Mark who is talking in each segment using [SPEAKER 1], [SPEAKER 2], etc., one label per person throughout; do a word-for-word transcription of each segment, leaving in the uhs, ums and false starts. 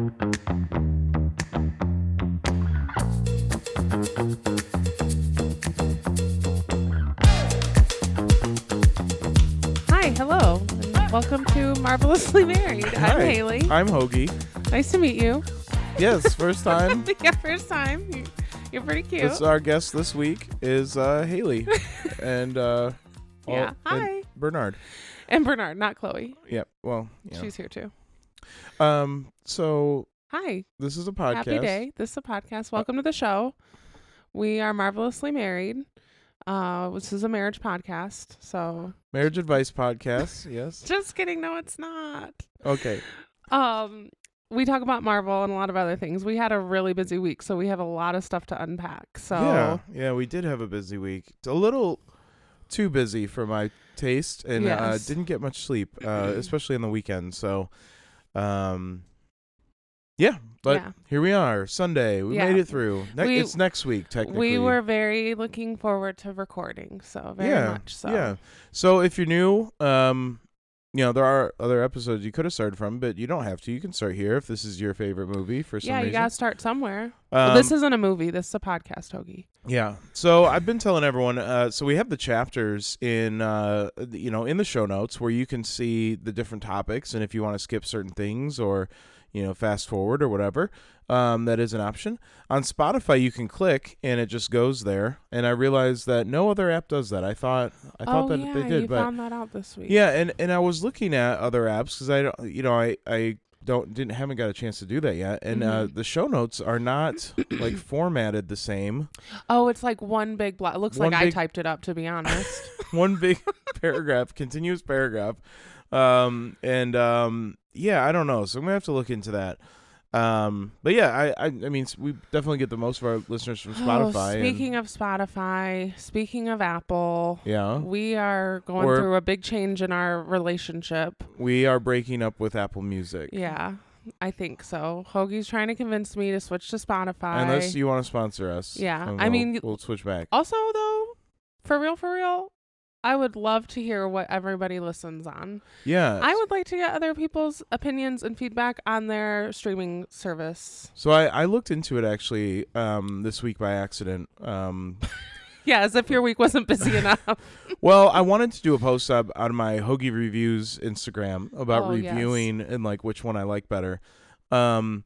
[SPEAKER 1] Hi, hello, and welcome to Marvelously Married.
[SPEAKER 2] Hi,
[SPEAKER 1] I'm Haley.
[SPEAKER 2] I'm Hoagie.
[SPEAKER 1] Nice to meet you.
[SPEAKER 2] Yes, first time.
[SPEAKER 1] Yeah, first time. You- You're pretty cute.
[SPEAKER 2] This, our guest this week is uh, Haley and uh,
[SPEAKER 1] Yeah,
[SPEAKER 2] oh, and
[SPEAKER 1] hi.
[SPEAKER 2] Bernard.
[SPEAKER 1] And Bernard, not Chloe.
[SPEAKER 2] Yep. Well, yeah.
[SPEAKER 1] She's here too.
[SPEAKER 2] Um. So
[SPEAKER 1] Hi.
[SPEAKER 2] this is a podcast.
[SPEAKER 1] Happy day. This is a podcast. Welcome to the show. We are Marvelously Married. Uh, this is a marriage podcast. So
[SPEAKER 2] Marriage advice podcast. Yes.
[SPEAKER 1] just kidding. No, it's not.
[SPEAKER 2] Okay.
[SPEAKER 1] Um, we talk about Marvel and a lot of other things. We had a really busy week, so we have a lot of stuff to unpack. So
[SPEAKER 2] Yeah. Yeah. We did have a busy week. It's a little too busy for my taste, and uh,
[SPEAKER 1] Yes.
[SPEAKER 2] didn't get much sleep, uh, especially on the weekend. So, um. Yeah, but
[SPEAKER 1] Yeah.
[SPEAKER 2] here we are, Sunday. We
[SPEAKER 1] Yeah.
[SPEAKER 2] made it through. Ne-
[SPEAKER 1] We-
[SPEAKER 2] it's next week, technically.
[SPEAKER 1] we were very looking forward to recording. So very
[SPEAKER 2] yeah,
[SPEAKER 1] much so.
[SPEAKER 2] Yeah. So if you're new, um, you know, there are other episodes you could have started from, but you don't have to. You can start here if this is your favorite movie for some
[SPEAKER 1] Yeah, you
[SPEAKER 2] reason.
[SPEAKER 1] gotta start somewhere.
[SPEAKER 2] Um,
[SPEAKER 1] Well, this isn't a movie. This is a podcast, Hoagie.
[SPEAKER 2] Yeah. So I've been telling everyone. Uh, so we have the chapters in, uh, you know, in the show notes where you can see the different topics, and if you want to skip certain things or, you know, fast forward or whatever, um, that is an option. On Spotify, you can click and it just goes there. And I realized that no other app does that. I thought, I thought
[SPEAKER 1] oh
[SPEAKER 2] that
[SPEAKER 1] yeah,
[SPEAKER 2] they did,
[SPEAKER 1] you
[SPEAKER 2] but
[SPEAKER 1] found that out this week.
[SPEAKER 2] yeah, and, and I was looking at other apps because I don't, you know, I, I don't didn't haven't got a chance to do that yet, and uh,
[SPEAKER 1] Mhm.
[SPEAKER 2] the show notes are not like formatted the same.
[SPEAKER 1] Oh, it's like one big block. It looks
[SPEAKER 2] One
[SPEAKER 1] like I
[SPEAKER 2] big-
[SPEAKER 1] typed it up, to be honest.
[SPEAKER 2] One big paragraph, continuous paragraph, um, and um, yeah, I don't know, so I'm gonna have to look into that. Um, but yeah, I, I, I mean, we definitely get the most of our listeners from Spotify.
[SPEAKER 1] Oh, speaking
[SPEAKER 2] and,
[SPEAKER 1] of Spotify, speaking of Apple,
[SPEAKER 2] yeah,
[SPEAKER 1] we are going
[SPEAKER 2] Or-
[SPEAKER 1] through a big change in our relationship.
[SPEAKER 2] we are breaking up with Apple Music.
[SPEAKER 1] Yeah, I think so. Hoagie's trying to convince me to switch to Spotify.
[SPEAKER 2] Unless you want to sponsor us.
[SPEAKER 1] Yeah,
[SPEAKER 2] and
[SPEAKER 1] I
[SPEAKER 2] we'll-
[SPEAKER 1] mean-
[SPEAKER 2] we'll switch back.
[SPEAKER 1] Also, though, for real, for real, I would love to hear what everybody listens on.
[SPEAKER 2] Yeah.
[SPEAKER 1] I would like to get other people's opinions and feedback on their streaming service.
[SPEAKER 2] So I, I looked into it actually um, this week by accident. Um,
[SPEAKER 1] Yeah, as if your week wasn't busy enough.
[SPEAKER 2] well, I wanted to do a post up on my Hoagie Reviews Instagram about
[SPEAKER 1] Oh, yes.
[SPEAKER 2] reviewing and like which one I like better. Um,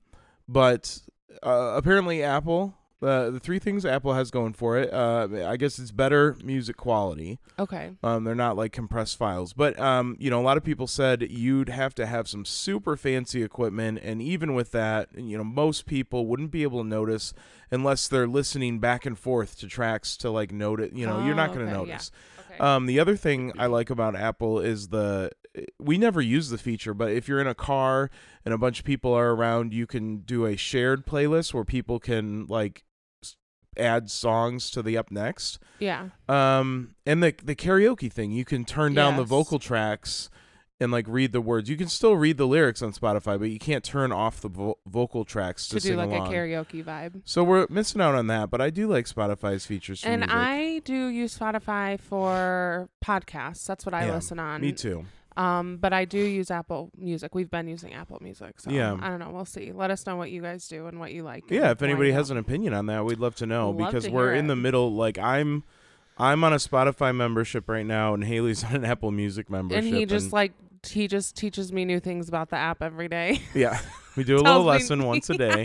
[SPEAKER 2] but uh, apparently Apple, uh, the three things Apple has going for it, uh, I guess it's better music quality.
[SPEAKER 1] Okay.
[SPEAKER 2] Um, they're not like compressed files, but um, you know, a lot of people said you'd have to have some super fancy equipment, and even with that, you know, most people wouldn't be able to notice unless they're listening back and forth to tracks to like note it. You know, you're not
[SPEAKER 1] Oh,
[SPEAKER 2] going to
[SPEAKER 1] okay, yeah.
[SPEAKER 2] notice.
[SPEAKER 1] Okay.
[SPEAKER 2] Um, the other thing I like about Apple is the we never use the feature, but if you're in a car and a bunch of people are around, you can do a shared playlist where people can like s- add songs to the up next.
[SPEAKER 1] Yeah.
[SPEAKER 2] Um, and the the karaoke thing, you can turn down the
[SPEAKER 1] Yes.
[SPEAKER 2] vocal tracks and like read the words. You can still read the lyrics on Spotify, but you can't turn off the vo- vocal tracks to,
[SPEAKER 1] To
[SPEAKER 2] sing
[SPEAKER 1] do like
[SPEAKER 2] along.
[SPEAKER 1] a karaoke vibe.
[SPEAKER 2] So we're missing out on that, but I do like Spotify's features for
[SPEAKER 1] And
[SPEAKER 2] music.
[SPEAKER 1] I do use Spotify for podcasts. That's what I
[SPEAKER 2] Yeah,
[SPEAKER 1] listen on.
[SPEAKER 2] Me too.
[SPEAKER 1] Um, but I do use Apple Music. We've been using Apple Music. So
[SPEAKER 2] Yeah.
[SPEAKER 1] I don't know. We'll see. Let us know what you guys do and what you like.
[SPEAKER 2] Yeah,
[SPEAKER 1] and
[SPEAKER 2] if anybody
[SPEAKER 1] why
[SPEAKER 2] has
[SPEAKER 1] you
[SPEAKER 2] an opinion on that, we'd love to know
[SPEAKER 1] Love
[SPEAKER 2] because
[SPEAKER 1] to
[SPEAKER 2] we're
[SPEAKER 1] hear
[SPEAKER 2] in
[SPEAKER 1] it.
[SPEAKER 2] the middle. Like I'm, I'm on a Spotify membership right now, and Haley's on an Apple Music
[SPEAKER 1] don't.
[SPEAKER 2] membership.
[SPEAKER 1] And he just like he just teaches me new things about the app every day.
[SPEAKER 2] yeah, we do a
[SPEAKER 1] tells
[SPEAKER 2] little
[SPEAKER 1] me-
[SPEAKER 2] lesson once a day.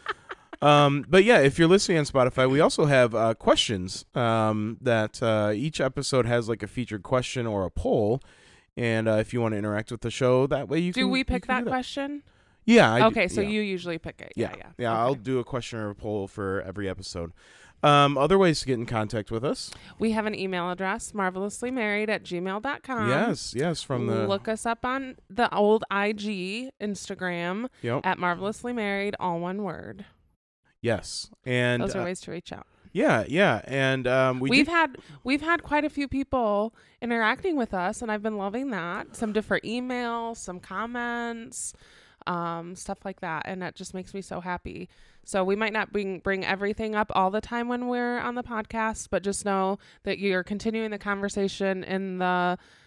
[SPEAKER 2] Um, but yeah, if you're listening on Spotify, we also have uh, questions um, that uh, each episode has like a featured question or a poll. And uh, if you want to interact with the show, that way you
[SPEAKER 1] do
[SPEAKER 2] can.
[SPEAKER 1] we
[SPEAKER 2] you
[SPEAKER 1] pick
[SPEAKER 2] can
[SPEAKER 1] that
[SPEAKER 2] do
[SPEAKER 1] question?
[SPEAKER 2] Yeah. I do-
[SPEAKER 1] Okay, so
[SPEAKER 2] yeah.
[SPEAKER 1] you usually pick it. Yeah,
[SPEAKER 2] Yeah,
[SPEAKER 1] yeah.
[SPEAKER 2] I'll
[SPEAKER 1] Okay.
[SPEAKER 2] do a question or a poll for every episode. Um, other ways to get in contact with us.
[SPEAKER 1] We have an email address, marvelouslymarried at gmail dot com.
[SPEAKER 2] yes, yes, from the
[SPEAKER 1] Look us up on the old I G, Instagram,
[SPEAKER 2] yep,
[SPEAKER 1] at Marvelously Married, all one word.
[SPEAKER 2] yes, and
[SPEAKER 1] Those are
[SPEAKER 2] uh,
[SPEAKER 1] ways to reach out.
[SPEAKER 2] yeah, yeah, and um, we
[SPEAKER 1] We have
[SPEAKER 2] did,
[SPEAKER 1] had we've had quite a few people interacting with us, and I've been loving that. Some different emails, some comments, um, stuff like that, and that just makes me so happy. So we might not bring bring everything up all the time when we're on the podcast, but just know that you're continuing the conversation in the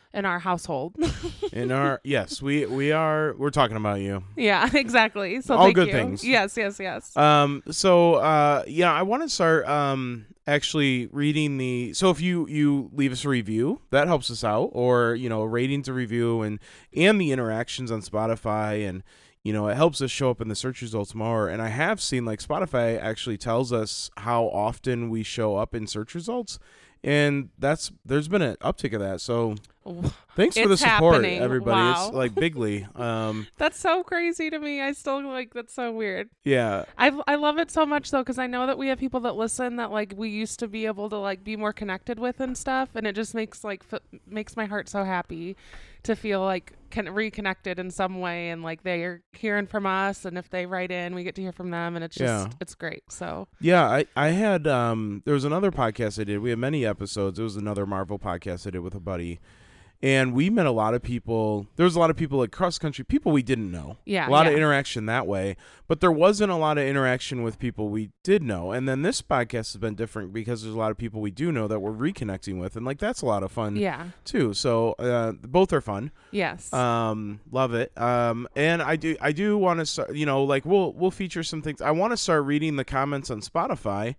[SPEAKER 1] in our household.
[SPEAKER 2] In our yes, we we are we're talking about you.
[SPEAKER 1] Yeah, exactly. So
[SPEAKER 2] all
[SPEAKER 1] thank
[SPEAKER 2] good
[SPEAKER 1] you.
[SPEAKER 2] things.
[SPEAKER 1] Yes, yes, yes.
[SPEAKER 2] Um. So uh. Yeah, I want to start um actually reading the. So if you you leave us a review, that helps us out, or you know, a rating to review and and the interactions on Spotify, and you know, it helps us show up in the search results more. And I have seen like Spotify actually tells us how often we show up in search results. And that's there's been an uptick of that. So thanks for the
[SPEAKER 1] It's
[SPEAKER 2] support,
[SPEAKER 1] happening.
[SPEAKER 2] everybody.
[SPEAKER 1] Wow.
[SPEAKER 2] It's like bigly. Um,
[SPEAKER 1] That's so crazy to me. I still like that's so weird.
[SPEAKER 2] yeah.
[SPEAKER 1] I I love it so much though, because I know that we have people that listen that like we used to be able to like be more connected with and stuff, and it just makes like f- makes my heart so happy to feel like can reconnected in some way, and like they are hearing from us, and if they write in, we get to hear from them, and it's just
[SPEAKER 2] Yeah.
[SPEAKER 1] it's great. So
[SPEAKER 2] Yeah, I, I had um there was another podcast I did. We had many episodes. It was another Marvel podcast I did with a buddy. And we met a lot of people. There was a lot of people like cross country, people we didn't know.
[SPEAKER 1] Yeah,
[SPEAKER 2] A lot
[SPEAKER 1] yeah.
[SPEAKER 2] of interaction that way. But there wasn't a lot of interaction with people we did know. And then this podcast has been different because there's a lot of people we do know that we're reconnecting with. And like that's a lot of fun
[SPEAKER 1] yeah,
[SPEAKER 2] too. So uh, both are fun.
[SPEAKER 1] yes,
[SPEAKER 2] Um, love it. Um, and I do, I do want to start, you know, like we'll, we'll feature some things. I want to start reading the comments on Spotify.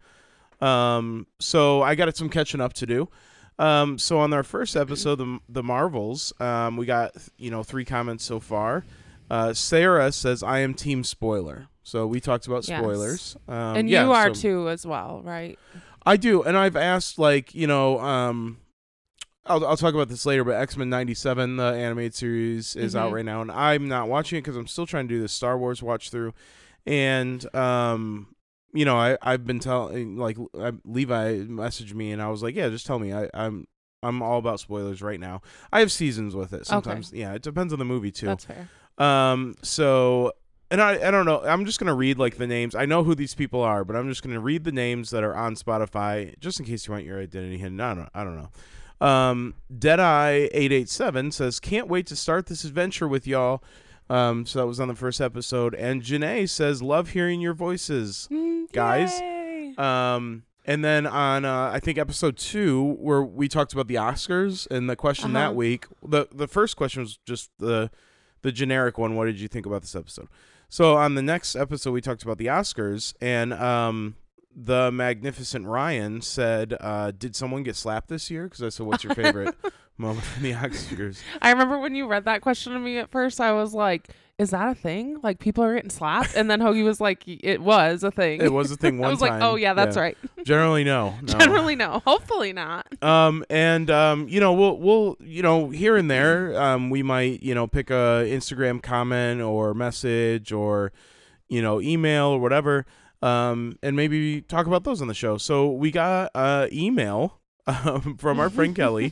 [SPEAKER 2] Um, so I got some catching up to do. Um, so on our first episode, the, the Marvels, um, we got, you know, three comments so far. Uh, Sarah says, I am team spoiler. So we talked about
[SPEAKER 1] Yes.
[SPEAKER 2] spoilers. Um,
[SPEAKER 1] and
[SPEAKER 2] yeah,
[SPEAKER 1] you are
[SPEAKER 2] so
[SPEAKER 1] too as well, right?
[SPEAKER 2] I do. And I've asked like, you know, um, I'll, I'll talk about this later, but X-Men ninety-seven, the animated series, is
[SPEAKER 1] Mhm.
[SPEAKER 2] out right now, and I'm not watching it because I'm still trying to do the Star Wars watch through. And, um, you know, I, I've been telling, like, I, Levi messaged me, and I was like, yeah, just tell me. I, I'm I'm all about spoilers right now. I have seasons with it sometimes. Yeah, it depends on the movie, too.
[SPEAKER 1] That's fair.
[SPEAKER 2] Um, so, and I, I don't know. I'm just going to read, like, the names. I know who these people are, but I'm just going to read the names that are on Spotify, just in case you want your identity hidden. I don't, I don't know. Um, Deadeye eight eight seven says, can't wait to start this adventure with y'all. Um, so that was on the first episode. And Janae says, love hearing your voices,
[SPEAKER 1] Mm,
[SPEAKER 2] guys.
[SPEAKER 1] yay.
[SPEAKER 2] Um, and then on, uh, I think episode two, where we talked about the Oscars and the question
[SPEAKER 1] Uh-huh.
[SPEAKER 2] that week, the, the first question was just the, the generic one. What did you think about this episode? So on the next episode, we talked about the Oscars, and, um, the Magnificent Ryan said, uh, did someone get slapped this year? Because I said, what's your favorite moment from the Oscars?
[SPEAKER 1] I remember when you read that question to me at first, I was like, is that a thing? Like people are getting slapped? And then Hoagie was like, it was a thing.
[SPEAKER 2] It was a thing one
[SPEAKER 1] I was
[SPEAKER 2] time.
[SPEAKER 1] like, oh yeah, that's right.
[SPEAKER 2] Generally, no. no.
[SPEAKER 1] Generally no. Hopefully not.
[SPEAKER 2] Um, and, um, you know, we'll, we'll, you know, here and there, um, we might, you know, pick a Instagram comment or message or, you know, email or whatever. Um, and maybe talk about those on the show. So we got uh email um, from our friend Kelly.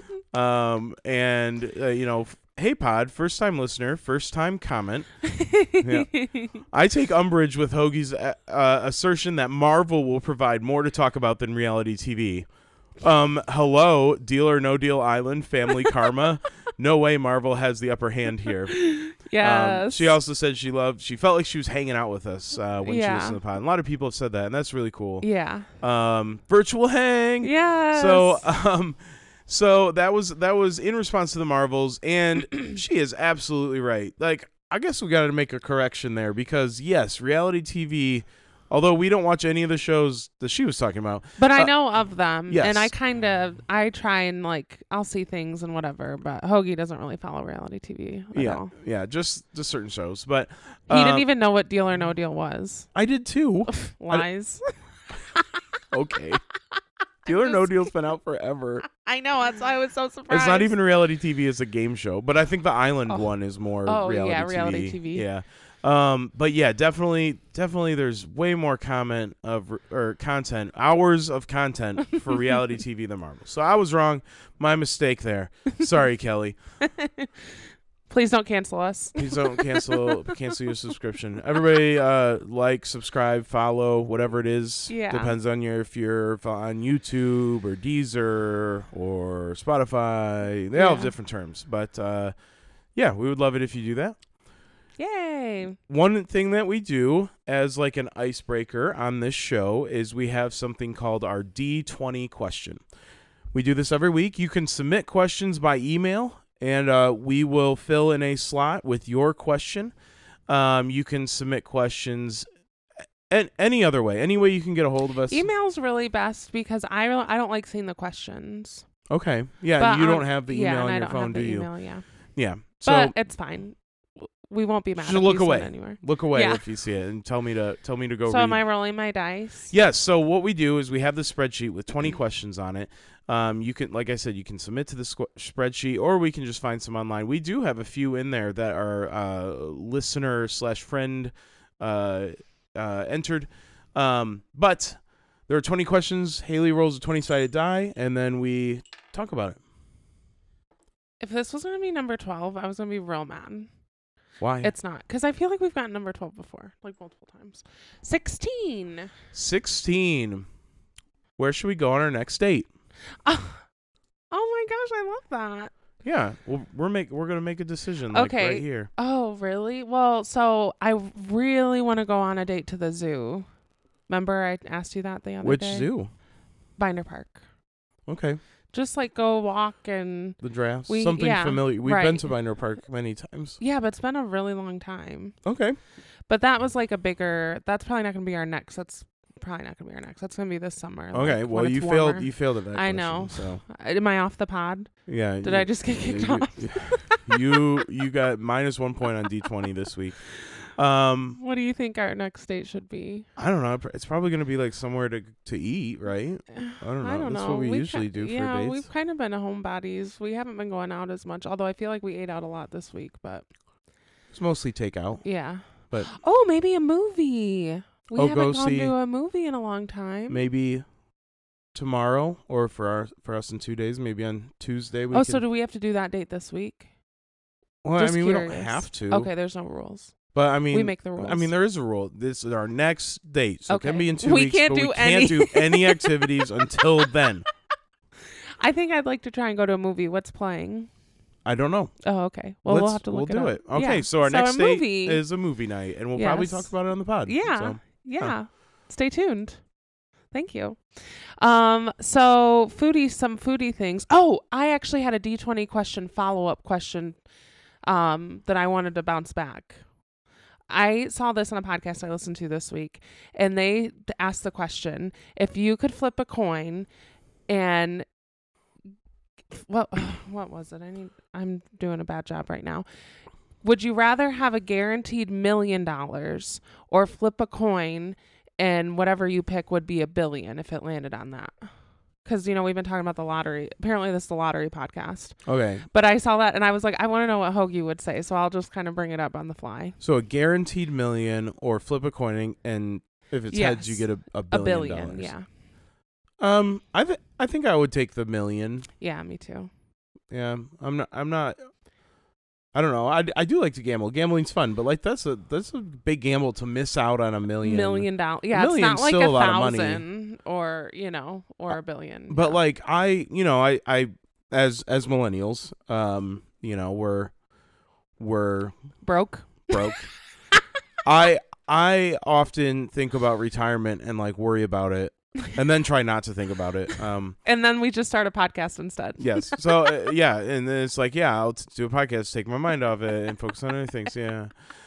[SPEAKER 2] Um, and, uh, you know, hey pod, first time listener, first time comment. Yeah. I take umbrage with Hoagie's uh, uh, assertion that Marvel will provide more to talk about than reality T V. Um, hello, Deal or No Deal Island, Family Karma. No way Marvel has the upper hand here.
[SPEAKER 1] Yes.
[SPEAKER 2] Um, she also said she loved, she felt like she was hanging out with us uh, when she
[SPEAKER 1] Yeah.
[SPEAKER 2] listened to the pod. And a lot of people have said that, and that's really cool.
[SPEAKER 1] Yeah.
[SPEAKER 2] Um, virtual hang.
[SPEAKER 1] Yes.
[SPEAKER 2] So, um, so that was that was in response to the Marvels, and she is absolutely right. Like, I guess we got to make a correction there because yes, reality T V. Although we don't watch any of the shows that she was talking about.
[SPEAKER 1] But I
[SPEAKER 2] uh,
[SPEAKER 1] know of them,
[SPEAKER 2] yes.
[SPEAKER 1] and I kind of I try and like I'll see things and whatever. But Hoagie doesn't really follow reality T V at
[SPEAKER 2] Yeah,
[SPEAKER 1] all.
[SPEAKER 2] yeah, just just certain shows. But
[SPEAKER 1] He
[SPEAKER 2] um,
[SPEAKER 1] didn't even know what Deal or No Deal was.
[SPEAKER 2] I did too.
[SPEAKER 1] Lies.
[SPEAKER 2] Okay. Deal or No Deal's been out forever.
[SPEAKER 1] I know. That's why I was so surprised.
[SPEAKER 2] It's not even reality T V; it's a game show. But I think the Island
[SPEAKER 1] Oh.
[SPEAKER 2] one is more
[SPEAKER 1] Oh,
[SPEAKER 2] reality,
[SPEAKER 1] yeah,
[SPEAKER 2] T V.
[SPEAKER 1] reality T V.
[SPEAKER 2] Yeah. Um, but yeah, definitely, definitely, there's way more comment of or content, hours of content for reality T V than Marvel. So I was wrong. My mistake there. Sorry, Kelly.
[SPEAKER 1] Please don't cancel us.
[SPEAKER 2] Please don't cancel cancel your subscription. Everybody, uh, like, subscribe, follow, whatever it is.
[SPEAKER 1] Yeah.
[SPEAKER 2] Depends on your if you're on YouTube or Deezer or Spotify. They all have
[SPEAKER 1] Yeah.
[SPEAKER 2] different terms, but uh, yeah, we would love it if you do that.
[SPEAKER 1] Yay.
[SPEAKER 2] One thing that we do as like an icebreaker on this show is we have something called our D twenty question. We do this every week. You can submit questions by email, and uh, we will fill in a slot with your question. Um, you can submit questions a- any other way, any way you can get a hold of us.
[SPEAKER 1] Email's really best because I don't, I don't like seeing the questions.
[SPEAKER 2] Okay. Yeah,
[SPEAKER 1] But
[SPEAKER 2] you
[SPEAKER 1] on-
[SPEAKER 2] don't have the
[SPEAKER 1] yeah,
[SPEAKER 2] email
[SPEAKER 1] and
[SPEAKER 2] on
[SPEAKER 1] I
[SPEAKER 2] your
[SPEAKER 1] don't
[SPEAKER 2] phone,
[SPEAKER 1] have
[SPEAKER 2] do
[SPEAKER 1] the
[SPEAKER 2] you?
[SPEAKER 1] email, yeah.
[SPEAKER 2] Yeah. So
[SPEAKER 1] But it's fine. We won't be mad
[SPEAKER 2] just
[SPEAKER 1] if
[SPEAKER 2] look
[SPEAKER 1] you
[SPEAKER 2] away.
[SPEAKER 1] send it anywhere.
[SPEAKER 2] Look away
[SPEAKER 1] Yeah.
[SPEAKER 2] if you see it, and tell me to tell me to go
[SPEAKER 1] So
[SPEAKER 2] read.
[SPEAKER 1] am I rolling my dice?
[SPEAKER 2] Yes. So what we do is we have the spreadsheet with twenty questions on it. Um, you can, like I said, you can submit to the squ- spreadsheet, or we can just find some online. We do have a few in there that are uh, listener slash friend uh, uh, entered. Um, but there are twenty questions. Haley rolls a twenty-sided die, and then we talk about it.
[SPEAKER 1] If this was going to be number twelve, I was going to be real mad.
[SPEAKER 2] Why?
[SPEAKER 1] It's not. Because I feel like we've gotten number twelve before, like multiple times. sixteen.
[SPEAKER 2] sixteen. Where should we go on our next date?
[SPEAKER 1] Oh, oh my gosh, I love that.
[SPEAKER 2] Yeah, well, we're make we're gonna make a decision like
[SPEAKER 1] Okay.
[SPEAKER 2] right here.
[SPEAKER 1] Oh, really? Well, so I really want to go on a date to the zoo. Remember I asked you that the other
[SPEAKER 2] Which
[SPEAKER 1] day?
[SPEAKER 2] zoo?
[SPEAKER 1] Binder Park.
[SPEAKER 2] Okay,
[SPEAKER 1] Just like go walk and
[SPEAKER 2] the drafts.
[SPEAKER 1] We-
[SPEAKER 2] Something
[SPEAKER 1] yeah,
[SPEAKER 2] familiar. We've been
[SPEAKER 1] right.
[SPEAKER 2] to Binder Park many times.
[SPEAKER 1] yeah, but it's been a really long time.
[SPEAKER 2] Okay.
[SPEAKER 1] But that was like a bigger. That's probably not going to be our next. That's probably not going to be our next. That's going to be this summer.
[SPEAKER 2] Okay.
[SPEAKER 1] like,
[SPEAKER 2] Well,
[SPEAKER 1] when
[SPEAKER 2] you
[SPEAKER 1] it's
[SPEAKER 2] failed.
[SPEAKER 1] warmer.
[SPEAKER 2] You failed at that.
[SPEAKER 1] I
[SPEAKER 2] question,
[SPEAKER 1] know.
[SPEAKER 2] So
[SPEAKER 1] Am I off the pod?
[SPEAKER 2] yeah.
[SPEAKER 1] Did
[SPEAKER 2] you,
[SPEAKER 1] I just get kicked
[SPEAKER 2] you,
[SPEAKER 1] off?
[SPEAKER 2] you you got minus one point on D twenty this week. Um,
[SPEAKER 1] What do you think our next date should be?
[SPEAKER 2] I don't know. It's probably gonna be like somewhere to to eat, right? I don't know.
[SPEAKER 1] I don't
[SPEAKER 2] That's
[SPEAKER 1] know.
[SPEAKER 2] what we
[SPEAKER 1] We've
[SPEAKER 2] usually
[SPEAKER 1] ki-
[SPEAKER 2] do for
[SPEAKER 1] yeah,
[SPEAKER 2] dates.
[SPEAKER 1] we've kind of been homebodies. We haven't been going out as much, although I feel like we ate out a lot this week. But
[SPEAKER 2] It's mostly takeout.
[SPEAKER 1] yeah.
[SPEAKER 2] But
[SPEAKER 1] Oh, maybe a movie. We
[SPEAKER 2] Oh,
[SPEAKER 1] haven't
[SPEAKER 2] go
[SPEAKER 1] gone
[SPEAKER 2] see-
[SPEAKER 1] to a movie in a long time.
[SPEAKER 2] maybe tomorrow, or for our for us in two days, maybe on Tuesday. We
[SPEAKER 1] oh,
[SPEAKER 2] could,
[SPEAKER 1] so do we have to do that date this week?
[SPEAKER 2] well,
[SPEAKER 1] just
[SPEAKER 2] I mean, we don't
[SPEAKER 1] curious.
[SPEAKER 2] have to.
[SPEAKER 1] Okay, there's no rules.
[SPEAKER 2] But I mean,
[SPEAKER 1] we make the rules.
[SPEAKER 2] I mean, there is a rule. This is our next date, so it
[SPEAKER 1] Okay.
[SPEAKER 2] can be in two
[SPEAKER 1] We
[SPEAKER 2] weeks.
[SPEAKER 1] can't
[SPEAKER 2] but
[SPEAKER 1] do
[SPEAKER 2] we
[SPEAKER 1] any-
[SPEAKER 2] can't do any activities until then.
[SPEAKER 1] I think I'd like to try and go to a movie. What's playing?
[SPEAKER 2] I don't know.
[SPEAKER 1] Oh, okay. Well, we'll
[SPEAKER 2] Let's-
[SPEAKER 1] have to look
[SPEAKER 2] we'll do
[SPEAKER 1] it
[SPEAKER 2] it.
[SPEAKER 1] up.
[SPEAKER 2] Okay,
[SPEAKER 1] Yeah.
[SPEAKER 2] so our next
[SPEAKER 1] a
[SPEAKER 2] date
[SPEAKER 1] movie.
[SPEAKER 2] is a movie night, and we'll probably
[SPEAKER 1] Yes.
[SPEAKER 2] talk about it on the pod.
[SPEAKER 1] Yeah.
[SPEAKER 2] So,
[SPEAKER 1] Yeah. Stay tuned. Thank you. Um, so foodie, some foodie things. Oh, I actually had a D twenty question, follow-up question, um, that I wanted to bounce back. I saw this on a podcast I listened to this week, and they d- asked the question, if you could flip a coin and what, what was it? I need, I'm doing a bad job right now. Would you rather have a guaranteed million dollars or flip a coin and whatever you pick would be a billion if it landed on that? Because, you know, we've been talking about the lottery. Apparently this is the lottery podcast.
[SPEAKER 2] okay.
[SPEAKER 1] But I saw that and I was like, I want to know what Hoagie would say. So I'll just kind of bring it up on the fly.
[SPEAKER 2] So a guaranteed million, or flip a coin, and if it's heads, you
[SPEAKER 1] Yes.
[SPEAKER 2] get a, a
[SPEAKER 1] A
[SPEAKER 2] billion.
[SPEAKER 1] billion.
[SPEAKER 2] dollars.
[SPEAKER 1] Yeah.
[SPEAKER 2] Um, I th- I think I would take the million.
[SPEAKER 1] Yeah, me too.
[SPEAKER 2] Yeah, I'm not. I'm not. I don't know. I, I do like to gamble. Gambling's fun, but like that's a that's a big gamble to miss out on a million.
[SPEAKER 1] Million dollars. Yeah, it's
[SPEAKER 2] million's
[SPEAKER 1] not like
[SPEAKER 2] still
[SPEAKER 1] a
[SPEAKER 2] a lot of money.
[SPEAKER 1] thousand or, you know, or a billion.
[SPEAKER 2] But
[SPEAKER 1] Yeah.
[SPEAKER 2] like I, you know, I I as as millennials, um, you know, we're we're
[SPEAKER 1] broke.
[SPEAKER 2] broke. I I often think about retirement and like worry about it, and then try not to think about it. Um,
[SPEAKER 1] And then we just start a podcast instead.
[SPEAKER 2] yes. So uh, yeah, and then it's like, yeah, I'll t- do a podcast, take my mind off it, and focus on other things. Yeah,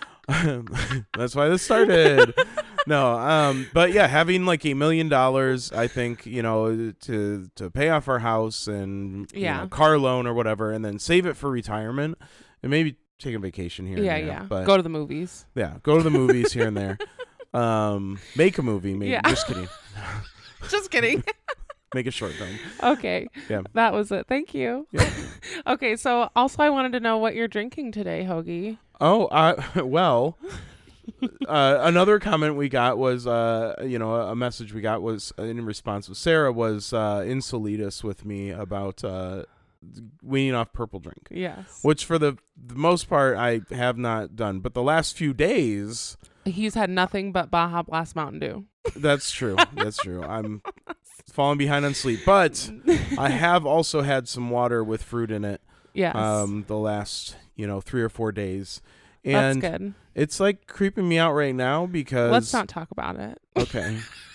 [SPEAKER 2] that's why this started. No, um, but yeah, having like a million dollars, I think, you know, to to pay off our house and you
[SPEAKER 1] Yeah.
[SPEAKER 2] know, car loan or whatever, and then save it for retirement, and maybe take a vacation here.
[SPEAKER 1] Yeah,
[SPEAKER 2] and there.
[SPEAKER 1] yeah.
[SPEAKER 2] But
[SPEAKER 1] Go to the movies.
[SPEAKER 2] yeah, go to the movies here and there. Um, make a movie, maybe.
[SPEAKER 1] Yeah.
[SPEAKER 2] Just kidding.
[SPEAKER 1] Just kidding.
[SPEAKER 2] Make a short film.
[SPEAKER 1] Okay.
[SPEAKER 2] Yeah.
[SPEAKER 1] That was it. Thank you.
[SPEAKER 2] Yeah.
[SPEAKER 1] Okay, so also I wanted to know what you're drinking today, Hoagie.
[SPEAKER 2] Oh, I well. uh, another comment we got was, uh, you know, a message we got was uh, in response with Sarah was uh, in Solitas with me about uh, weaning off purple drink,
[SPEAKER 1] Yes.
[SPEAKER 2] which for the, the most part I have not done. But the last few days,
[SPEAKER 1] He's had nothing but Baja Blast Mountain Dew.
[SPEAKER 2] that's true. That's true. I'm falling behind on sleep, but I have also had some water with fruit in it.
[SPEAKER 1] Yes.
[SPEAKER 2] Um, the last you know three or four days, and
[SPEAKER 1] That's good.
[SPEAKER 2] it's like creeping me out right now because
[SPEAKER 1] Let's not talk about it.
[SPEAKER 2] Okay.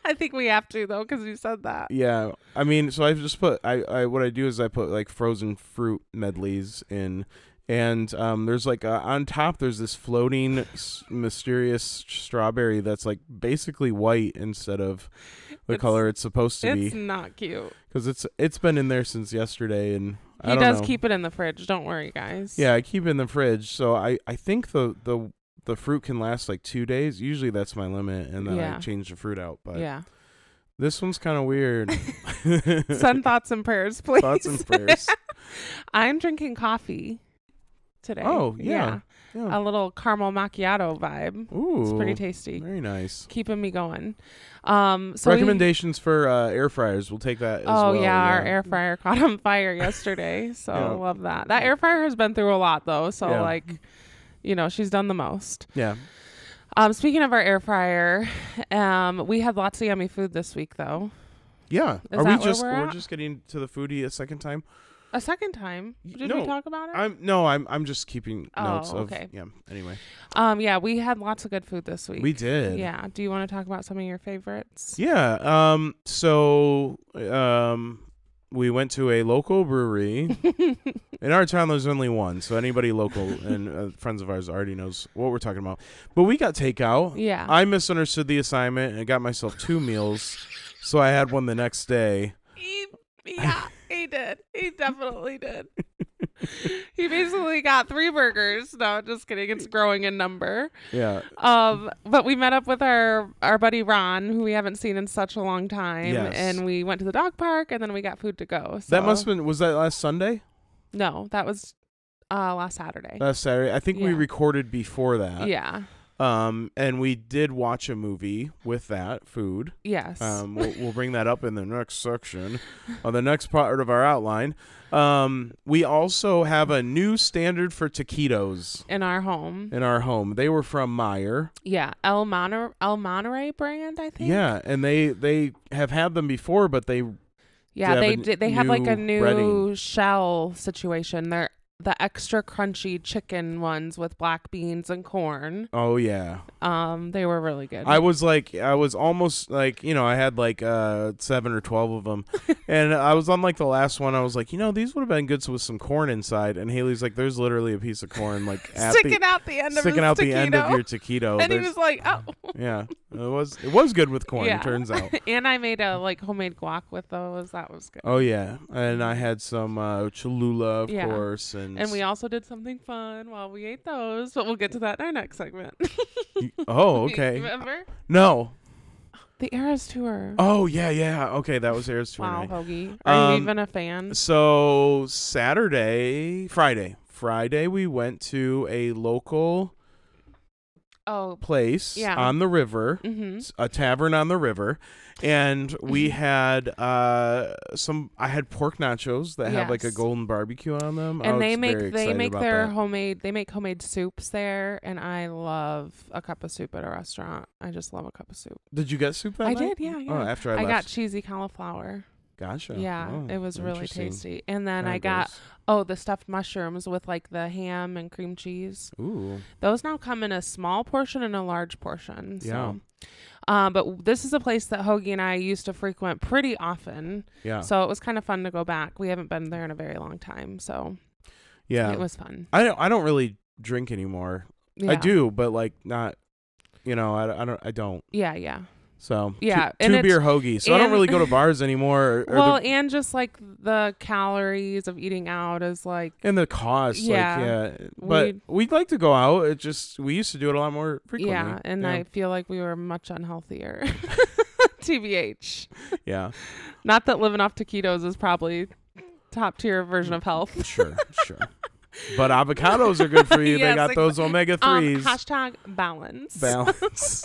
[SPEAKER 1] I think we have to though, because you said that.
[SPEAKER 2] Yeah, I mean, so I just put I, I what I do is I put like frozen fruit medleys in, and um, there's like a, on top there's this floating s- mysterious strawberry that's like basically white instead of the
[SPEAKER 1] It's-
[SPEAKER 2] color it's supposed to
[SPEAKER 1] It's
[SPEAKER 2] be,
[SPEAKER 1] not cute.
[SPEAKER 2] because it's it's been in there since yesterday, and I
[SPEAKER 1] He
[SPEAKER 2] don't
[SPEAKER 1] does
[SPEAKER 2] know.
[SPEAKER 1] keep it in the fridge. Don't worry, guys.
[SPEAKER 2] Yeah, I keep it in the fridge, so I I think the the the fruit can last like two days. Usually that's my limit, and then
[SPEAKER 1] Yeah.
[SPEAKER 2] I change the fruit out. But
[SPEAKER 1] Yeah.
[SPEAKER 2] this one's kind of weird.
[SPEAKER 1] Send thoughts and prayers, please.
[SPEAKER 2] Thoughts and prayers.
[SPEAKER 1] I'm drinking coffee today.
[SPEAKER 2] Oh, yeah. Yeah.
[SPEAKER 1] A little caramel macchiato vibe.
[SPEAKER 2] Ooh,
[SPEAKER 1] It's pretty tasty.
[SPEAKER 2] very nice.
[SPEAKER 1] Keeping me going. Um, so we-
[SPEAKER 2] Recommendations for uh, air fryers. We'll take that as
[SPEAKER 1] oh
[SPEAKER 2] well.
[SPEAKER 1] yeah, our air fryer caught on fire yesterday. So
[SPEAKER 2] Yeah.
[SPEAKER 1] love that. That air fryer has been through a lot though. So
[SPEAKER 2] Yeah.
[SPEAKER 1] like, you know, she's done the most.
[SPEAKER 2] Yeah.
[SPEAKER 1] Um, speaking of our air fryer, um, we had lots of yummy food this week though.
[SPEAKER 2] Yeah.
[SPEAKER 1] Is
[SPEAKER 2] Are
[SPEAKER 1] that
[SPEAKER 2] we
[SPEAKER 1] where
[SPEAKER 2] just
[SPEAKER 1] we're
[SPEAKER 2] we're
[SPEAKER 1] at?
[SPEAKER 2] just getting to the foodie a second time?
[SPEAKER 1] A second time.
[SPEAKER 2] Y-
[SPEAKER 1] Did
[SPEAKER 2] no,
[SPEAKER 1] we talk about it?
[SPEAKER 2] I'm no, I'm I'm just keeping
[SPEAKER 1] Oh,
[SPEAKER 2] notes of
[SPEAKER 1] okay.
[SPEAKER 2] yeah. Anyway,
[SPEAKER 1] Um, yeah, we had lots of good food this week.
[SPEAKER 2] we did.
[SPEAKER 1] Yeah. Do you want to talk about some of your favorites?
[SPEAKER 2] Yeah. Um. So, um, we went to a local brewery. In our town, there's only one, so anybody local and uh, friends of ours already knows what we're talking about. But we got takeout.
[SPEAKER 1] Yeah.
[SPEAKER 2] I misunderstood the assignment and got myself two meals, so I had one the next day.
[SPEAKER 1] He, yeah, he did. He definitely did. He basically got three burgers. No, just kidding. It's growing in number.
[SPEAKER 2] Yeah.
[SPEAKER 1] Um, but we met up with our our buddy Ron, who we haven't seen in such a long time,
[SPEAKER 2] Yes.
[SPEAKER 1] and we went to the dog park, and then we got food to go. So
[SPEAKER 2] That must have been. Was that last Sunday?
[SPEAKER 1] no, that was uh last Saturday.
[SPEAKER 2] Last Saturday. I think we
[SPEAKER 1] Yeah.
[SPEAKER 2] recorded before that.
[SPEAKER 1] yeah.
[SPEAKER 2] Um, and we did watch a movie with that food.
[SPEAKER 1] Yes.
[SPEAKER 2] Um, we'll, we'll bring that up in the next section, on the next part of our outline. Um, we also have a new standard for taquitos
[SPEAKER 1] in our home.
[SPEAKER 2] in our home. They were from Meyer.
[SPEAKER 1] Yeah. El Monterey El Monterey brand, I think.
[SPEAKER 2] Yeah, and they they have had them before, but they
[SPEAKER 1] Yeah,
[SPEAKER 2] have
[SPEAKER 1] they
[SPEAKER 2] a
[SPEAKER 1] did. They have like a
[SPEAKER 2] new
[SPEAKER 1] new
[SPEAKER 2] breading.
[SPEAKER 1] shell situation. They're the extra crunchy chicken ones with black beans and corn.
[SPEAKER 2] oh yeah.
[SPEAKER 1] Um, they were really good.
[SPEAKER 2] I was like, I was almost like, you know, I had like uh seven or twelve of them, and I was on like the last one. I was like, you know, these would have been good with some corn inside. And Haley's like, there's literally a piece of corn like at
[SPEAKER 1] sticking
[SPEAKER 2] the,
[SPEAKER 1] out the end of
[SPEAKER 2] sticking
[SPEAKER 1] his
[SPEAKER 2] out
[SPEAKER 1] taquito.
[SPEAKER 2] the end of your taquito.
[SPEAKER 1] and he
[SPEAKER 2] There's-
[SPEAKER 1] was like, "Oh."
[SPEAKER 2] yeah, it was it was good with corn.
[SPEAKER 1] Yeah.
[SPEAKER 2] It turns out.
[SPEAKER 1] And I made a like homemade guac with those. That was good.
[SPEAKER 2] Oh yeah, and I had some uh, Cholula, of
[SPEAKER 1] Yeah.
[SPEAKER 2] course, and
[SPEAKER 1] And we also did something fun while we ate those, but we'll get to that in our next segment.
[SPEAKER 2] y- oh okay,
[SPEAKER 1] Remember?
[SPEAKER 2] no,
[SPEAKER 1] The Eras Tour.
[SPEAKER 2] oh yeah, yeah, okay, that was Harris tour
[SPEAKER 1] wow,
[SPEAKER 2] night.
[SPEAKER 1] Hoagie. Are you
[SPEAKER 2] Um,
[SPEAKER 1] even a fan?
[SPEAKER 2] So Saturday, Friday, Friday, we went to a local
[SPEAKER 1] Oh,
[SPEAKER 2] place
[SPEAKER 1] Yeah.
[SPEAKER 2] on the river,
[SPEAKER 1] mm-hmm.
[SPEAKER 2] s- a tavern on the river, and we had uh some. I had pork nachos that have like a
[SPEAKER 1] Yes.
[SPEAKER 2] golden barbecue on them. I
[SPEAKER 1] And
[SPEAKER 2] was
[SPEAKER 1] they make
[SPEAKER 2] very
[SPEAKER 1] they
[SPEAKER 2] excited
[SPEAKER 1] make
[SPEAKER 2] about
[SPEAKER 1] their
[SPEAKER 2] that.
[SPEAKER 1] homemade they make homemade soups there, and I love a cup of soup at a restaurant. I just love a cup of soup.
[SPEAKER 2] Did you get soup that
[SPEAKER 1] I
[SPEAKER 2] night?
[SPEAKER 1] did, yeah, yeah.
[SPEAKER 2] Oh, after I,
[SPEAKER 1] I, got
[SPEAKER 2] left.
[SPEAKER 1] cheesy cauliflower.
[SPEAKER 2] Gotcha.
[SPEAKER 1] Yeah,
[SPEAKER 2] Oh,
[SPEAKER 1] it was really
[SPEAKER 2] interesting.
[SPEAKER 1] tasty. And then
[SPEAKER 2] There
[SPEAKER 1] I
[SPEAKER 2] it
[SPEAKER 1] got
[SPEAKER 2] goes.
[SPEAKER 1] oh the stuffed mushrooms with like the ham and cream cheese.
[SPEAKER 2] Ooh.
[SPEAKER 1] Those now come in a small portion and a large portion. So.
[SPEAKER 2] Yeah.
[SPEAKER 1] Um, but w- this is a place that Hoagie and I used to frequent pretty often.
[SPEAKER 2] Yeah.
[SPEAKER 1] So it was kind of fun to go back. We haven't been there in a very long time, so
[SPEAKER 2] yeah.
[SPEAKER 1] it was fun.
[SPEAKER 2] I don't. I don't really drink anymore.
[SPEAKER 1] Yeah.
[SPEAKER 2] I do, but like not. You know, I, I don't. I don't.
[SPEAKER 1] Yeah, yeah.
[SPEAKER 2] So
[SPEAKER 1] Yeah,
[SPEAKER 2] two,
[SPEAKER 1] and
[SPEAKER 2] two
[SPEAKER 1] it's-
[SPEAKER 2] beer hoagie. So I don't
[SPEAKER 1] and-
[SPEAKER 2] really go to bars anymore. Or, or
[SPEAKER 1] Well,
[SPEAKER 2] the,
[SPEAKER 1] and just like the calories of eating out is like
[SPEAKER 2] and the cost.
[SPEAKER 1] Yeah.
[SPEAKER 2] Like, yeah. But
[SPEAKER 1] We-
[SPEAKER 2] we'd like to go out. It just we used to do it a lot more frequently.
[SPEAKER 1] yeah, and
[SPEAKER 2] yeah.
[SPEAKER 1] I feel like we were much unhealthier. T B H.
[SPEAKER 2] yeah.
[SPEAKER 1] Not that living off taquitos is probably top tier version of health.
[SPEAKER 2] Sure. Sure. But avocados are good for you.
[SPEAKER 1] Yes,
[SPEAKER 2] they got
[SPEAKER 1] ex-
[SPEAKER 2] those omega
[SPEAKER 1] Um,
[SPEAKER 2] threes.
[SPEAKER 1] hashtag balance.
[SPEAKER 2] Balance.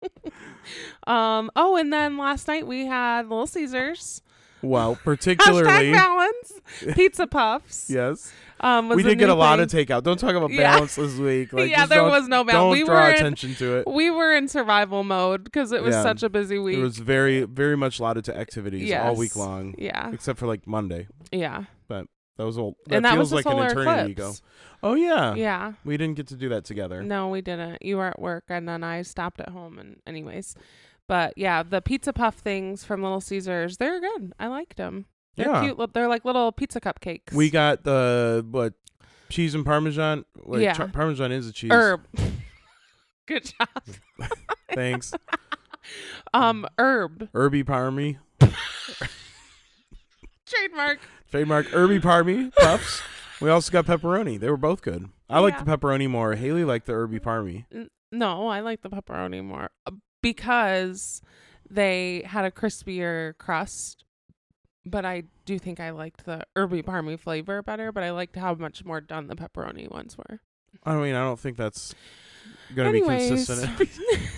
[SPEAKER 1] Um. Oh, and then last night we had Little Caesars.
[SPEAKER 2] Well,
[SPEAKER 1] Hashtag
[SPEAKER 2] particularly.
[SPEAKER 1] balance. Pizza puffs.
[SPEAKER 2] Yes.
[SPEAKER 1] Um. Was
[SPEAKER 2] We
[SPEAKER 1] the
[SPEAKER 2] did get
[SPEAKER 1] new
[SPEAKER 2] a lot of
[SPEAKER 1] thing.
[SPEAKER 2] takeout. Don't talk about
[SPEAKER 1] Yeah.
[SPEAKER 2] balance this week. Like,
[SPEAKER 1] Yeah,
[SPEAKER 2] just
[SPEAKER 1] there
[SPEAKER 2] don't-
[SPEAKER 1] was no balance.
[SPEAKER 2] Don't
[SPEAKER 1] We
[SPEAKER 2] draw
[SPEAKER 1] were in-
[SPEAKER 2] attention to it.
[SPEAKER 1] We were in survival mode because it was
[SPEAKER 2] Yeah.
[SPEAKER 1] such a busy week.
[SPEAKER 2] It was very, very much allotted to activities all
[SPEAKER 1] Yes.
[SPEAKER 2] week long,
[SPEAKER 1] Yeah.
[SPEAKER 2] except for like Monday.
[SPEAKER 1] Yeah.
[SPEAKER 2] That was old. That
[SPEAKER 1] and that
[SPEAKER 2] feels
[SPEAKER 1] was the
[SPEAKER 2] like an
[SPEAKER 1] solar
[SPEAKER 2] eternity
[SPEAKER 1] eclipse.
[SPEAKER 2] ago. Oh yeah.
[SPEAKER 1] Yeah.
[SPEAKER 2] We didn't get to do that together.
[SPEAKER 1] No, we didn't. You were at work, and then I stopped at home. And anyways, But yeah, the pizza puff things from Little Caesars, they're good. I liked them. They're
[SPEAKER 2] Yeah.
[SPEAKER 1] cute. li- They're like little pizza cupcakes.
[SPEAKER 2] We got the what cheese and parmesan. Wait,
[SPEAKER 1] Yeah.
[SPEAKER 2] char- parmesan is a cheese.
[SPEAKER 1] herb. Good job.
[SPEAKER 2] Thanks.
[SPEAKER 1] Um, herb.
[SPEAKER 2] Herby Parmy.
[SPEAKER 1] Trademark.
[SPEAKER 2] Trademark Herby Parmy puffs. We also got pepperoni. They were both good. I like
[SPEAKER 1] Yeah.
[SPEAKER 2] the pepperoni more. Haley liked the Herby Parmy.
[SPEAKER 1] N- No, I like the pepperoni more uh, because they had a crispier crust. But I do think I liked the herby parmy flavor better. But I liked how much more done the pepperoni ones were.
[SPEAKER 2] I mean, I don't think that's gonna be
[SPEAKER 1] Anyways.
[SPEAKER 2] consistent.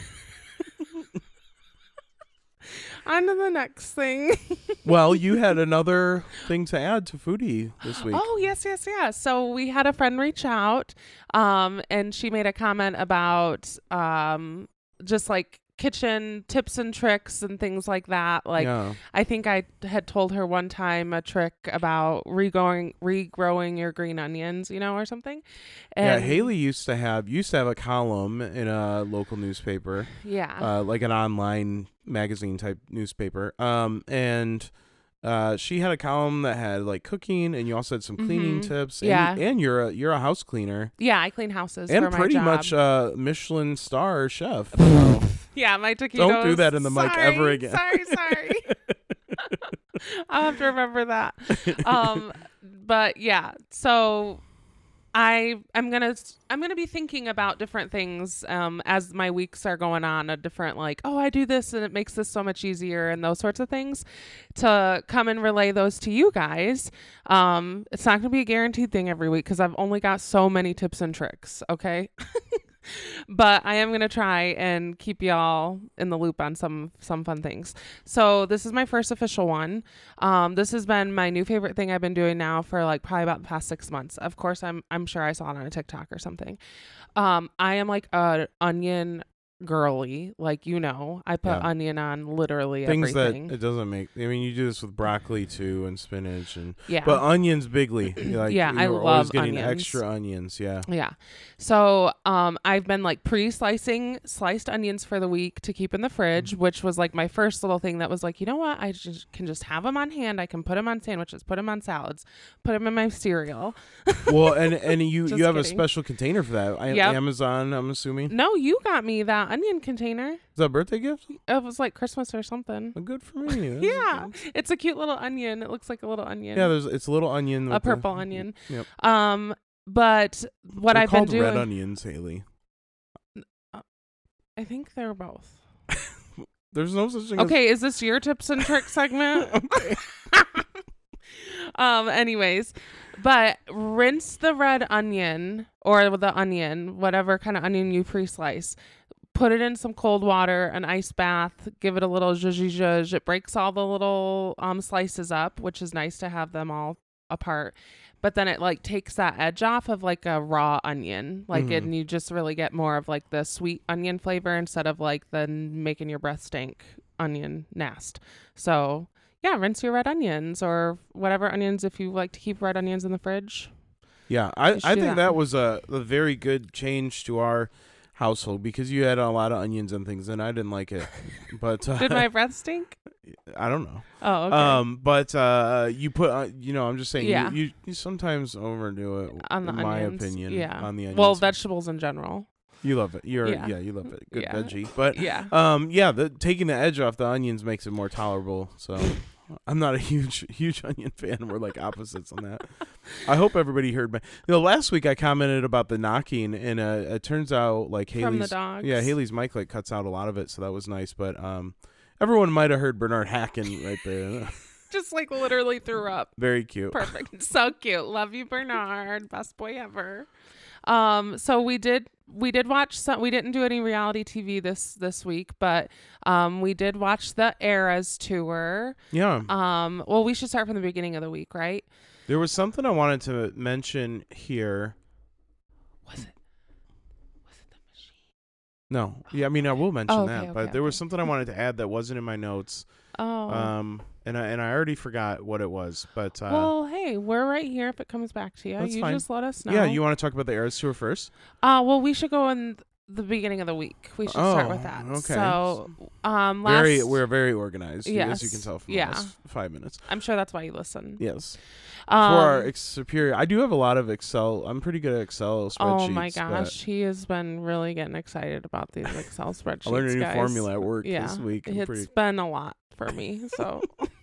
[SPEAKER 1] On to the next thing.
[SPEAKER 2] Well, you had another thing to add to Foodie this week.
[SPEAKER 1] Oh, yes, yes, yes. So we had a friend reach out, um, and she made a comment about um, just like kitchen tips and tricks and things like that. Like,
[SPEAKER 2] yeah.
[SPEAKER 1] I think I had told her one time a trick about regrowing regrowing your green onions, you know, or something.
[SPEAKER 2] Yeah,
[SPEAKER 1] And
[SPEAKER 2] Haley used to have used to have a column in a local newspaper,
[SPEAKER 1] Yeah.
[SPEAKER 2] uh, like an online magazine type newspaper. Um, and uh, she had a column that had like cooking, and you also had some cleaning
[SPEAKER 1] Mhm.
[SPEAKER 2] tips.
[SPEAKER 1] Yeah.
[SPEAKER 2] and, and you're a you're a house cleaner
[SPEAKER 1] yeah, I clean houses
[SPEAKER 2] and
[SPEAKER 1] for my
[SPEAKER 2] pretty
[SPEAKER 1] job.
[SPEAKER 2] much a Michelin star chef. So
[SPEAKER 1] Yeah, my taquitos.
[SPEAKER 2] don't do that in the mic
[SPEAKER 1] Sorry,
[SPEAKER 2] ever again.
[SPEAKER 1] Sorry, sorry. I'll have to remember that. Um, but yeah, so I I'm gonna I'm gonna be thinking about different things um as my weeks are going on. A different like, oh, I do this and it makes this so much easier and those sorts of things, to come and relay those to you guys. Um, it's not gonna be a guaranteed thing every week because I've only got so many tips and tricks. Okay. But I am going to try and keep y'all in the loop on some some fun things. So this is my first official one. Um, this has been my new favorite thing I've been doing now for like probably about the past six months. Of course, I'm I'm sure I saw it on a TikTok or something. Um, I am like a onion girly, like, you know, I put
[SPEAKER 2] Yeah.
[SPEAKER 1] onion on literally
[SPEAKER 2] Things
[SPEAKER 1] everything.
[SPEAKER 2] that it doesn't make. I mean, you do this with broccoli too, and spinach, and
[SPEAKER 1] yeah.
[SPEAKER 2] but onions bigly. Like,
[SPEAKER 1] Yeah, I
[SPEAKER 2] you're
[SPEAKER 1] love
[SPEAKER 2] always getting
[SPEAKER 1] onions.
[SPEAKER 2] extra onions. Yeah.
[SPEAKER 1] Yeah. So um, I've been like pre-slicing sliced onions for the week to keep in the fridge, which was like my first little thing that was like, you know what? I just can just have them on hand. I can put them on sandwiches, put them on salads, put them in my cereal.
[SPEAKER 2] Well, and and you
[SPEAKER 1] Just
[SPEAKER 2] you have a
[SPEAKER 1] kidding.
[SPEAKER 2] special container for that. I,
[SPEAKER 1] Yep.
[SPEAKER 2] Amazon, I'm assuming.
[SPEAKER 1] No, you got me that onion container.
[SPEAKER 2] Is that a birthday gift?
[SPEAKER 1] It was like Christmas or something.
[SPEAKER 2] Well, good for me. That's-
[SPEAKER 1] Yeah. It's a cute little onion. It looks like a little onion.
[SPEAKER 2] Yeah, there's it's a little onion.
[SPEAKER 1] a
[SPEAKER 2] with the-
[SPEAKER 1] purple onion.
[SPEAKER 2] Yep.
[SPEAKER 1] Um, but what
[SPEAKER 2] They're
[SPEAKER 1] I've been
[SPEAKER 2] called
[SPEAKER 1] doing,
[SPEAKER 2] red onions, Haley.
[SPEAKER 1] I think they're both.
[SPEAKER 2] There's no such thing. as-
[SPEAKER 1] Okay, is this your tips and tricks segment?
[SPEAKER 2] Okay.
[SPEAKER 1] um, anyways, but rinse the red onion or the onion, whatever kind of onion you pre-slice. Put it in some cold water, an ice bath, give it a little zhuzh zhuzh. It breaks all the little um slices up, which is nice to have them all apart. But then it like takes that edge off of like a raw onion, like
[SPEAKER 2] Mhm.
[SPEAKER 1] it, and you just really get more of like the sweet onion flavor instead of like the n- making your breath stink onion nast. So yeah, rinse your red onions or whatever onions if you like to keep red onions in the fridge.
[SPEAKER 2] Yeah, I,
[SPEAKER 1] You should
[SPEAKER 2] I
[SPEAKER 1] do
[SPEAKER 2] think
[SPEAKER 1] that.
[SPEAKER 2] that was a, a very good change to our household because you had a lot of onions and things, and I didn't like it. But uh,
[SPEAKER 1] Did my breath stink?
[SPEAKER 2] I don't know.
[SPEAKER 1] Oh, okay.
[SPEAKER 2] Um, but uh, you put, uh, you know, I'm just saying,
[SPEAKER 1] Yeah.
[SPEAKER 2] you, you, you sometimes overdo it.
[SPEAKER 1] On the
[SPEAKER 2] in my
[SPEAKER 1] onions.
[SPEAKER 2] opinion,
[SPEAKER 1] Yeah.
[SPEAKER 2] on the onions.
[SPEAKER 1] Well, vegetables in general.
[SPEAKER 2] you love it. You're,
[SPEAKER 1] Yeah.
[SPEAKER 2] yeah, you love it. Good
[SPEAKER 1] Yeah.
[SPEAKER 2] veggie. But
[SPEAKER 1] Yeah.
[SPEAKER 2] um, yeah, the taking the edge off the onions makes it more tolerable. So I'm not a huge, huge onion fan. We're like opposites on that. I hope everybody heard my. You know, last week I commented about the knocking, and uh, it turns out like Haley's.
[SPEAKER 1] From the dogs.
[SPEAKER 2] Yeah, Haley's mic like cuts out a lot of it, so that was nice. But um, everyone might have heard Bernard hacking right there.
[SPEAKER 1] Just like literally threw up.
[SPEAKER 2] Very cute.
[SPEAKER 1] Perfect. So cute. Love you, Bernard. Best boy ever. Um, so we did we did watch some we didn't do any reality T V this this week, but um we did watch the Eras tour.
[SPEAKER 2] Yeah.
[SPEAKER 1] Um well we should start from the beginning of the week, right?
[SPEAKER 2] There was something I wanted to mention here.
[SPEAKER 1] Was it was it the machine?
[SPEAKER 2] No. Yeah, I mean I will mention
[SPEAKER 1] Oh, okay,
[SPEAKER 2] that,
[SPEAKER 1] okay,
[SPEAKER 2] but there was
[SPEAKER 1] okay.
[SPEAKER 2] something I wanted to add that wasn't in my notes.
[SPEAKER 1] Oh.
[SPEAKER 2] Um and I and I already forgot what it was, but uh
[SPEAKER 1] well, hey, we're right here if it comes back to you.
[SPEAKER 2] That's
[SPEAKER 1] You
[SPEAKER 2] fine.
[SPEAKER 1] just let us know.
[SPEAKER 2] yeah, you want to talk about the Eras tour first?
[SPEAKER 1] Uh well we should go in the beginning of the week. We should start
[SPEAKER 2] Oh,
[SPEAKER 1] with that.
[SPEAKER 2] okay.
[SPEAKER 1] So, um, last,
[SPEAKER 2] Very, we're very organized, as
[SPEAKER 1] Yes,
[SPEAKER 2] you can tell from
[SPEAKER 1] yeah.
[SPEAKER 2] the last five minutes.
[SPEAKER 1] I'm sure that's why you listen.
[SPEAKER 2] Yes.
[SPEAKER 1] Um,
[SPEAKER 2] For our ex- superior, I do have a lot of Excel. I'm pretty good at Excel spreadsheets.
[SPEAKER 1] oh my
[SPEAKER 2] but
[SPEAKER 1] gosh, he has been really getting excited about these Excel spreadsheets.
[SPEAKER 2] I learned a new
[SPEAKER 1] guys.
[SPEAKER 2] formula at work
[SPEAKER 1] yeah,
[SPEAKER 2] this week. I'm
[SPEAKER 1] It's
[SPEAKER 2] pretty...
[SPEAKER 1] been a lot for me, so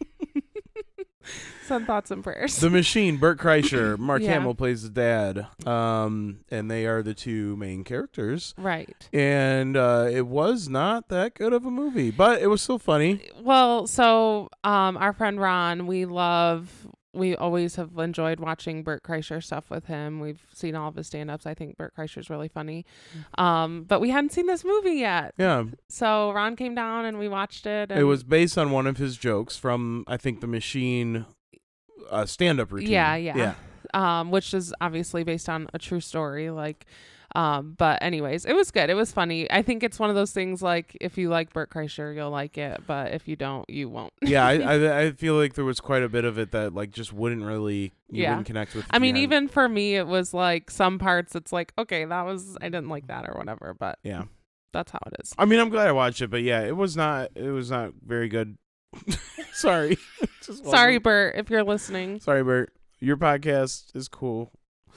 [SPEAKER 1] send thoughts and prayers.
[SPEAKER 2] The Machine, Bert Kreischer, Mark
[SPEAKER 1] Yeah.
[SPEAKER 2] Hamill plays the dad, um, and they are the two main characters.
[SPEAKER 1] Right.
[SPEAKER 2] And uh, it was not that good of a movie, but it was still funny.
[SPEAKER 1] Well, so um, our friend Ron, we love, we always have enjoyed watching Bert Kreischer stuff with him. We've seen all of his stand-ups. I think Bert Kreischer's really funny. Um, but we hadn't seen this movie yet.
[SPEAKER 2] Yeah,
[SPEAKER 1] So Ron came down and we watched it. And
[SPEAKER 2] it was based on one of his jokes from, I think, The Machine uh, stand-up routine.
[SPEAKER 1] Yeah, yeah.
[SPEAKER 2] Yeah.
[SPEAKER 1] Um, which is obviously based on a true story. Like, um, but anyways, it was good. It was funny. I think it's one of those things like if you like Bert Kreischer, you'll like it, but if you don't, you won't.
[SPEAKER 2] Yeah, I, I I feel like there was quite a bit of it that like just wouldn't really you
[SPEAKER 1] Yeah.
[SPEAKER 2] wouldn't connect with.
[SPEAKER 1] I mean,
[SPEAKER 2] the end.
[SPEAKER 1] even for me, it was like some parts. It's like, okay, that was I didn't like that or whatever, but
[SPEAKER 2] yeah.
[SPEAKER 1] that's how it is.
[SPEAKER 2] I mean, I'm glad I watched it, but yeah, it was not it was not very good. Sorry. It just
[SPEAKER 1] Sorry,
[SPEAKER 2] wasn't.
[SPEAKER 1] Bert, if you're listening.
[SPEAKER 2] Sorry, Bert. Your podcast is cool.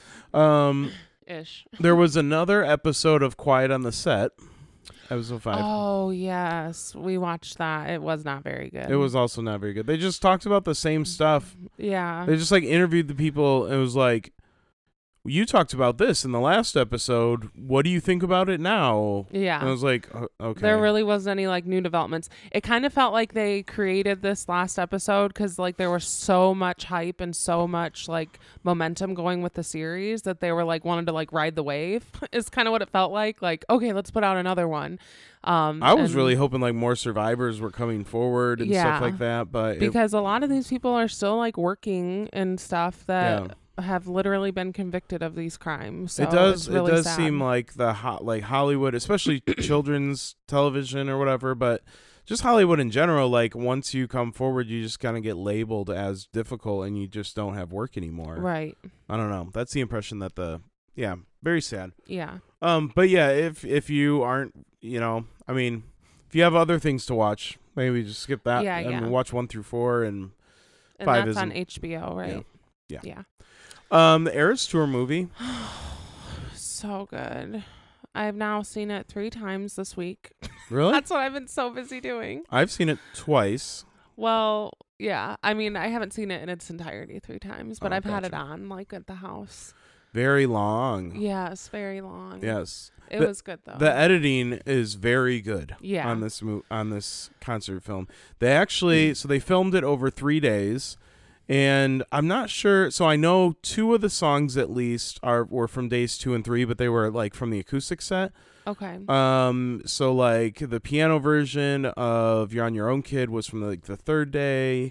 [SPEAKER 2] Um,
[SPEAKER 1] Ish.
[SPEAKER 2] there was another episode of Quiet on the Set. Episode five.
[SPEAKER 1] Oh yes, we watched that. It was not very good.
[SPEAKER 2] It was also not very good. They just talked about the same stuff.
[SPEAKER 1] Yeah.
[SPEAKER 2] They just like interviewed the people. And it was like, you talked about this in the last episode. What do you think about it now?
[SPEAKER 1] Yeah.
[SPEAKER 2] And I was like, uh, okay.
[SPEAKER 1] There really wasn't any like new developments. It kind of felt like they created this last episode because like there was so much hype and so much like momentum going with the series that they were like wanted to like ride the wave is kind of what it felt like. Like, okay, let's put out another one. Um,
[SPEAKER 2] I was
[SPEAKER 1] and-
[SPEAKER 2] really hoping like more survivors were coming forward and
[SPEAKER 1] Yeah.
[SPEAKER 2] stuff like that, but it,
[SPEAKER 1] because a lot of these people are still like working and stuff that
[SPEAKER 2] Yeah.
[SPEAKER 1] have literally been convicted of these crimes. So
[SPEAKER 2] it does
[SPEAKER 1] it's really
[SPEAKER 2] it does
[SPEAKER 1] sad.
[SPEAKER 2] seem like the ho- like Hollywood, especially children's television or whatever, but just Hollywood in general, like once you come forward you just kind of get labeled as difficult and you just don't have work anymore.
[SPEAKER 1] right.
[SPEAKER 2] I don't know. That's the impression that the yeah, very sad.
[SPEAKER 1] Yeah.
[SPEAKER 2] Um but yeah, if if you aren't, you know, I mean, if you have other things to watch, maybe just skip that
[SPEAKER 1] Yeah,
[SPEAKER 2] and
[SPEAKER 1] yeah.
[SPEAKER 2] watch one through four and
[SPEAKER 1] And
[SPEAKER 2] Five
[SPEAKER 1] that's on
[SPEAKER 2] isn't-
[SPEAKER 1] H B O, right?
[SPEAKER 2] Yeah.
[SPEAKER 1] Yeah.
[SPEAKER 2] um the Eras Tour movie.
[SPEAKER 1] So good. I've now seen it three times this week.
[SPEAKER 2] Really?
[SPEAKER 1] That's what I've been so busy doing.
[SPEAKER 2] I've seen it twice.
[SPEAKER 1] Well, yeah. I mean, I haven't seen it in its entirety three times, but
[SPEAKER 2] Oh,
[SPEAKER 1] I've had it
[SPEAKER 2] gotcha.
[SPEAKER 1] on like at the house.
[SPEAKER 2] Very long.
[SPEAKER 1] Yes, very long.
[SPEAKER 2] Yes.
[SPEAKER 1] It
[SPEAKER 2] The-
[SPEAKER 1] was good though.
[SPEAKER 2] The editing is very good
[SPEAKER 1] Yeah.
[SPEAKER 2] on this mo- on this concert film. They actually so they filmed it over three days, and I'm not sure. So I know two of the songs at least are were from days two and three, but they were like from the acoustic set.
[SPEAKER 1] Okay.
[SPEAKER 2] Um, so like the piano version of "You're on Your Own, Kid" was from like the third day,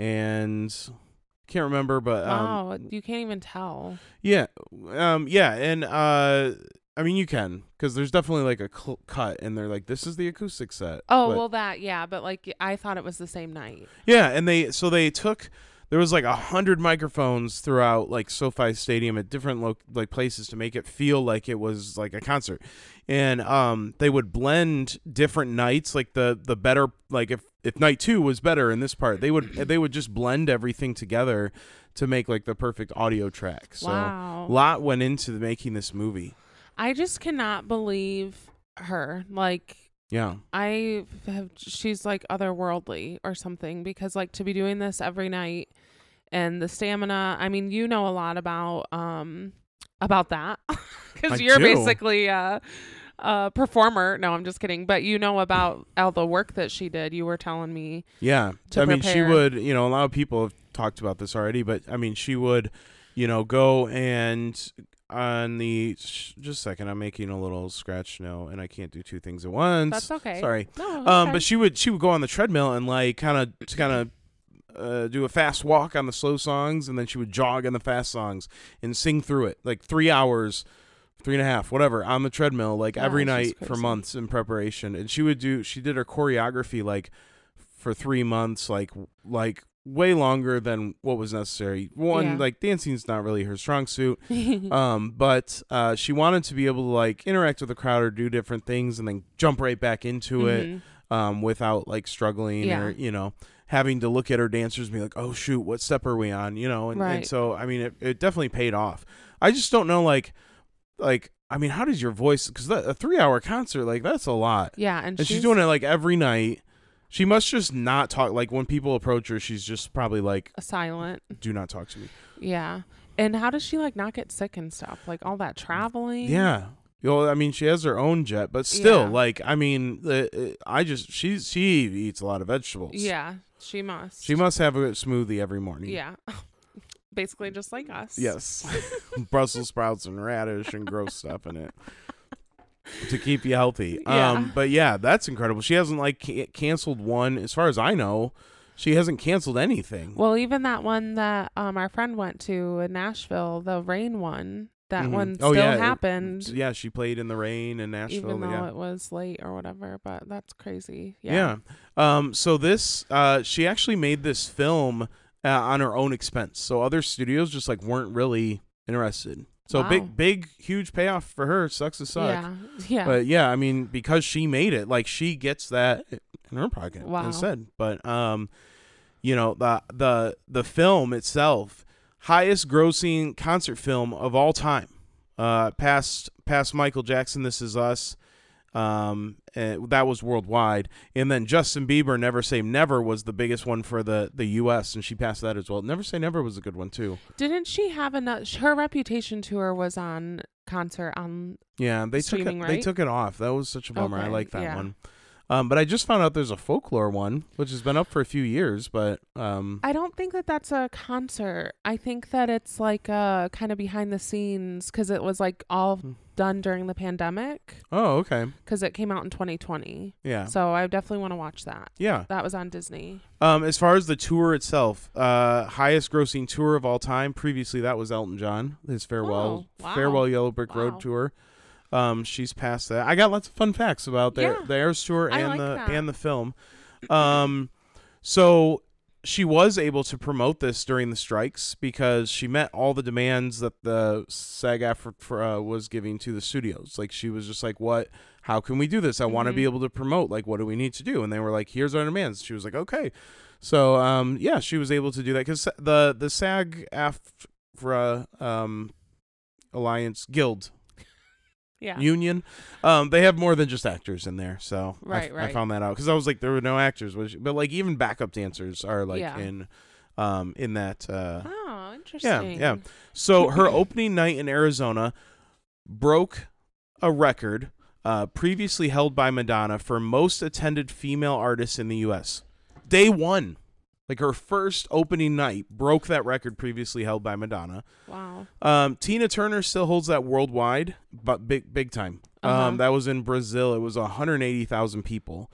[SPEAKER 2] and can't remember, but um,
[SPEAKER 1] Wow, you can't even tell.
[SPEAKER 2] yeah, um, yeah, and uh. I mean, you can, because there's definitely like a cl- cut, and they're like, "This is the acoustic set."
[SPEAKER 1] Oh,
[SPEAKER 2] But-
[SPEAKER 1] well, that, yeah, but like I thought it was the same night.
[SPEAKER 2] yeah, and they so they took there was like a hundred microphones throughout like SoFi Stadium at different lo- like places to make it feel like it was like a concert, and um they would blend different nights, like the the better like if if night two was better in this part, they would they would just blend everything together to make like the perfect audio track. So
[SPEAKER 1] Wow.
[SPEAKER 2] a lot went into making this movie.
[SPEAKER 1] I just cannot believe her. Like,
[SPEAKER 2] Yeah.
[SPEAKER 1] I have, she's like otherworldly or something because like to be doing this every night and the stamina, I mean, you know a lot about, um, about that
[SPEAKER 2] I
[SPEAKER 1] because you're
[SPEAKER 2] do.
[SPEAKER 1] basically a, a performer. No, I'm just kidding. But you know about all the work that she did. You were telling me.
[SPEAKER 2] Yeah.
[SPEAKER 1] To
[SPEAKER 2] I mean, she
[SPEAKER 1] prepare.
[SPEAKER 2] would, you know, a lot of people have talked about this already, but I mean, she would, you know, go and on the, sh- just a second, I'm making a little scratch note and I can't do two things at once.
[SPEAKER 1] That's okay.
[SPEAKER 2] Sorry.
[SPEAKER 1] No,
[SPEAKER 2] Um,
[SPEAKER 1] okay.
[SPEAKER 2] but she would, she would go on the treadmill and like kind of, to kind of, uh, do a fast walk on the slow songs, and then she would jog on the fast songs and sing through it like three hours, three and a half, whatever, on the treadmill, like
[SPEAKER 1] Wow,
[SPEAKER 2] every
[SPEAKER 1] she's
[SPEAKER 2] night for
[SPEAKER 1] crazy.
[SPEAKER 2] months in preparation. And she would do, she did her choreography like for three months, like, like way longer than what was necessary. One,
[SPEAKER 1] Yeah.
[SPEAKER 2] like dancing's not really her strong suit. um, but uh, she wanted to be able to like interact with the crowd or do different things and then jump right back into it
[SPEAKER 1] Mhm.
[SPEAKER 2] um, without like struggling
[SPEAKER 1] Yeah.
[SPEAKER 2] or, you know, having to look at her dancers and be like, oh shoot, what step are we on? You know, and, and
[SPEAKER 1] Right.
[SPEAKER 2] so, I mean, it, it definitely paid off. I just don't know, like, like, I mean, how does your voice, because a three hour concert, like that's a lot.
[SPEAKER 1] Yeah, and,
[SPEAKER 2] And
[SPEAKER 1] she's,
[SPEAKER 2] she's doing it like every night. She must just not talk. Like when people approach her, she's just probably like,
[SPEAKER 1] silent.
[SPEAKER 2] do not talk to me.
[SPEAKER 1] Yeah. And how does she like not get sick and stuff? Like all that traveling.
[SPEAKER 2] Yeah. You know, I mean, she has her own jet, but still,
[SPEAKER 1] Yeah.
[SPEAKER 2] like, I mean, uh, uh, I just, she's, she eats a lot of vegetables.
[SPEAKER 1] Yeah, she must.
[SPEAKER 2] She must have a smoothie every morning.
[SPEAKER 1] Yeah. Basically just like us.
[SPEAKER 2] Yes. Brussels sprouts and radish and gross stuff in it to keep you healthy.
[SPEAKER 1] Yeah.
[SPEAKER 2] Um, but yeah, that's incredible. She hasn't like ca- canceled one, as far as I know. She hasn't canceled anything.
[SPEAKER 1] Well, even that one that um our friend went to in Nashville, the rain one, that
[SPEAKER 2] Mhm.
[SPEAKER 1] one
[SPEAKER 2] Oh,
[SPEAKER 1] still
[SPEAKER 2] yeah, it-
[SPEAKER 1] happened.
[SPEAKER 2] Yeah, she played in the rain in Nashville.
[SPEAKER 1] even though
[SPEAKER 2] yeah.
[SPEAKER 1] it was late or whatever, but that's crazy.
[SPEAKER 2] Yeah.
[SPEAKER 1] Yeah.
[SPEAKER 2] Um. So this, uh, she actually made this film uh, on her own expense. So other studios just like weren't really interested. So
[SPEAKER 1] Wow.
[SPEAKER 2] big, big, huge payoff for her. Sucks to suck.
[SPEAKER 1] Yeah. Yeah.
[SPEAKER 2] But yeah, I mean, because she made it, like she gets that in her pocket
[SPEAKER 1] Wow.
[SPEAKER 2] instead. But um, you know, the the the film itself, highest grossing concert film of all time, uh, past past Michael Jackson, This Is Us. Um, and that was worldwide, and then Justin Bieber, Never Say Never was the biggest one for the the U S, and she passed that as well. Never Say Never was a good one too.
[SPEAKER 1] Didn't she have another? Her Reputation tour was on concert on.
[SPEAKER 2] Yeah, they took it.
[SPEAKER 1] Streaming,
[SPEAKER 2] They
[SPEAKER 1] right?
[SPEAKER 2] took it off. That was such a bummer. I
[SPEAKER 1] Okay,
[SPEAKER 2] like that
[SPEAKER 1] yeah.
[SPEAKER 2] one. Um, but I just found out there's a folklore one, which has been up for a few years. But um,
[SPEAKER 1] I don't think that that's a concert. I think that it's like uh kind of behind the scenes because it was like all
[SPEAKER 2] Hmm.
[SPEAKER 1] done during the pandemic
[SPEAKER 2] oh, okay,
[SPEAKER 1] because it came out in twenty twenty.
[SPEAKER 2] yeah,
[SPEAKER 1] So I definitely want to watch that.
[SPEAKER 2] yeah.
[SPEAKER 1] That was on Disney.
[SPEAKER 2] Um, as far as the tour itself, uh, highest grossing tour of all time. Previously, that was Elton John, his farewell
[SPEAKER 1] Oh, wow.
[SPEAKER 2] farewell Yellow Brick
[SPEAKER 1] Wow.
[SPEAKER 2] Road tour. Um, she's past that. I got lots of fun facts about the
[SPEAKER 1] Yeah.
[SPEAKER 2] the Eras tour
[SPEAKER 1] I
[SPEAKER 2] and
[SPEAKER 1] like
[SPEAKER 2] the
[SPEAKER 1] that.
[SPEAKER 2] and the film. Um, so she was able to promote this during the strikes because she met all the demands that the SAG-AFTRA uh, was giving to the studios. Like she was just like, "What? How can we do this? I want to
[SPEAKER 1] Mhm.
[SPEAKER 2] be able to promote. Like, what do we need to do?" And they were like, "Here's our demands." She was like, "Okay." So, um, yeah, she was able to do that because the the SAG-AFTRA um, Alliance Guild.
[SPEAKER 1] Yeah.
[SPEAKER 2] Union, um, they have more than just actors in there, so I,
[SPEAKER 1] Right,
[SPEAKER 2] I
[SPEAKER 1] right.
[SPEAKER 2] found that out because I was like, there were no actors, which, but like even backup dancers are like
[SPEAKER 1] Yeah.
[SPEAKER 2] in, um, in that. Uh,
[SPEAKER 1] Oh, interesting.
[SPEAKER 2] yeah. So her opening night in Arizona broke a record uh, previously held by Madonna for most attended female artists in the U S Day one, like her first opening night, broke that record previously held by Madonna.
[SPEAKER 1] Wow.
[SPEAKER 2] Um, Tina Turner still holds that worldwide, but big, big time.
[SPEAKER 1] Uh-huh.
[SPEAKER 2] Um, that was in Brazil. It was one hundred eighty thousand people.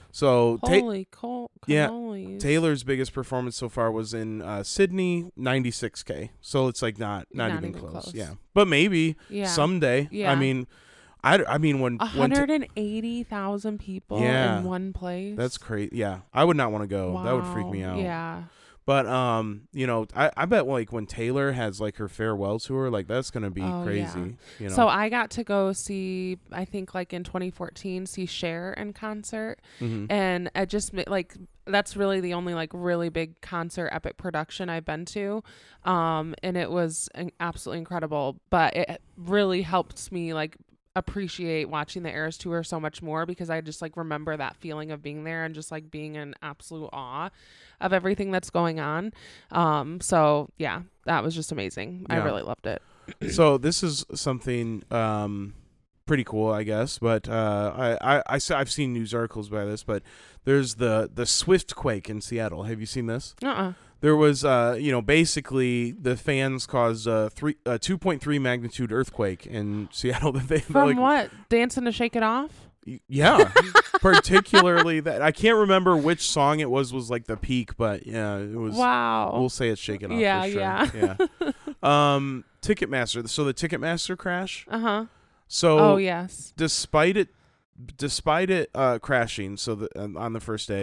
[SPEAKER 2] So Ta-
[SPEAKER 1] Holy col-
[SPEAKER 2] yeah,
[SPEAKER 1] cannolis.
[SPEAKER 2] Taylor's biggest performance so far was in uh, Sydney, ninety-six K. So it's like not not,
[SPEAKER 1] Not
[SPEAKER 2] even,
[SPEAKER 1] even
[SPEAKER 2] close.
[SPEAKER 1] close.
[SPEAKER 2] Yeah, but maybe
[SPEAKER 1] Yeah.
[SPEAKER 2] someday.
[SPEAKER 1] Yeah.
[SPEAKER 2] I mean, I, I mean when
[SPEAKER 1] one
[SPEAKER 2] when Ta-
[SPEAKER 1] hundred eighty thousand people
[SPEAKER 2] Yeah.
[SPEAKER 1] in one place.
[SPEAKER 2] that's crazy. Yeah, I would not want to go. That would freak
[SPEAKER 1] Wow.
[SPEAKER 2] me out.
[SPEAKER 1] Yeah.
[SPEAKER 2] But um, you know, I, I bet like when Taylor has like her farewell tour, like that's gonna be
[SPEAKER 1] Oh,
[SPEAKER 2] crazy.
[SPEAKER 1] yeah.
[SPEAKER 2] You know.
[SPEAKER 1] So I got to go see, I think like in twenty fourteen, see Cher in concert.
[SPEAKER 2] Mhm.
[SPEAKER 1] And it just ma- like, that's really the only like really big concert epic production I've been to. Um, and it was an- absolutely incredible, but it really helped me like appreciate watching the Eras tour so much more because I just like remember that feeling of being there and just like being in absolute awe of everything that's going on. Um, so yeah, that was just amazing. I
[SPEAKER 2] Yeah.
[SPEAKER 1] really loved it.
[SPEAKER 2] So this is something um, pretty cool, I guess. But uh, I, I, I, saw- I've seen news articles by this, but there's the, the Swift quake in Seattle. Have you seen this?
[SPEAKER 1] Uh-uh.
[SPEAKER 2] There was, uh, you know, basically the fans caused a three, a two point three magnitude earthquake in Seattle. That they
[SPEAKER 1] From
[SPEAKER 2] like,
[SPEAKER 1] what? Dancing to Shake It Off?
[SPEAKER 2] y- Yeah, particularly that. I can't remember which song it was. Was like the peak, but yeah, it was.
[SPEAKER 1] Wow.
[SPEAKER 2] We'll say it's shaken off.
[SPEAKER 1] Yeah,
[SPEAKER 2] for sure.
[SPEAKER 1] yeah.
[SPEAKER 2] yeah. Um, Ticketmaster. So the Ticketmaster crash.
[SPEAKER 1] Uh-huh.
[SPEAKER 2] So
[SPEAKER 1] Oh, yes.
[SPEAKER 2] despite it, despite it uh, crashing, so the, um, on the first day,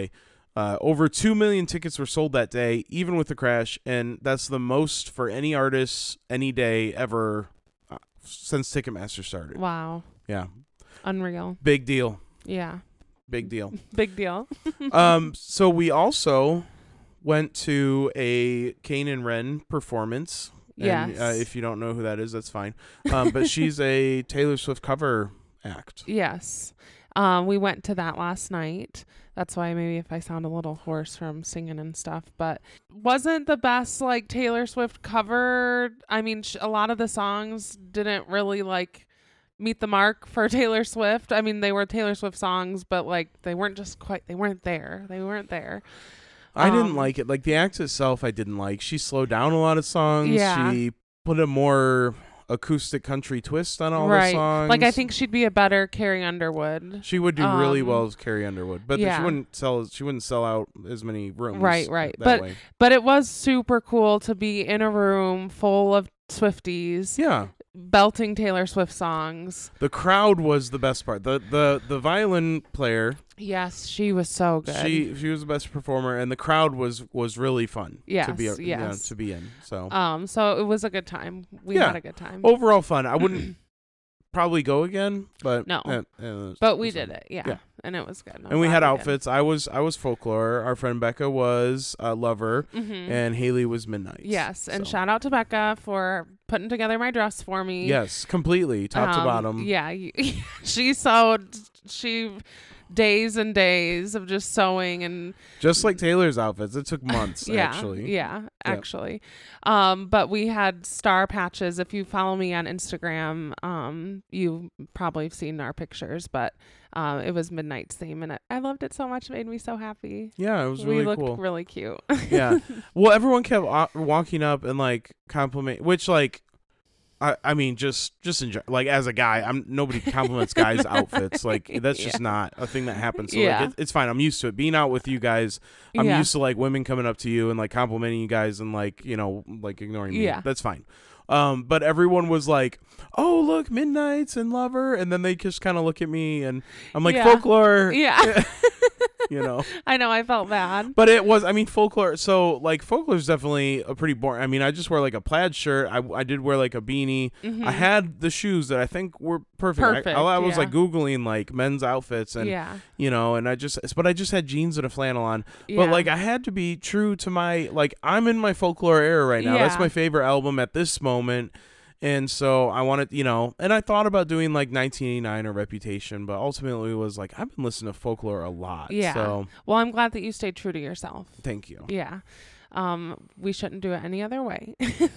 [SPEAKER 2] Uh, over two million tickets were sold that day, even with the crash, and that's the most for any artist any day ever uh, since Ticketmaster started.
[SPEAKER 1] Wow.
[SPEAKER 2] Yeah.
[SPEAKER 1] Unreal.
[SPEAKER 2] Big deal.
[SPEAKER 1] Yeah.
[SPEAKER 2] Big deal.
[SPEAKER 1] Big deal.
[SPEAKER 2] um. So we also went to a Kane and Ren performance. And,
[SPEAKER 1] Yes.
[SPEAKER 2] uh, if you don't know who that is, that's fine. Um, but she's a Taylor Swift cover act.
[SPEAKER 1] Yes. Um, we went to that last night. That's why maybe if I sound a little hoarse from singing and stuff, but wasn't the best like Taylor Swift cover. I mean, sh- a lot of the songs didn't really like meet the mark for Taylor Swift. I mean, they were Taylor Swift songs, but like they weren't just quite, they weren't there. They weren't there.
[SPEAKER 2] I didn't
[SPEAKER 1] Um,
[SPEAKER 2] like it. Like the act itself, I didn't like. She slowed down a lot of songs.
[SPEAKER 1] Yeah.
[SPEAKER 2] She put a more acoustic country twist on all
[SPEAKER 1] Right.
[SPEAKER 2] the songs.
[SPEAKER 1] Like I think she'd be a better Carrie Underwood.
[SPEAKER 2] she would do really
[SPEAKER 1] um,
[SPEAKER 2] well as Carrie Underwood, but
[SPEAKER 1] yeah.
[SPEAKER 2] she wouldn't sell. She wouldn't sell out as many rooms.
[SPEAKER 1] Right, right.
[SPEAKER 2] That
[SPEAKER 1] But-
[SPEAKER 2] way.
[SPEAKER 1] But it was super cool to be in a room full of Swifties
[SPEAKER 2] Yeah,
[SPEAKER 1] belting Taylor Swift songs.
[SPEAKER 2] the crowd was the best part. the the The violin player,
[SPEAKER 1] Yes, she was so good.
[SPEAKER 2] she she was the best performer, and the crowd was was really fun. to be
[SPEAKER 1] Yes,
[SPEAKER 2] a, yeah,
[SPEAKER 1] yes.
[SPEAKER 2] to be in. So
[SPEAKER 1] um, so it was a good time. We
[SPEAKER 2] Yeah.
[SPEAKER 1] had a good time.
[SPEAKER 2] overall fun. I wouldn't probably go again, but
[SPEAKER 1] No.
[SPEAKER 2] eh, eh,
[SPEAKER 1] but we
[SPEAKER 2] it's
[SPEAKER 1] did
[SPEAKER 2] fun.
[SPEAKER 1] it, yeah.
[SPEAKER 2] Yeah.
[SPEAKER 1] And it was good. I'm
[SPEAKER 2] And we
[SPEAKER 1] glad
[SPEAKER 2] had
[SPEAKER 1] did.
[SPEAKER 2] outfits. I was I was Folklore. Our friend Becca was uh, Lover,
[SPEAKER 1] Mhm.
[SPEAKER 2] and Haley was Midnight.
[SPEAKER 1] Yes, and
[SPEAKER 2] So-
[SPEAKER 1] shout out to Becca for putting together my dress for me.
[SPEAKER 2] Yes, completely, top to
[SPEAKER 1] Um,
[SPEAKER 2] bottom.
[SPEAKER 1] Yeah, you- she sewed. She days and days of just sewing and
[SPEAKER 2] Just like Taylor's outfits, it took months.
[SPEAKER 1] yeah,
[SPEAKER 2] actually.
[SPEAKER 1] yeah, actually. Um, but we had star patches. If you follow me on Instagram, um, you probably have seen our pictures. But um, it was Midnight's theme, and I, I loved it so much. It made me so happy.
[SPEAKER 2] Yeah, it was
[SPEAKER 1] we
[SPEAKER 2] really
[SPEAKER 1] looked
[SPEAKER 2] cool.
[SPEAKER 1] really cute.
[SPEAKER 2] Yeah. Well, everyone kept uh, walking up and like compliment, which like, I I mean just just enjoy, like as a guy, I'm nobody compliments guys' outfits. Like that's just
[SPEAKER 1] Yeah.
[SPEAKER 2] not a thing that happens. So
[SPEAKER 1] Yeah.
[SPEAKER 2] like it, it's fine. I'm used to it. Being out with you guys, I'm
[SPEAKER 1] Yeah.
[SPEAKER 2] used to like women coming up to you and like complimenting you guys and like you know like ignoring me.
[SPEAKER 1] Yeah.
[SPEAKER 2] That's fine. Um, but everyone was like, "Oh, look, Midnight's and Lover," and then they just kind of look at me, and I'm like,
[SPEAKER 1] Yeah.
[SPEAKER 2] "Folklore,"
[SPEAKER 1] Yeah,
[SPEAKER 2] you know.
[SPEAKER 1] I know. I felt bad.
[SPEAKER 2] But it was, I mean, Folklore. So like, Folklore's definitely a pretty boring. I mean, I just wear like a plaid shirt. I, I did wear like a beanie.
[SPEAKER 1] Mhm.
[SPEAKER 2] I had the shoes that I think were perfect. I-
[SPEAKER 1] Perfect,
[SPEAKER 2] I, I was
[SPEAKER 1] yeah.
[SPEAKER 2] like googling like men's outfits and
[SPEAKER 1] yeah,
[SPEAKER 2] you know, and I just, but I just had jeans and a flannel on.
[SPEAKER 1] yeah.
[SPEAKER 2] But like, I had to be true to my like. I'm in my Folklore era right now. That's
[SPEAKER 1] Yeah.
[SPEAKER 2] my favorite album at this moment. And so I wanted, you know, and I thought about doing like nineteen eighty-nine or Reputation, but ultimately it was like, I've been listening to Folklore a lot.
[SPEAKER 1] Yeah.
[SPEAKER 2] So
[SPEAKER 1] Well, I'm glad that you stayed true to yourself.
[SPEAKER 2] thank you.
[SPEAKER 1] Yeah. Um, we shouldn't do it any other way.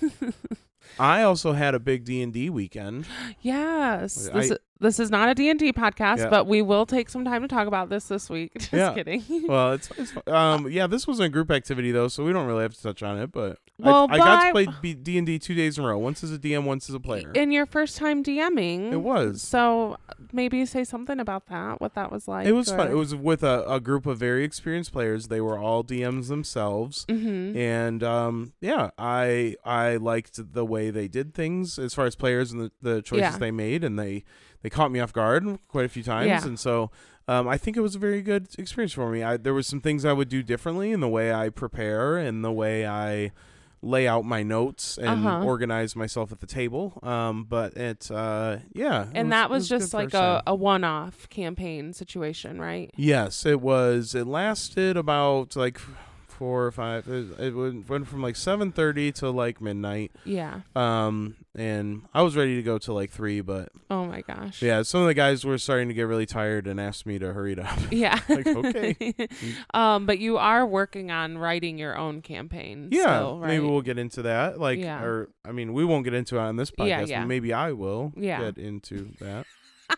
[SPEAKER 2] I also had a big D and D weekend.
[SPEAKER 1] Yes.
[SPEAKER 2] I-
[SPEAKER 1] This, is, this is not a D and D podcast,
[SPEAKER 2] Yeah.
[SPEAKER 1] but we will take some time to talk about this this week. Just
[SPEAKER 2] Yeah.
[SPEAKER 1] kidding.
[SPEAKER 2] Well, it's, it's um yeah, this wasn't a group activity though, so we don't really have to touch on it. But
[SPEAKER 1] Well,
[SPEAKER 2] I, I got to
[SPEAKER 1] but
[SPEAKER 2] play
[SPEAKER 1] I-
[SPEAKER 2] B- D and D two days in a row. Once as a D M, once as a player.
[SPEAKER 1] In your first time DMing.
[SPEAKER 2] It was.
[SPEAKER 1] So maybe say something about that, what that was like.
[SPEAKER 2] It was fun.
[SPEAKER 1] or-
[SPEAKER 2] It was with a, a group of very experienced players. They were all D Ms themselves.
[SPEAKER 1] Mhm.
[SPEAKER 2] And um, yeah, I I liked the way they did things as far as players and the, the choices
[SPEAKER 1] Yeah.
[SPEAKER 2] they made, and they they caught me off guard quite a few times,
[SPEAKER 1] Yeah.
[SPEAKER 2] and so um, I think it was a very good experience for me. I, there was some things I would do differently in the way I prepare and the way I lay out my notes and
[SPEAKER 1] Uh-huh.
[SPEAKER 2] organize myself at the table. Um, but it uh, yeah, it
[SPEAKER 1] And that was,
[SPEAKER 2] it
[SPEAKER 1] just
[SPEAKER 2] good
[SPEAKER 1] like
[SPEAKER 2] first
[SPEAKER 1] a,
[SPEAKER 2] time.
[SPEAKER 1] a one-off campaign situation, right?
[SPEAKER 2] Yes, it was. It lasted about like four or five. It, it went went from like seven thirty to like midnight.
[SPEAKER 1] Yeah.
[SPEAKER 2] Um, and I was ready to go till like three, but
[SPEAKER 1] Oh my gosh.
[SPEAKER 2] yeah, some of the guys were starting to get really tired and asked me to hurry it up.
[SPEAKER 1] Yeah.
[SPEAKER 2] Like, okay.
[SPEAKER 1] um, but you are working on writing your own campaign.
[SPEAKER 2] Yeah,
[SPEAKER 1] still, right?
[SPEAKER 2] maybe we'll get into that. Like,
[SPEAKER 1] Yeah.
[SPEAKER 2] or I mean, we won't get into it on this podcast.
[SPEAKER 1] Yeah,
[SPEAKER 2] but
[SPEAKER 1] yeah.
[SPEAKER 2] Maybe I will
[SPEAKER 1] Yeah.
[SPEAKER 2] get into that.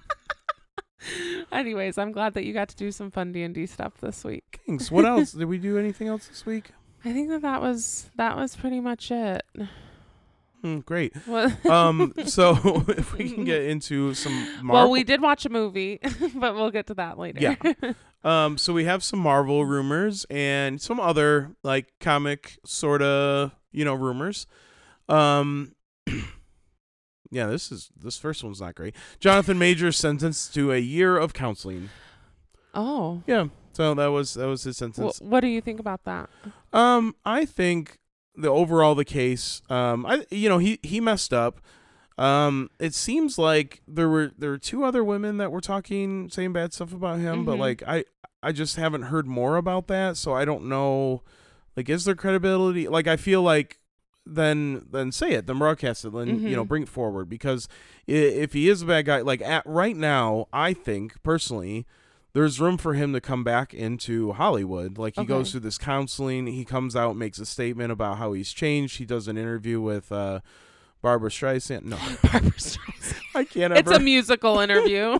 [SPEAKER 1] Anyways, I'm glad that you got to do some fun D and D stuff this week.
[SPEAKER 2] Thanks. What else? Did we do anything else this week?
[SPEAKER 1] I think that that was that was pretty much it.
[SPEAKER 2] Hmm, great.
[SPEAKER 1] Well,
[SPEAKER 2] Um, so if we can get into some Marvel.
[SPEAKER 1] well, we did watch a movie, but we'll get to that later.
[SPEAKER 2] Yeah. Um, so we have some Marvel rumors and some other like comic sort of, you know, rumors. Um, yeah, this is this first one's not great. Jonathan Majors sentenced to a year of counseling.
[SPEAKER 1] Oh.
[SPEAKER 2] Yeah. So that was that was his sentence.
[SPEAKER 1] Wh- what do you think about that?
[SPEAKER 2] Um, I think the overall the case, um, I you know he he messed up. Um, it seems like there were there were two other women that were talking saying bad stuff about him,
[SPEAKER 1] Mm-hmm.
[SPEAKER 2] but like I I just haven't heard more about that, so I don't know. Like, is there credibility? Like, I feel like then then say it, then broadcast it, then
[SPEAKER 1] Mm-hmm.
[SPEAKER 2] you know bring it forward, because if he is a bad guy, like at right now, I think personally, there's room for him to come back into Hollywood. Like he
[SPEAKER 1] Okay.
[SPEAKER 2] goes through this counseling, he comes out, makes a statement about how he's changed. He does an interview with uh, Barbara Streisand. No,
[SPEAKER 1] Barbara Streisand.
[SPEAKER 2] I can't.
[SPEAKER 1] It's
[SPEAKER 2] ever.
[SPEAKER 1] a musical interview.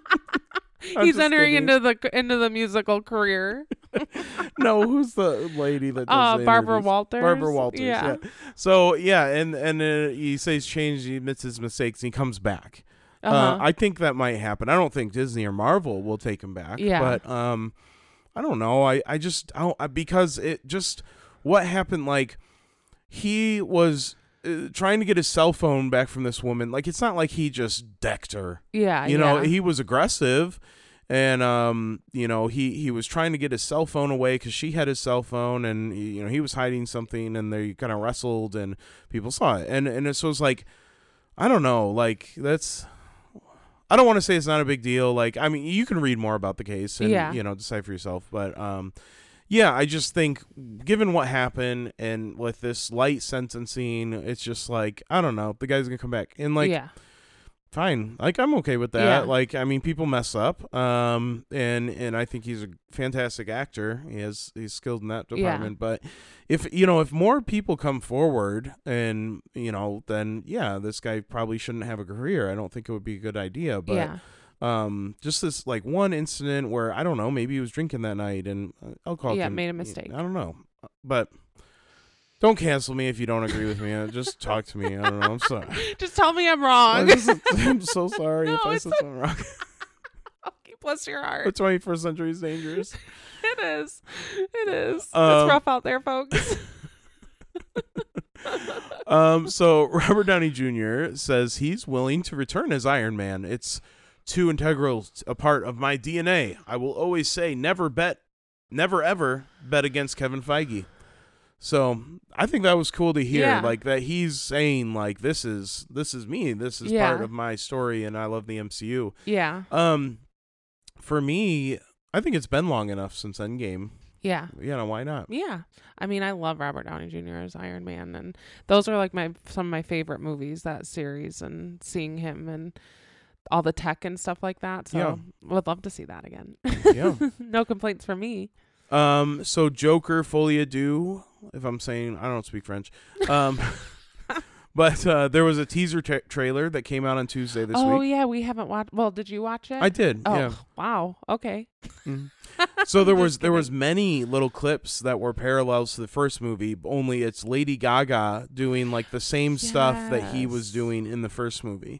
[SPEAKER 2] I'm
[SPEAKER 1] He's
[SPEAKER 2] just
[SPEAKER 1] entering
[SPEAKER 2] kidding.
[SPEAKER 1] into the into the musical career.
[SPEAKER 2] No, who's the lady that does
[SPEAKER 1] Uh,
[SPEAKER 2] the
[SPEAKER 1] Barbara
[SPEAKER 2] interviews?
[SPEAKER 1] Walters.
[SPEAKER 2] Barbara Walters. Yeah.
[SPEAKER 1] Yeah.
[SPEAKER 2] So yeah, and and uh, he says change, he admits his mistakes, and he comes back.
[SPEAKER 1] Uh-huh.
[SPEAKER 2] Uh, I think that might happen. I don't think Disney or Marvel will take him back.
[SPEAKER 1] Yeah.
[SPEAKER 2] But um, I don't know. I I just I don't, I, because it just what happened. Like he was uh, trying to get his cell phone back from this woman. Like it's not like he just decked her.
[SPEAKER 1] yeah.
[SPEAKER 2] You know,
[SPEAKER 1] yeah.
[SPEAKER 2] he was aggressive. And, um, you know, he, he was trying to get his cell phone away because she had his cell phone, and, he, you know, he was hiding something, and they kind of wrestled, and people saw it. And, and it, so it was like, I don't know, like, that's, I don't want to say it's not a big deal. Like, I mean, you can read more about the case and,
[SPEAKER 1] Yeah.
[SPEAKER 2] you know, decide for yourself. But, um, yeah, I just think given what happened and with this light sentencing, it's just like, I don't know, the guy's going to come back. And, like,
[SPEAKER 1] yeah.
[SPEAKER 2] fine, like I'm okay with that.
[SPEAKER 1] Yeah.
[SPEAKER 2] Like I mean, people mess up, um, and and I think he's a fantastic actor. He has he's skilled in that
[SPEAKER 1] Yeah.
[SPEAKER 2] department. But if you know, if more people come forward, and you know, then yeah, this guy probably shouldn't have a career. I don't think it would be a good idea. But
[SPEAKER 1] yeah.
[SPEAKER 2] um, just this like one incident where I don't know, maybe he was drinking that night and alcohol.
[SPEAKER 1] Yeah,
[SPEAKER 2] can-
[SPEAKER 1] made a mistake.
[SPEAKER 2] I don't know, but. Don't cancel me if you don't agree with me. Uh, Just talk to me. I don't know. I'm sorry.
[SPEAKER 1] Just tell me I'm
[SPEAKER 2] I'm,
[SPEAKER 1] wrong.
[SPEAKER 2] just- I'm so sorry
[SPEAKER 1] No,
[SPEAKER 2] if I
[SPEAKER 1] it's
[SPEAKER 2] said something wrong.
[SPEAKER 1] Okay, bless your heart.
[SPEAKER 2] The twenty-first century is dangerous.
[SPEAKER 1] It is. It is.
[SPEAKER 2] Um,
[SPEAKER 1] it's rough out there, folks.
[SPEAKER 2] Um, so Robert Downey Junior says he's willing to return as Iron Man. It's too integral a part of my D N A. I will always say never bet, never ever bet against Kevin Feige. So I think that was cool to hear,
[SPEAKER 1] Yeah.
[SPEAKER 2] like that he's saying like this is this is me, this is
[SPEAKER 1] Yeah.
[SPEAKER 2] part of my story, and I love the M C U.
[SPEAKER 1] Yeah.
[SPEAKER 2] Um, for me, I think it's been long enough since Endgame.
[SPEAKER 1] Yeah.
[SPEAKER 2] You know, why not?
[SPEAKER 1] Yeah. I mean, I love Robert Downey Junior as Iron Man, and those are like my some of my favorite movies, that series, and seeing him and all the tech and stuff like that. So
[SPEAKER 2] Yeah.
[SPEAKER 1] would love to see that again.
[SPEAKER 2] Yeah.
[SPEAKER 1] No complaints from me.
[SPEAKER 2] Um, so Joker Folie à Deux, if I'm saying, I don't speak French. Um, but uh, there was a teaser tra- trailer that came out on Tuesday this
[SPEAKER 1] oh
[SPEAKER 2] week.
[SPEAKER 1] yeah, we haven't watched. Well, did you watch it?
[SPEAKER 2] I did.
[SPEAKER 1] Oh
[SPEAKER 2] Yeah.
[SPEAKER 1] wow. Okay.
[SPEAKER 2] Mhm. So there
[SPEAKER 1] Just
[SPEAKER 2] was there
[SPEAKER 1] kidding.
[SPEAKER 2] was many little clips that were parallels to the first movie, only it's Lady Gaga doing like the same stuff that he was
[SPEAKER 1] Yes.
[SPEAKER 2] doing in the first movie.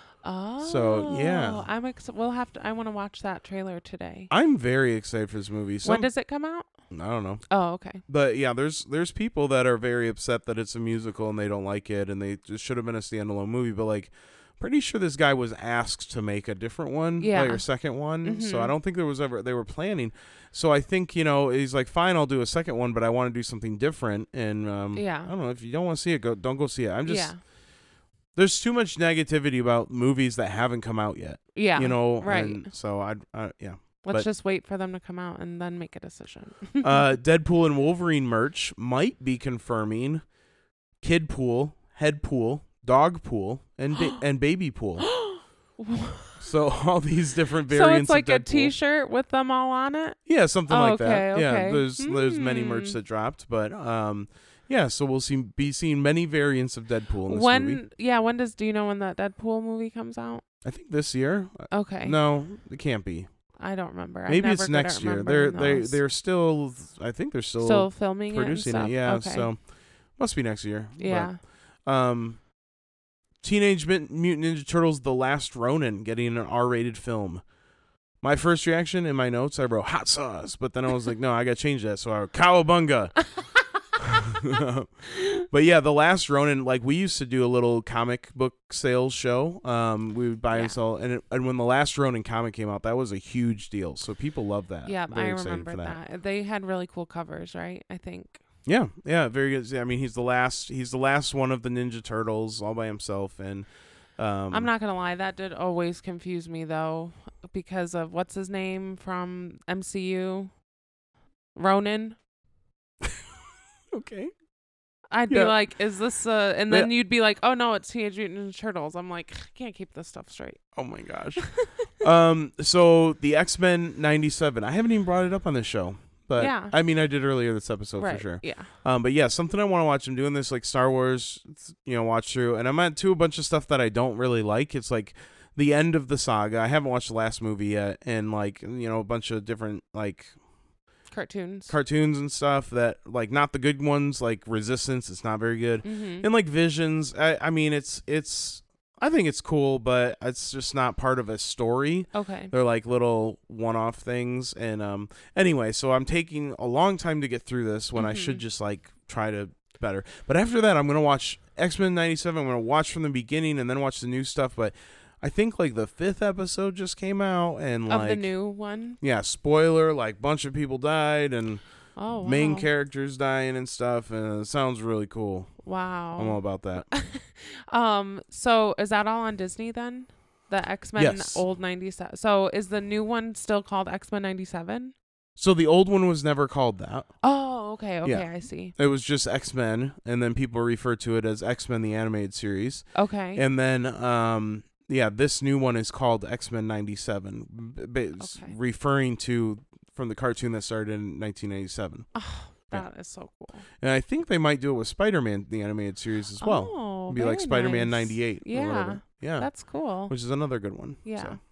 [SPEAKER 1] Oh.
[SPEAKER 2] yeah.
[SPEAKER 1] I'm. Ex- we'll have to. I want to watch that trailer today.
[SPEAKER 2] I'm very excited for this movie. Some,
[SPEAKER 1] when does it come out?
[SPEAKER 2] I don't know.
[SPEAKER 1] Oh, okay.
[SPEAKER 2] But yeah, there's there's people that are very upset that it's a musical and they don't like it, and they just should have been a standalone movie. But like, pretty sure this guy was asked to make a different one,
[SPEAKER 1] Yeah.
[SPEAKER 2] like a second one. So
[SPEAKER 1] Mhm.
[SPEAKER 2] I don't think there was ever they were planning. So I think you know he's like, fine, I'll do a second one, but I want to do something different. And um,
[SPEAKER 1] Yeah.
[SPEAKER 2] I don't know if you don't want to see it, go don't go see it. I'm just
[SPEAKER 1] yeah.
[SPEAKER 2] there's too much negativity about movies that haven't come out yet.
[SPEAKER 1] Yeah.
[SPEAKER 2] You know,
[SPEAKER 1] Right.
[SPEAKER 2] And so I, I yeah.
[SPEAKER 1] Let's
[SPEAKER 2] but-
[SPEAKER 1] just wait for them to come out and then make a decision.
[SPEAKER 2] uh, Deadpool and Wolverine merch might be confirming Kid Pool, Head Pool, Dog Pool, and ba- and Baby Pool. So all these different
[SPEAKER 1] So
[SPEAKER 2] variants.
[SPEAKER 1] it's like
[SPEAKER 2] of
[SPEAKER 1] a
[SPEAKER 2] Deadpool.
[SPEAKER 1] T-shirt with them all on it.
[SPEAKER 2] Yeah, something
[SPEAKER 1] Oh,
[SPEAKER 2] like
[SPEAKER 1] okay,
[SPEAKER 2] that. Yeah,
[SPEAKER 1] okay.
[SPEAKER 2] there's there's many merch
[SPEAKER 1] Hmm.
[SPEAKER 2] that dropped, but um, yeah. So we'll see be seeing many variants of Deadpool in this
[SPEAKER 1] when?
[SPEAKER 2] movie.
[SPEAKER 1] Yeah. When does? Do you know when that Deadpool movie comes out?
[SPEAKER 2] I think this year.
[SPEAKER 1] Okay.
[SPEAKER 2] No, it can't be.
[SPEAKER 1] I don't remember. I'm
[SPEAKER 2] Maybe
[SPEAKER 1] never
[SPEAKER 2] it's
[SPEAKER 1] good at
[SPEAKER 2] next year. They're
[SPEAKER 1] remembering
[SPEAKER 2] they
[SPEAKER 1] those.
[SPEAKER 2] they're still. I think they're still,
[SPEAKER 1] still filming
[SPEAKER 2] producing
[SPEAKER 1] it. and
[SPEAKER 2] it.
[SPEAKER 1] stuff?
[SPEAKER 2] Yeah.
[SPEAKER 1] Okay.
[SPEAKER 2] So must be next year. but-
[SPEAKER 1] yeah.
[SPEAKER 2] Um, Teenage Mut- Mutant Ninja Turtles: The Last Ronin getting an R-rated film. My first reaction in my notes, I wrote hot sauce, but then I was like, no, I got to change that. So I wrote cowabunga. But yeah, the Last Ronin, like we used to do a little comic book sales show. Um, we would buy
[SPEAKER 1] Yeah.
[SPEAKER 2] and sell, and it, and when the Last Ronin comic came out, that was a huge deal. So people love that.
[SPEAKER 1] Yeah,
[SPEAKER 2] Very
[SPEAKER 1] I
[SPEAKER 2] excited
[SPEAKER 1] remember
[SPEAKER 2] for that.
[SPEAKER 1] that. They had really cool covers, right? I think.
[SPEAKER 2] Yeah, yeah, very good. I mean, he's the last. He's the last one of the Ninja Turtles, all by himself, and um,
[SPEAKER 1] I'm not gonna lie, that did always confuse me though, because of what's his name from M C U, Ronin.
[SPEAKER 2] okay.
[SPEAKER 1] I'd
[SPEAKER 2] Yeah.
[SPEAKER 1] be like, "Is this?" Uh, and
[SPEAKER 2] Yeah.
[SPEAKER 1] then you'd be like, "Oh no, it's Teenage Mutant Ninja Turtles." I'm like, I can't keep this stuff straight.
[SPEAKER 2] Oh my gosh. um. So the X-Men ninety-seven. I haven't even brought it up on this show, but
[SPEAKER 1] Yeah.
[SPEAKER 2] I mean, I did earlier this episode
[SPEAKER 1] right?
[SPEAKER 2] for sure.
[SPEAKER 1] Yeah.
[SPEAKER 2] Um. But yeah, something I want to watch. I'm doing this like Star Wars, you know, watch through, and I'm at to a bunch of stuff that I don't really like. It's like the end of the saga. I haven't watched the last movie yet, and like you know, a bunch of different like
[SPEAKER 1] Cartoons.
[SPEAKER 2] cartoons and stuff that like not the good ones, like Resistance. It's not very good.
[SPEAKER 1] mm-hmm.
[SPEAKER 2] And like Visions, I, I mean, it's it's. I think it's cool, but it's just not part of a story.
[SPEAKER 1] Okay.
[SPEAKER 2] They're like little one-off things, and um. Anyway, so I'm taking a long time to get through this when I should
[SPEAKER 1] Mhm.
[SPEAKER 2] just like try to better. But after that, I'm gonna watch X-Men ninety-seven. I'm gonna watch from the beginning and then watch the new stuff. But I think like the fifth episode just came out, and like
[SPEAKER 1] Of the new one.
[SPEAKER 2] yeah, spoiler, like bunch of people died and
[SPEAKER 1] Oh wow.
[SPEAKER 2] main characters dying and stuff, and it sounds really cool.
[SPEAKER 1] Wow.
[SPEAKER 2] I'm all about that.
[SPEAKER 1] Um. So is that all on Disney then? The X Men
[SPEAKER 2] Yes.
[SPEAKER 1] old ninety-seven. So is the new one still called X Men ninety-seven?
[SPEAKER 2] So the old one was never called that.
[SPEAKER 1] Oh, okay. Okay,
[SPEAKER 2] Yeah.
[SPEAKER 1] I see.
[SPEAKER 2] It was just X-Men, and then people refer to it as X-Men the Animated Series.
[SPEAKER 1] Okay.
[SPEAKER 2] And then, um, yeah, this new one is called X-Men ninety-seven, b- b- s-
[SPEAKER 1] Okay.
[SPEAKER 2] referring to from the cartoon that started in nineteen ninety-seven.
[SPEAKER 1] Oh, that is so cool.
[SPEAKER 2] And I think they might do it with Spider-Man the Animated Series as well.
[SPEAKER 1] Oh,
[SPEAKER 2] It'd be like
[SPEAKER 1] very
[SPEAKER 2] Spider-Man
[SPEAKER 1] nice.
[SPEAKER 2] ninety-eight.
[SPEAKER 1] Yeah,
[SPEAKER 2] Or whatever. Yeah.
[SPEAKER 1] that's cool.
[SPEAKER 2] Which is another good one.
[SPEAKER 1] Yeah.
[SPEAKER 2] So.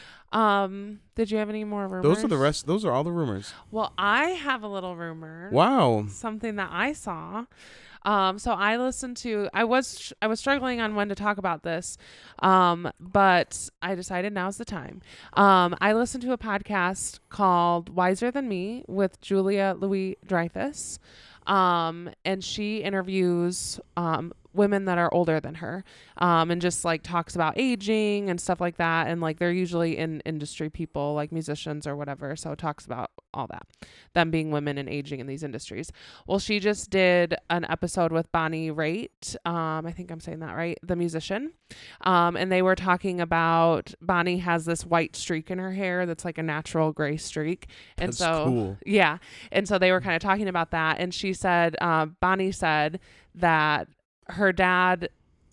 [SPEAKER 1] Um, did you have any more rumors?
[SPEAKER 2] Those are the rest. Those are all the rumors.
[SPEAKER 1] Well, I have a little rumor.
[SPEAKER 2] Wow.
[SPEAKER 1] Something that I saw. Um, so I listened to. I was I was struggling on when to talk about this, um, but I decided now's the time. Um, I listened to a podcast called Wiser Than Me with Julia Louis-Dreyfus, um, and she interviews um, women that are older than her, um, and just like talks about aging and stuff like that. And like they're usually in industry people, like musicians or whatever. So it talks about all that, them being women and aging in these industries. Well, she just did an episode with Bonnie Raitt. Um, I think I'm saying that right, the musician. Um, and they were talking about Bonnie has this white streak in her hair that's like a natural gray streak. And
[SPEAKER 2] That's
[SPEAKER 1] so,
[SPEAKER 2] cool.
[SPEAKER 1] yeah. And so they were kind of talking about that. And she said, uh, Bonnie said that her dad,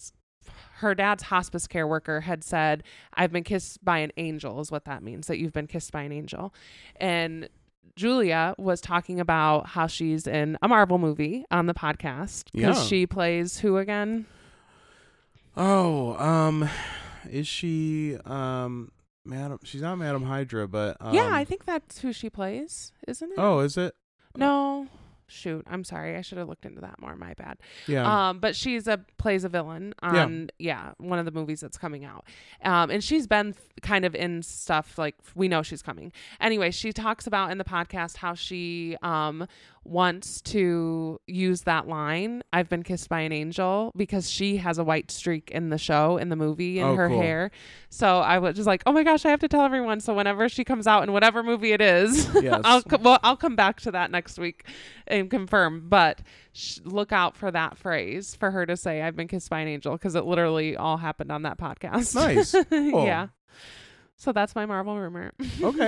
[SPEAKER 1] her dad's hospice care worker had said, I've been kissed by an angel is what that means, that you've been kissed by an angel. And Julia was talking about how she's in a Marvel movie on the podcast because
[SPEAKER 2] Yeah.
[SPEAKER 1] she plays who again?
[SPEAKER 2] Oh, um, is she um, Madam? She's not Madam Hydra, but um,
[SPEAKER 1] yeah, I think that's who she plays, isn't it?
[SPEAKER 2] Oh, is it?
[SPEAKER 1] No. Shoot, I'm sorry. I should have looked into that more. My bad.
[SPEAKER 2] Yeah.
[SPEAKER 1] Um, but she's a plays a villain on yeah. yeah one of the movies that's coming out. Um, and she's been f- kind of in stuff like we know she's coming. Anyway, she talks about in the podcast how she um wants to use that line, I've been kissed by an angel, because she has a white streak in the show, in the movie, in
[SPEAKER 2] Oh,
[SPEAKER 1] her
[SPEAKER 2] cool.
[SPEAKER 1] hair. So I was just like, oh my gosh, I have to tell everyone. So whenever she comes out in whatever movie it is,
[SPEAKER 2] Yes.
[SPEAKER 1] I'll co- well, I'll come back to that next week and confirm. But sh- look out for that phrase for her to say, I've been kissed by an angel, because it literally all happened on that podcast.
[SPEAKER 2] Nice. Cool.
[SPEAKER 1] Yeah. So that's my Marvel rumor.
[SPEAKER 2] Okay.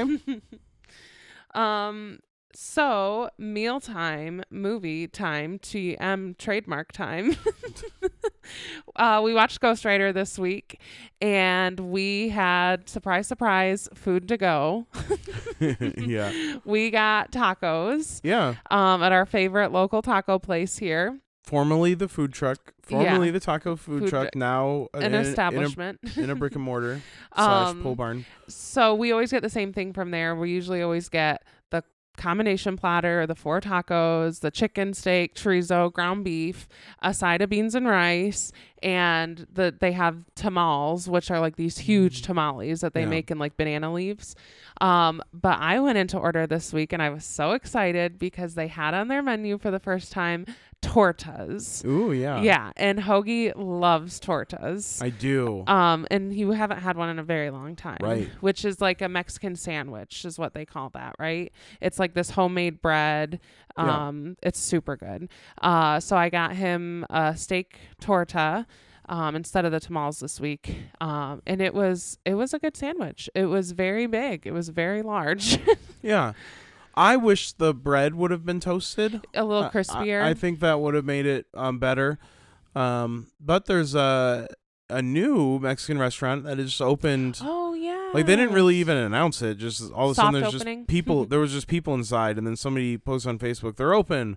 [SPEAKER 1] um. So mealtime, movie time, T M trademark time. uh, we watched Ghost Rider this week, and we had surprise, surprise, food to go.
[SPEAKER 2] Yeah.
[SPEAKER 1] We got tacos
[SPEAKER 2] Yeah.
[SPEAKER 1] um, at our favorite local taco place here,
[SPEAKER 2] Formerly the food truck, formerly
[SPEAKER 1] Yeah.
[SPEAKER 2] the taco food,
[SPEAKER 1] Food
[SPEAKER 2] truck,
[SPEAKER 1] tru-
[SPEAKER 2] now
[SPEAKER 1] an
[SPEAKER 2] in,
[SPEAKER 1] establishment.
[SPEAKER 2] in, a, in a brick and mortar slash
[SPEAKER 1] Um,
[SPEAKER 2] pole barn.
[SPEAKER 1] So we always get the same thing from there. We usually always get the combination platter, the four tacos, the chicken, steak, chorizo, ground beef, a side of beans and rice, and the they have tamales, which are like these huge tamales that they
[SPEAKER 2] Yeah.
[SPEAKER 1] make in like banana leaves. Um, but I went in to order this week, and I was so excited because they had on their menu for the first time tortas.
[SPEAKER 2] Ooh, yeah.
[SPEAKER 1] Yeah, and Hoagie loves tortas.
[SPEAKER 2] I do.
[SPEAKER 1] Um, and you haven't had one in a very long time.
[SPEAKER 2] Right.
[SPEAKER 1] Which is like a Mexican sandwich is what they call that, right? It's like this homemade bread. Um, yeah. It's super good. Uh, so I got him a steak torta. Um, instead of the tamales this week. Um, and it was, it was a good sandwich. It was very big. It was very large.
[SPEAKER 2] Yeah. I wish the bread would have been toasted.
[SPEAKER 1] A little crispier.
[SPEAKER 2] I, I think that would have made it um, better. Um, but there's a, a new Mexican restaurant that is just opened.
[SPEAKER 1] Oh, yeah.
[SPEAKER 2] Like, they didn't really even announce it. Just all of a
[SPEAKER 1] Soft
[SPEAKER 2] sudden there's
[SPEAKER 1] opening.
[SPEAKER 2] just people. There was just people inside. And then somebody posted on Facebook, they're open.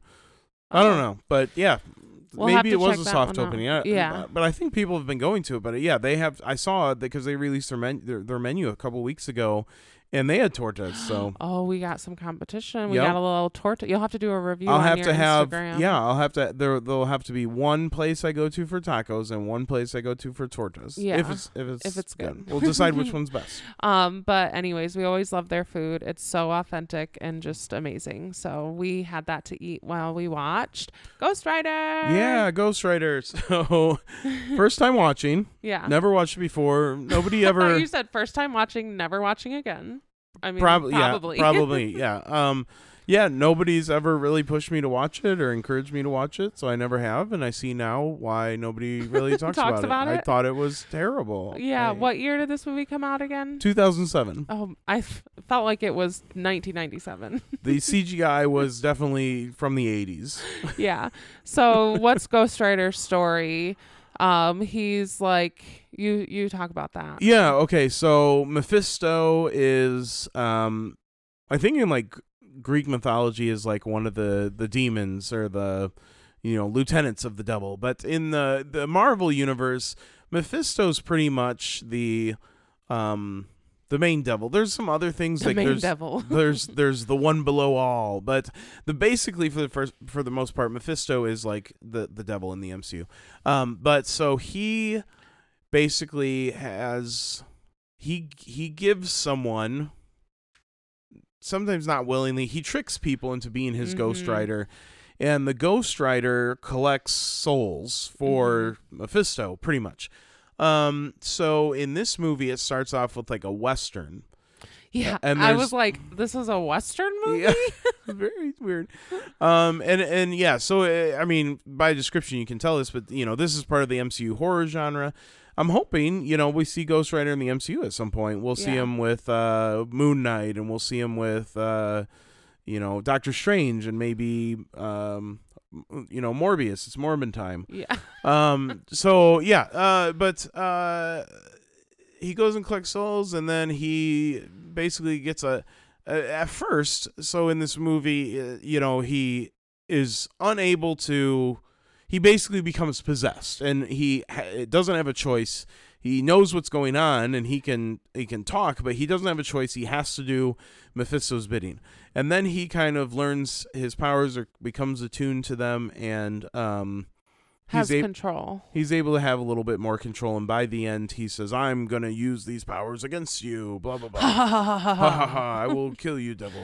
[SPEAKER 2] I don't know. But yeah.
[SPEAKER 1] We'll
[SPEAKER 2] Maybe it was
[SPEAKER 1] check
[SPEAKER 2] a
[SPEAKER 1] that
[SPEAKER 2] soft
[SPEAKER 1] one out.
[SPEAKER 2] opening. I,
[SPEAKER 1] Yeah.
[SPEAKER 2] But I think people have been going to it. But yeah, they have. I saw it because they released their, men, their, their menu a couple weeks ago. And they had tortas, so
[SPEAKER 1] oh, we got some competition. We
[SPEAKER 2] yep.
[SPEAKER 1] got a little torta. You'll have to do a review.
[SPEAKER 2] I'll
[SPEAKER 1] on
[SPEAKER 2] have
[SPEAKER 1] your
[SPEAKER 2] to have
[SPEAKER 1] Instagram.
[SPEAKER 2] yeah. I'll have to. There, there'll have to be one place I go to for tacos and one place I go to for tortas.
[SPEAKER 1] Yeah,
[SPEAKER 2] if it's if it's
[SPEAKER 1] if it's good,
[SPEAKER 2] we'll decide which one's best.
[SPEAKER 1] Um, but anyways, we always love their food. It's so authentic and just amazing. So we had that to eat while we watched Ghost Rider.
[SPEAKER 2] Yeah, Ghost Rider. So first time watching.
[SPEAKER 1] Yeah,
[SPEAKER 2] never watched it before. Nobody ever.
[SPEAKER 1] You said first time watching, never watching again. I mean,
[SPEAKER 2] probably,
[SPEAKER 1] probably,
[SPEAKER 2] yeah, probably, yeah. Um, yeah, nobody's ever really pushed me to watch it or encouraged me to watch it, so I never have, and I see now why nobody really talks,
[SPEAKER 1] talks
[SPEAKER 2] about,
[SPEAKER 1] about
[SPEAKER 2] it.
[SPEAKER 1] it.
[SPEAKER 2] I thought it was terrible.
[SPEAKER 1] Yeah,
[SPEAKER 2] I,
[SPEAKER 1] what year did this movie come out again?
[SPEAKER 2] two thousand seven.
[SPEAKER 1] Oh, I f- felt like it was nineteen ninety-seven.
[SPEAKER 2] The C G I was definitely from the eighties.
[SPEAKER 1] Yeah. So what's Ghost Rider's story? Um, he's like, you, you talk about that.
[SPEAKER 2] Yeah. Okay. So Mephisto is, um, I think in like Greek mythology is like one of the, the demons or the, you know, lieutenants of the devil. But in the, the Marvel universe, Mephisto's pretty much the, um, the main devil. There's some other things
[SPEAKER 1] the
[SPEAKER 2] like
[SPEAKER 1] main
[SPEAKER 2] there's
[SPEAKER 1] devil.
[SPEAKER 2] there's there's the one below all, but the basically for the first for the most part, Mephisto is like the the devil in the M C U. Um, but so he basically has he he gives someone, sometimes not willingly, he tricks people into being his mm-hmm. Ghost Rider. And the Ghost Rider collects souls for mm-hmm. Mephisto, pretty much. Um, so in this movie, it starts off with like a Western.
[SPEAKER 1] Yeah. And I was like, this is a Western movie?
[SPEAKER 2] Yeah, very weird. Um, and, and yeah, so, uh, I mean, by description, you can tell this, but, you know, this is part of the M C U horror genre. I'm hoping, you know, we see Ghost Rider in the M C U at some point. We'll see yeah. him with uh, Moon Knight, and we'll see him with, uh, you know, Doctor Strange, and maybe, um, you know, Morbius. It's Morbin time.
[SPEAKER 1] Yeah.
[SPEAKER 2] um. So yeah. Uh. But uh, he goes and collects souls, and then he basically gets a. a at first, so in this movie, uh, you know, he is unable to. He basically becomes possessed, and he ha- doesn't have a choice. He knows what's going on, and he can he can talk, but he doesn't have a choice. He has to do Mephisto's bidding. And then he kind of learns his powers or becomes attuned to them, and um,
[SPEAKER 1] has
[SPEAKER 2] he's ab-
[SPEAKER 1] control.
[SPEAKER 2] He's able to have a little bit more control, and by the end, he says, "I'm gonna use these powers against you." Blah blah blah. ha ha ha ha! I will kill you, devil.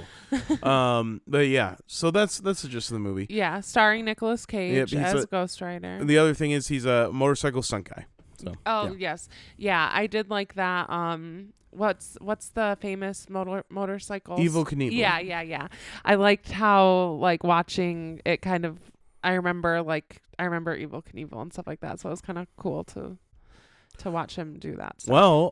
[SPEAKER 2] um, but yeah, so that's that's the gist of the movie.
[SPEAKER 1] Yeah, starring Nicolas Cage
[SPEAKER 2] yep,
[SPEAKER 1] as
[SPEAKER 2] a,
[SPEAKER 1] Ghost Rider.
[SPEAKER 2] The other thing is he's a motorcycle stunt guy. So,
[SPEAKER 1] oh
[SPEAKER 2] yeah.
[SPEAKER 1] yes, yeah, I did like that. Um, what's what's the famous motor motorcycle?
[SPEAKER 2] Evel Knievel.
[SPEAKER 1] Yeah, yeah, yeah. I liked how like watching it. Kind of, I remember like I remember Evel Knievel and stuff like that. So it was kind of cool to to watch him do that. So.
[SPEAKER 2] Well,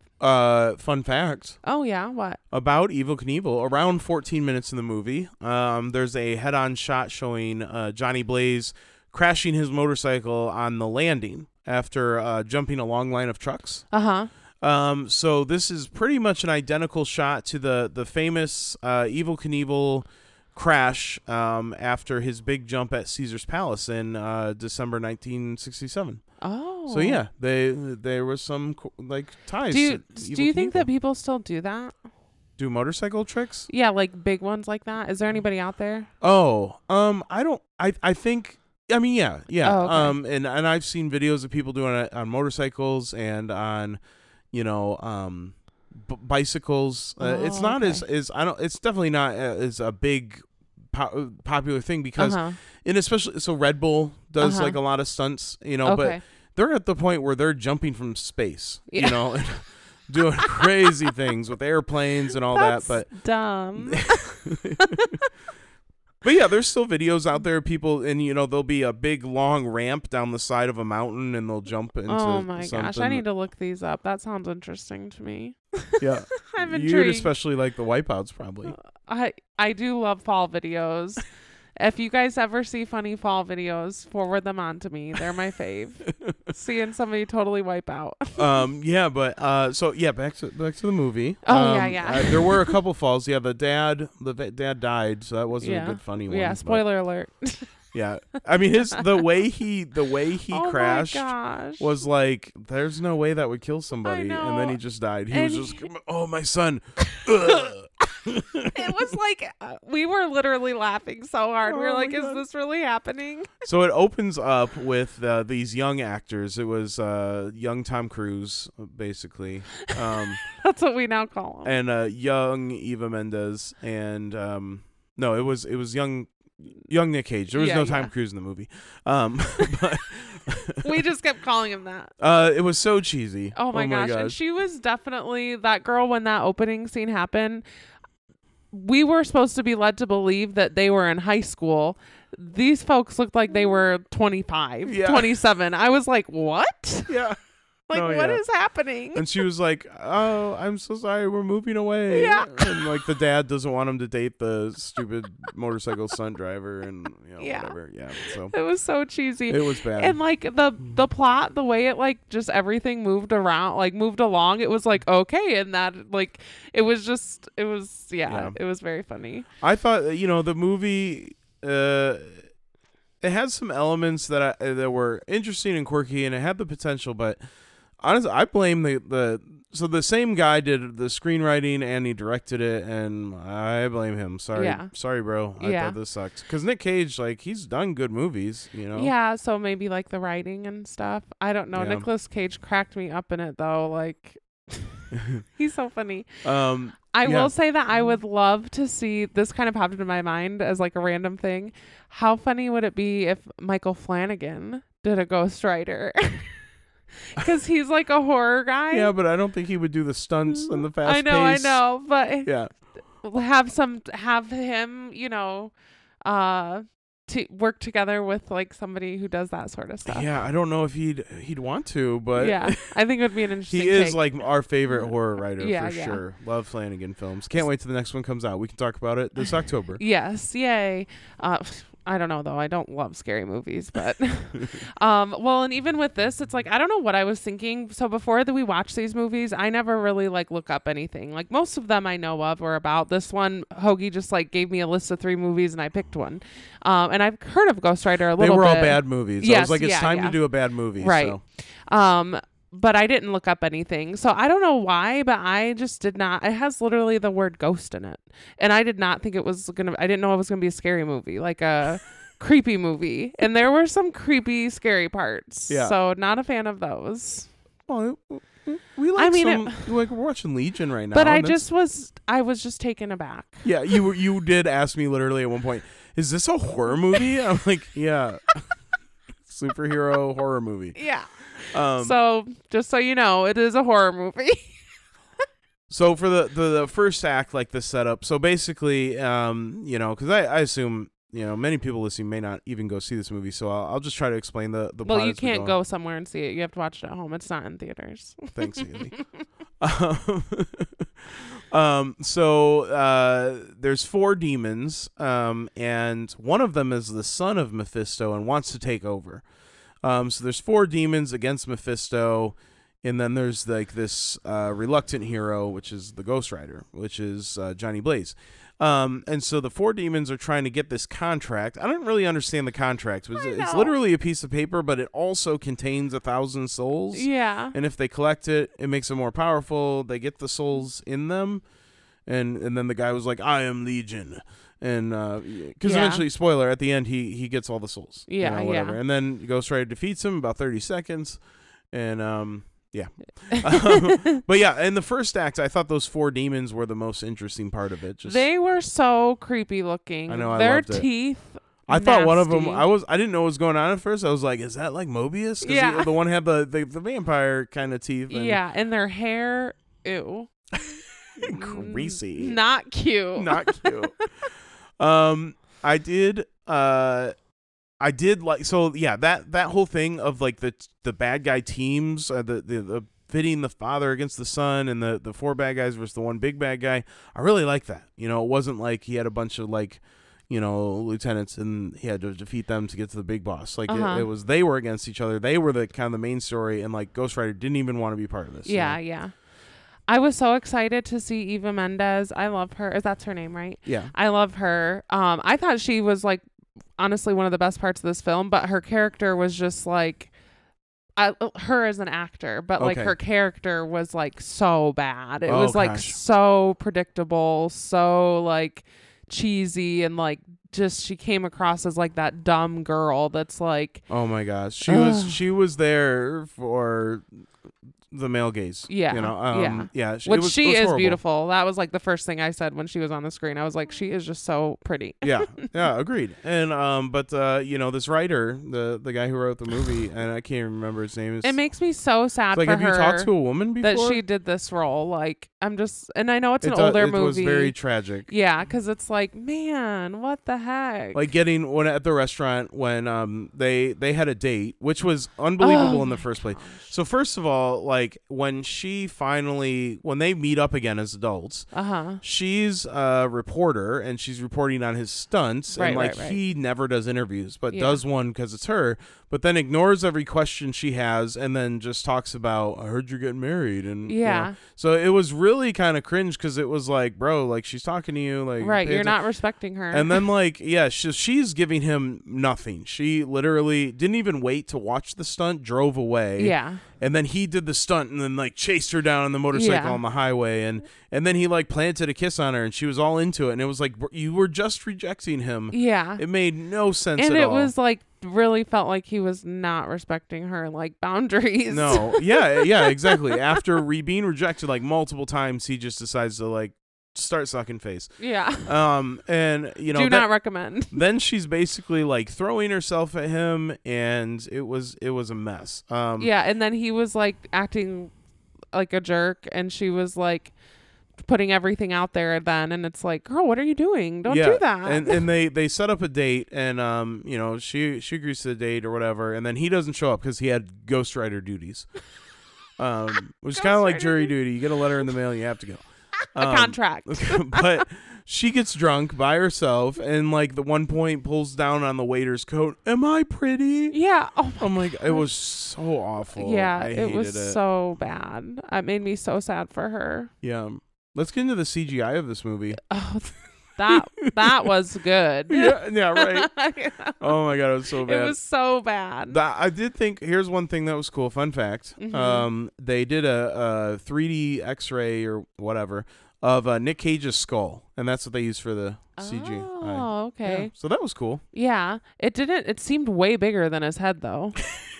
[SPEAKER 2] uh, fun fact.
[SPEAKER 1] Oh yeah, what
[SPEAKER 2] about Evel Knievel? Around fourteen minutes in the movie, um, there's a head-on shot showing uh, Johnny Blaze crashing his motorcycle on the landing after uh, jumping a long line of trucks.
[SPEAKER 1] Uh-huh.
[SPEAKER 2] Um, so this is pretty much an identical shot to the, the famous uh, Evel Knievel crash um, after his big jump at Caesar's Palace in uh, December nineteen sixty-seven.
[SPEAKER 1] Oh.
[SPEAKER 2] So yeah, they there was some like ties.
[SPEAKER 1] Do you,
[SPEAKER 2] to
[SPEAKER 1] do you
[SPEAKER 2] Knievel.
[SPEAKER 1] think that people still do that?
[SPEAKER 2] Do motorcycle tricks?
[SPEAKER 1] Yeah, like big ones like that. Is there anybody out there?
[SPEAKER 2] Oh, um, I don't. I I think. I mean, yeah, yeah.
[SPEAKER 1] Oh, okay.
[SPEAKER 2] Um, and, and I've seen videos of people doing it on motorcycles and on, you know, um, b- bicycles. Uh,
[SPEAKER 1] oh,
[SPEAKER 2] it's not
[SPEAKER 1] okay.
[SPEAKER 2] as, as I don't. It's definitely not as a big, po- popular thing because,
[SPEAKER 1] Uh-huh.
[SPEAKER 2] and especially so Red Bull does
[SPEAKER 1] Uh-huh.
[SPEAKER 2] like a lot of stunts, you know,
[SPEAKER 1] Okay.
[SPEAKER 2] but they're at the point where they're jumping from space,
[SPEAKER 1] Yeah.
[SPEAKER 2] you know, and doing crazy things with airplanes and all
[SPEAKER 1] That's
[SPEAKER 2] that. But
[SPEAKER 1] dumb.
[SPEAKER 2] But yeah, there's still videos out there of people, and you know, there'll be a big long ramp down the side of a mountain, and they'll jump into.
[SPEAKER 1] Oh my
[SPEAKER 2] something.
[SPEAKER 1] gosh, I need to look these up. That sounds interesting to me.
[SPEAKER 2] Yeah,
[SPEAKER 1] I'm
[SPEAKER 2] you'd
[SPEAKER 1] intrigued.
[SPEAKER 2] especially like the wipeouts, probably.
[SPEAKER 1] I I do love fall videos. If you guys ever see funny fall videos, forward them on to me. They're my fave. Seeing somebody totally wipe out.
[SPEAKER 2] um, yeah, but uh, so yeah, back to back to the movie.
[SPEAKER 1] Oh,
[SPEAKER 2] um,
[SPEAKER 1] yeah, yeah.
[SPEAKER 2] uh, there were a couple falls. Yeah, the dad, the va- dad died, so that wasn't
[SPEAKER 1] Yeah.
[SPEAKER 2] a good funny one.
[SPEAKER 1] Yeah,
[SPEAKER 2] but,
[SPEAKER 1] spoiler alert.
[SPEAKER 2] yeah, I mean his the way he the way he
[SPEAKER 1] oh
[SPEAKER 2] crashed
[SPEAKER 1] my gosh.
[SPEAKER 2] was like, there's no way that would kill somebody, and then
[SPEAKER 1] know.
[SPEAKER 2] he just died. He
[SPEAKER 1] And
[SPEAKER 2] was just,
[SPEAKER 1] he-
[SPEAKER 2] oh my son. Ugh.
[SPEAKER 1] It was like uh, we were literally laughing so hard. we were
[SPEAKER 2] Oh
[SPEAKER 1] like,
[SPEAKER 2] my
[SPEAKER 1] "Is
[SPEAKER 2] God.
[SPEAKER 1] this really happening?"
[SPEAKER 2] So it opens up with uh, these young actors. It was uh, young Tom Cruise, basically, um,
[SPEAKER 1] That's what we now call him.
[SPEAKER 2] and uh, young Eva Mendes, and um, no, it was it was young young Nick Cage. There was
[SPEAKER 1] Yeah,
[SPEAKER 2] no
[SPEAKER 1] yeah.
[SPEAKER 2] Tom Cruise in the movie, um, but
[SPEAKER 1] We just kept calling him that.
[SPEAKER 2] uh, it was so cheesy.
[SPEAKER 1] Oh my, gosh. And she was definitely that girl when that opening scene happened. We were supposed to be led to believe that they were in high school. These folks looked like they were twenty-five,
[SPEAKER 2] Yeah.
[SPEAKER 1] twenty-seven. I was like, what?
[SPEAKER 2] Yeah.
[SPEAKER 1] Like,
[SPEAKER 2] No,
[SPEAKER 1] what
[SPEAKER 2] yeah.
[SPEAKER 1] is happening?
[SPEAKER 2] And she was like, "Oh, I'm so sorry, we're moving away."
[SPEAKER 1] Yeah.
[SPEAKER 2] And like the dad doesn't want him to date the stupid motorcycle stunt driver, and you know,
[SPEAKER 1] Yeah.
[SPEAKER 2] whatever. Yeah. So
[SPEAKER 1] It was so cheesy.
[SPEAKER 2] it was bad.
[SPEAKER 1] And like the the plot, the way it like just everything moved around, like moved along, it was like okay, and that like it was just it was yeah,
[SPEAKER 2] Yeah.
[SPEAKER 1] it was very funny.
[SPEAKER 2] I thought that, you know, the movie uh it had some elements that I, that were interesting and quirky, and it had the potential, but honestly, I blame the the so the same guy did the screenwriting and he directed it, and I blame him. Sorry,
[SPEAKER 1] Yeah.
[SPEAKER 2] sorry, bro. I
[SPEAKER 1] Yeah.
[SPEAKER 2] thought this sucked because Nick Cage, like, he's done good movies, you know.
[SPEAKER 1] Yeah, so maybe like the writing and stuff. I don't know.
[SPEAKER 2] Yeah.
[SPEAKER 1] Nicolas Cage cracked me up in it though. Like he's so funny.
[SPEAKER 2] Um.
[SPEAKER 1] I
[SPEAKER 2] Yeah.
[SPEAKER 1] will say that I would love to see this kind of popped into my mind as like a random thing. How funny would it be if Michael Flanagan did a Ghost Rider? Because he's like a horror guy.
[SPEAKER 2] Yeah, but I don't think he would do the stunts and the fast
[SPEAKER 1] I know,
[SPEAKER 2] pace.
[SPEAKER 1] I know, but
[SPEAKER 2] Yeah.
[SPEAKER 1] have some have him, you know, uh, to work together with like somebody who does that sort of stuff.
[SPEAKER 2] Yeah, I don't know if he'd he'd want to, but
[SPEAKER 1] yeah, I think it would be an interesting.
[SPEAKER 2] he is
[SPEAKER 1] take.
[SPEAKER 2] like our favorite horror writer
[SPEAKER 1] Yeah,
[SPEAKER 2] for
[SPEAKER 1] yeah.
[SPEAKER 2] sure. Love Flanagan films. Can't wait till the next one comes out. We can talk about it this October.
[SPEAKER 1] Yes, yay. Uh, I don't know though. I don't love scary movies, but um, well, and even with this, it's like I don't know what I was thinking. So before that we watch these movies, I never really like look up anything. Like most of them I know of or about. This one, Hoagie just like gave me a list of three movies and I picked one. Um, and I've heard of Ghost Rider a
[SPEAKER 2] They
[SPEAKER 1] little
[SPEAKER 2] were
[SPEAKER 1] bit.
[SPEAKER 2] all bad movies. I
[SPEAKER 1] Yes,
[SPEAKER 2] was like, it's
[SPEAKER 1] yeah,
[SPEAKER 2] time
[SPEAKER 1] yeah.
[SPEAKER 2] to do a bad movie.
[SPEAKER 1] Right.
[SPEAKER 2] So.
[SPEAKER 1] Um, but I didn't look up anything. So I don't know why, but I just did not. It has literally the word ghost in it. And I did not think it was going to, I didn't know it was going to be a scary movie, like a creepy movie. And there were some creepy, scary parts.
[SPEAKER 2] Yeah.
[SPEAKER 1] So not a fan of those.
[SPEAKER 2] Well, we like
[SPEAKER 1] I mean,
[SPEAKER 2] some, like we're watching Legion right now.
[SPEAKER 1] But I
[SPEAKER 2] and that's-
[SPEAKER 1] just was, I was just taken aback.
[SPEAKER 2] yeah, you were you did ask me literally at one point, is this a horror movie? I'm like, yeah, superhero horror movie.
[SPEAKER 1] Yeah.
[SPEAKER 2] Um,
[SPEAKER 1] So just so you know, it is a horror movie.
[SPEAKER 2] So for the, the, the first act, like the setup, so basically, um, you know, because I, I assume, you know, many people listening may not even go see this movie, so I'll, I'll just try to explain the, the plot
[SPEAKER 1] Well, you
[SPEAKER 2] as we
[SPEAKER 1] can't
[SPEAKER 2] go.
[SPEAKER 1] go somewhere and see it. You have to watch it at home. It's not in theaters.
[SPEAKER 2] Thanks, Haley. um, um, so uh, there's four demons, um, and one of them is the son of Mephisto and wants to take over. Um, so there's four demons against Mephisto. And then there's like this uh, reluctant hero, which is the Ghost Rider, which is uh, Johnny Blaze. Um, and so the four demons are trying to get this contract. I don't really understand the contract. It's,
[SPEAKER 1] I
[SPEAKER 2] it's
[SPEAKER 1] know.
[SPEAKER 2] literally a piece of paper, but it also contains a thousand souls.
[SPEAKER 1] Yeah.
[SPEAKER 2] And if they collect it, it makes them more powerful. They get the souls in them. And and then the guy was like, I am Legion. And because
[SPEAKER 1] Yeah.
[SPEAKER 2] eventually, spoiler, at the end, he, he gets all the souls. you
[SPEAKER 1] Yeah,
[SPEAKER 2] know, whatever.
[SPEAKER 1] yeah.
[SPEAKER 2] And then Ghost Rider defeats him in about thirty seconds. And um, Yeah. um, but yeah, in the first act, I thought those four demons were the most interesting part of it. Just
[SPEAKER 1] They were so creepy looking.
[SPEAKER 2] I know, I
[SPEAKER 1] Their
[SPEAKER 2] loved it.
[SPEAKER 1] teeth.
[SPEAKER 2] I thought one of them.
[SPEAKER 1] nasty.
[SPEAKER 2] I was. I didn't know what was going on at first. I was like, "Is that like Mobius?" 'Cause
[SPEAKER 1] Yeah.
[SPEAKER 2] he, the one had the, the the vampire kind of teeth. And
[SPEAKER 1] Yeah, and their hair, ew.
[SPEAKER 2] greasy.
[SPEAKER 1] Not cute.
[SPEAKER 2] Not cute. um, I did. Uh, I did like so. Yeah, that that whole thing of like the the bad guy teams, uh, the, the the pitting the father against the son, and the the four bad guys versus the one big bad guy. I really like that. You know, it wasn't like he had a bunch of like, you know, lieutenants and he had to defeat them to get to the big boss. Like
[SPEAKER 1] Uh-huh.
[SPEAKER 2] it, it was they were against each other. They were the kind of the main story, and like Ghost Rider didn't even want to be part of this. you
[SPEAKER 1] Yeah,
[SPEAKER 2] know?
[SPEAKER 1] yeah. I was so excited to see Eva Mendes. I love her. Is that's her name, right?
[SPEAKER 2] Yeah.
[SPEAKER 1] I love her. Um, I thought she was like honestly one of the best parts of this film, but her character was just like I, her as an actor, but like
[SPEAKER 2] Okay.
[SPEAKER 1] her character was like so bad. It
[SPEAKER 2] Oh,
[SPEAKER 1] was like
[SPEAKER 2] gosh.
[SPEAKER 1] so predictable, so like cheesy, and like just she came across as like that dumb girl that's like
[SPEAKER 2] Oh my gosh, she
[SPEAKER 1] Ugh.
[SPEAKER 2] was she was there for the male gaze.
[SPEAKER 1] Yeah,
[SPEAKER 2] you know. Um,
[SPEAKER 1] yeah.
[SPEAKER 2] yeah. She,
[SPEAKER 1] which
[SPEAKER 2] it was,
[SPEAKER 1] she
[SPEAKER 2] it was
[SPEAKER 1] is
[SPEAKER 2] horrible.
[SPEAKER 1] beautiful. That was like the first thing I said when she was on the screen. I was like, she is just so pretty.
[SPEAKER 2] yeah, yeah, agreed. And um, but uh, you know, this writer, the the guy who wrote the movie, and I can't even remember his name. Is
[SPEAKER 1] It makes me so sad
[SPEAKER 2] it's like,
[SPEAKER 1] for
[SPEAKER 2] have
[SPEAKER 1] her
[SPEAKER 2] you talked to a woman before?
[SPEAKER 1] that she did this role. Like, I'm just, and I know it's
[SPEAKER 2] it
[SPEAKER 1] an
[SPEAKER 2] do-
[SPEAKER 1] older
[SPEAKER 2] it
[SPEAKER 1] movie.
[SPEAKER 2] was very tragic.
[SPEAKER 1] Yeah, because it's like, man, what the heck?
[SPEAKER 2] Like getting when at the restaurant when um they they had a date, which was unbelievable
[SPEAKER 1] Oh
[SPEAKER 2] in the
[SPEAKER 1] my
[SPEAKER 2] first place.
[SPEAKER 1] gosh.
[SPEAKER 2] So first of all, like when she finally when they meet up again as adults,
[SPEAKER 1] Uh-huh.
[SPEAKER 2] she's a reporter and she's reporting on his stunts,
[SPEAKER 1] Right,
[SPEAKER 2] and like
[SPEAKER 1] right, right.
[SPEAKER 2] he never does interviews, but
[SPEAKER 1] Yeah.
[SPEAKER 2] does one because it's her, but then ignores every question she has, and then just talks about, I heard you're getting married, and you
[SPEAKER 1] Yeah.
[SPEAKER 2] know. So it was really kind of cringe because it was like, bro, like she's talking to you, like
[SPEAKER 1] Right,
[SPEAKER 2] pay
[SPEAKER 1] you're
[SPEAKER 2] atten-
[SPEAKER 1] not respecting her.
[SPEAKER 2] And then like yeah, she, she's giving him nothing. She literally didn't even wait to watch the stunt, drove away.
[SPEAKER 1] yeah.
[SPEAKER 2] And then he did the stunt and then like chased her down on the motorcycle
[SPEAKER 1] Yeah.
[SPEAKER 2] on the highway, and and then he like planted a kiss on her and she was all into it, and it was like, br- you were just rejecting him.
[SPEAKER 1] Yeah.
[SPEAKER 2] It made no sense
[SPEAKER 1] And
[SPEAKER 2] at
[SPEAKER 1] it
[SPEAKER 2] all.
[SPEAKER 1] was like, really felt like he was not respecting her like boundaries.
[SPEAKER 2] No, yeah, yeah, exactly. After re- being rejected like multiple times, he just decides to like start sucking face.
[SPEAKER 1] Yeah.
[SPEAKER 2] Um, and you know,
[SPEAKER 1] Do
[SPEAKER 2] that-
[SPEAKER 1] not recommend.
[SPEAKER 2] then she's basically like throwing herself at him, and it was it was a mess. Um,
[SPEAKER 1] Yeah, and then he was like acting like a jerk, and she was like putting everything out there then, and it's like, girl, what are you doing? Don't
[SPEAKER 2] yeah,
[SPEAKER 1] do that.
[SPEAKER 2] And and they they set up a date, and um, you know, she she agrees to the date or whatever, and then he doesn't show up because he had Ghost Rider duties. Um, which is kind of
[SPEAKER 1] Ghost
[SPEAKER 2] like
[SPEAKER 1] Rider
[SPEAKER 2] jury duty. You get a letter in the mail, you have to go.
[SPEAKER 1] a
[SPEAKER 2] Um,
[SPEAKER 1] contract.
[SPEAKER 2] but she gets drunk by herself, and like the one point pulls down on the waiter's coat. Am I pretty?
[SPEAKER 1] Yeah. Oh my
[SPEAKER 2] I'm like, it was so awful.
[SPEAKER 1] Yeah,
[SPEAKER 2] I
[SPEAKER 1] it
[SPEAKER 2] hated
[SPEAKER 1] was
[SPEAKER 2] it.
[SPEAKER 1] so bad. It made me so sad for her.
[SPEAKER 2] Yeah. Let's get into the C G I of this movie.
[SPEAKER 1] Oh, that that was good.
[SPEAKER 2] yeah, yeah, right. Oh my god, it was so
[SPEAKER 1] It
[SPEAKER 2] bad.
[SPEAKER 1] was so bad.
[SPEAKER 2] That, I did think. Here's one thing that was cool. Fun fact.
[SPEAKER 1] Mhm.
[SPEAKER 2] Um, they did a, a three D X-ray or whatever of uh, Nick Cage's skull, and that's what they used for the C G I.
[SPEAKER 1] Oh, okay.
[SPEAKER 2] Yeah, so that was cool.
[SPEAKER 1] Yeah. It didn't. It seemed way bigger than his head, though.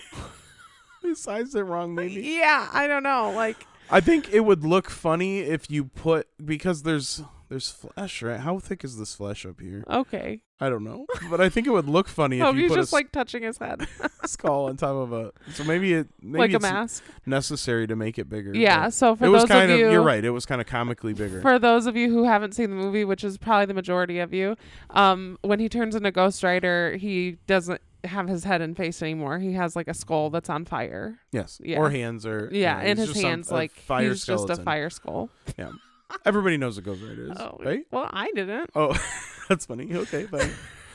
[SPEAKER 2] They sized it wrong, maybe.
[SPEAKER 1] Yeah, I don't know. Like,
[SPEAKER 2] I think it would look funny if you put because there's there's flesh, right? How thick is this flesh up here?
[SPEAKER 1] okay.
[SPEAKER 2] I don't know, but I think it would look funny
[SPEAKER 1] Oh,
[SPEAKER 2] if you
[SPEAKER 1] he's
[SPEAKER 2] put
[SPEAKER 1] just
[SPEAKER 2] a
[SPEAKER 1] like touching his head,
[SPEAKER 2] s- skull on top of a. So maybe it maybe
[SPEAKER 1] like a
[SPEAKER 2] it's
[SPEAKER 1] mask.
[SPEAKER 2] necessary to make it bigger.
[SPEAKER 1] Yeah.
[SPEAKER 2] but
[SPEAKER 1] So for
[SPEAKER 2] it was
[SPEAKER 1] those
[SPEAKER 2] kind
[SPEAKER 1] of
[SPEAKER 2] of.
[SPEAKER 1] you,
[SPEAKER 2] You're right. It was kind of comically bigger.
[SPEAKER 1] For those of you who haven't seen the movie, which is probably the majority of you, um, when he turns into Ghost Rider, he doesn't have his head and face anymore. He has like a skull that's on fire.
[SPEAKER 2] Yes.
[SPEAKER 1] Yeah.
[SPEAKER 2] Or hands or
[SPEAKER 1] Yeah,
[SPEAKER 2] you
[SPEAKER 1] in
[SPEAKER 2] know,
[SPEAKER 1] his
[SPEAKER 2] he's just some-
[SPEAKER 1] hands,
[SPEAKER 2] a
[SPEAKER 1] like
[SPEAKER 2] fire
[SPEAKER 1] he's just a
[SPEAKER 2] skeleton.
[SPEAKER 1] fire skull.
[SPEAKER 2] Yeah. Everybody knows what Ghost Rider is,
[SPEAKER 1] Oh,
[SPEAKER 2] right?
[SPEAKER 1] well, I didn't.
[SPEAKER 2] Oh, that's funny. Okay, fine.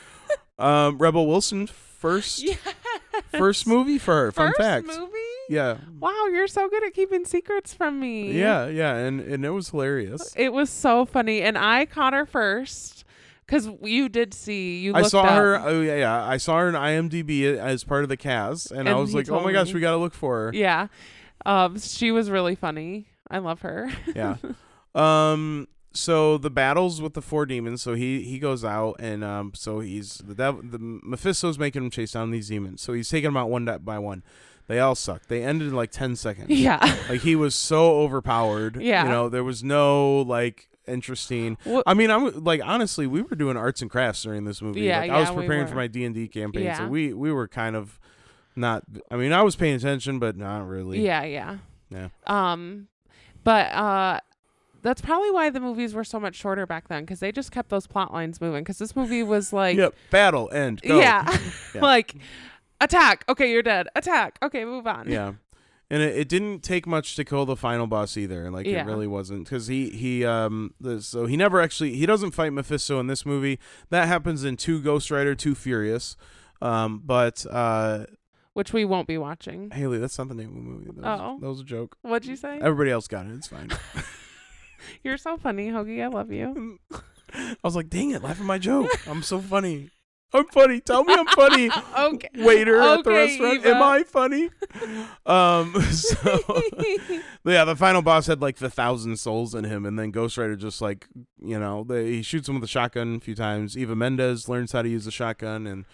[SPEAKER 2] um, Rebel Wilson first
[SPEAKER 1] Yeah.
[SPEAKER 2] first movie for her. Fun
[SPEAKER 1] First
[SPEAKER 2] fact.
[SPEAKER 1] movie?
[SPEAKER 2] Yeah.
[SPEAKER 1] Wow, you're so good at keeping secrets from me.
[SPEAKER 2] Yeah, yeah, and and it was hilarious.
[SPEAKER 1] It was so funny, and I caught her first because you did see. You
[SPEAKER 2] I
[SPEAKER 1] looked
[SPEAKER 2] saw
[SPEAKER 1] up.
[SPEAKER 2] her. Oh yeah, yeah. I saw her in IMDb as part of the cast, and, I
[SPEAKER 1] And
[SPEAKER 2] was
[SPEAKER 1] he
[SPEAKER 2] like, "Oh
[SPEAKER 1] told
[SPEAKER 2] my gosh,
[SPEAKER 1] me.
[SPEAKER 2] we got to look for her."
[SPEAKER 1] Yeah, um, she was really funny. I love her.
[SPEAKER 2] Yeah. Um. So the battles with the four demons. So he he goes out, and um. So he's the devil. The Mephisto's making him chase down these demons. So he's taking them out one di- by one. They all sucked. They ended in like ten seconds.
[SPEAKER 1] Yeah.
[SPEAKER 2] Like he was so overpowered.
[SPEAKER 1] Yeah.
[SPEAKER 2] You know, there was no like interesting.
[SPEAKER 1] Well,
[SPEAKER 2] I mean, I'm like honestly, we were doing arts and crafts during this movie.
[SPEAKER 1] Yeah,
[SPEAKER 2] like,
[SPEAKER 1] yeah,
[SPEAKER 2] I was
[SPEAKER 1] we
[SPEAKER 2] preparing
[SPEAKER 1] were.
[SPEAKER 2] for my D and D campaign,
[SPEAKER 1] Yeah.
[SPEAKER 2] so we we were kind of not. I mean, I was paying attention, but not really.
[SPEAKER 1] Yeah, yeah.
[SPEAKER 2] Yeah.
[SPEAKER 1] Um, but uh, that's probably why the movies were so much shorter back then, because they just kept those plot lines moving. Because this movie was like,
[SPEAKER 2] Yep. Battle end. Go.
[SPEAKER 1] yeah,
[SPEAKER 2] Yeah.
[SPEAKER 1] like attack. Okay, you're dead. Attack. Okay, move on.
[SPEAKER 2] Yeah. And it, it didn't take much to kill the final boss either. Like
[SPEAKER 1] Yeah.
[SPEAKER 2] it really wasn't, because he he um the, so he never actually he doesn't fight Mephisto in this movie. That happens in two Ghost Rider, Two Furious. Um, but uh,
[SPEAKER 1] Which we won't be watching.
[SPEAKER 2] Haley, that's not the name of the movie. That was,
[SPEAKER 1] Oh.
[SPEAKER 2] that was a joke.
[SPEAKER 1] What'd you say?
[SPEAKER 2] Everybody else got it. It's fine.
[SPEAKER 1] You're so funny, Hoagie. I love you.
[SPEAKER 2] I was like, dang it, laugh at my joke. I'm so funny. I'm funny. Tell me I'm funny.
[SPEAKER 1] Okay.
[SPEAKER 2] Waiter at the
[SPEAKER 1] Okay,
[SPEAKER 2] restaurant.
[SPEAKER 1] Eva.
[SPEAKER 2] Am I funny? Um, so yeah, the final boss had like the thousand souls in him, and then Ghost Rider just like, you know, they, he shoots him with a shotgun a few times. Eva Mendes learns how to use the shotgun, and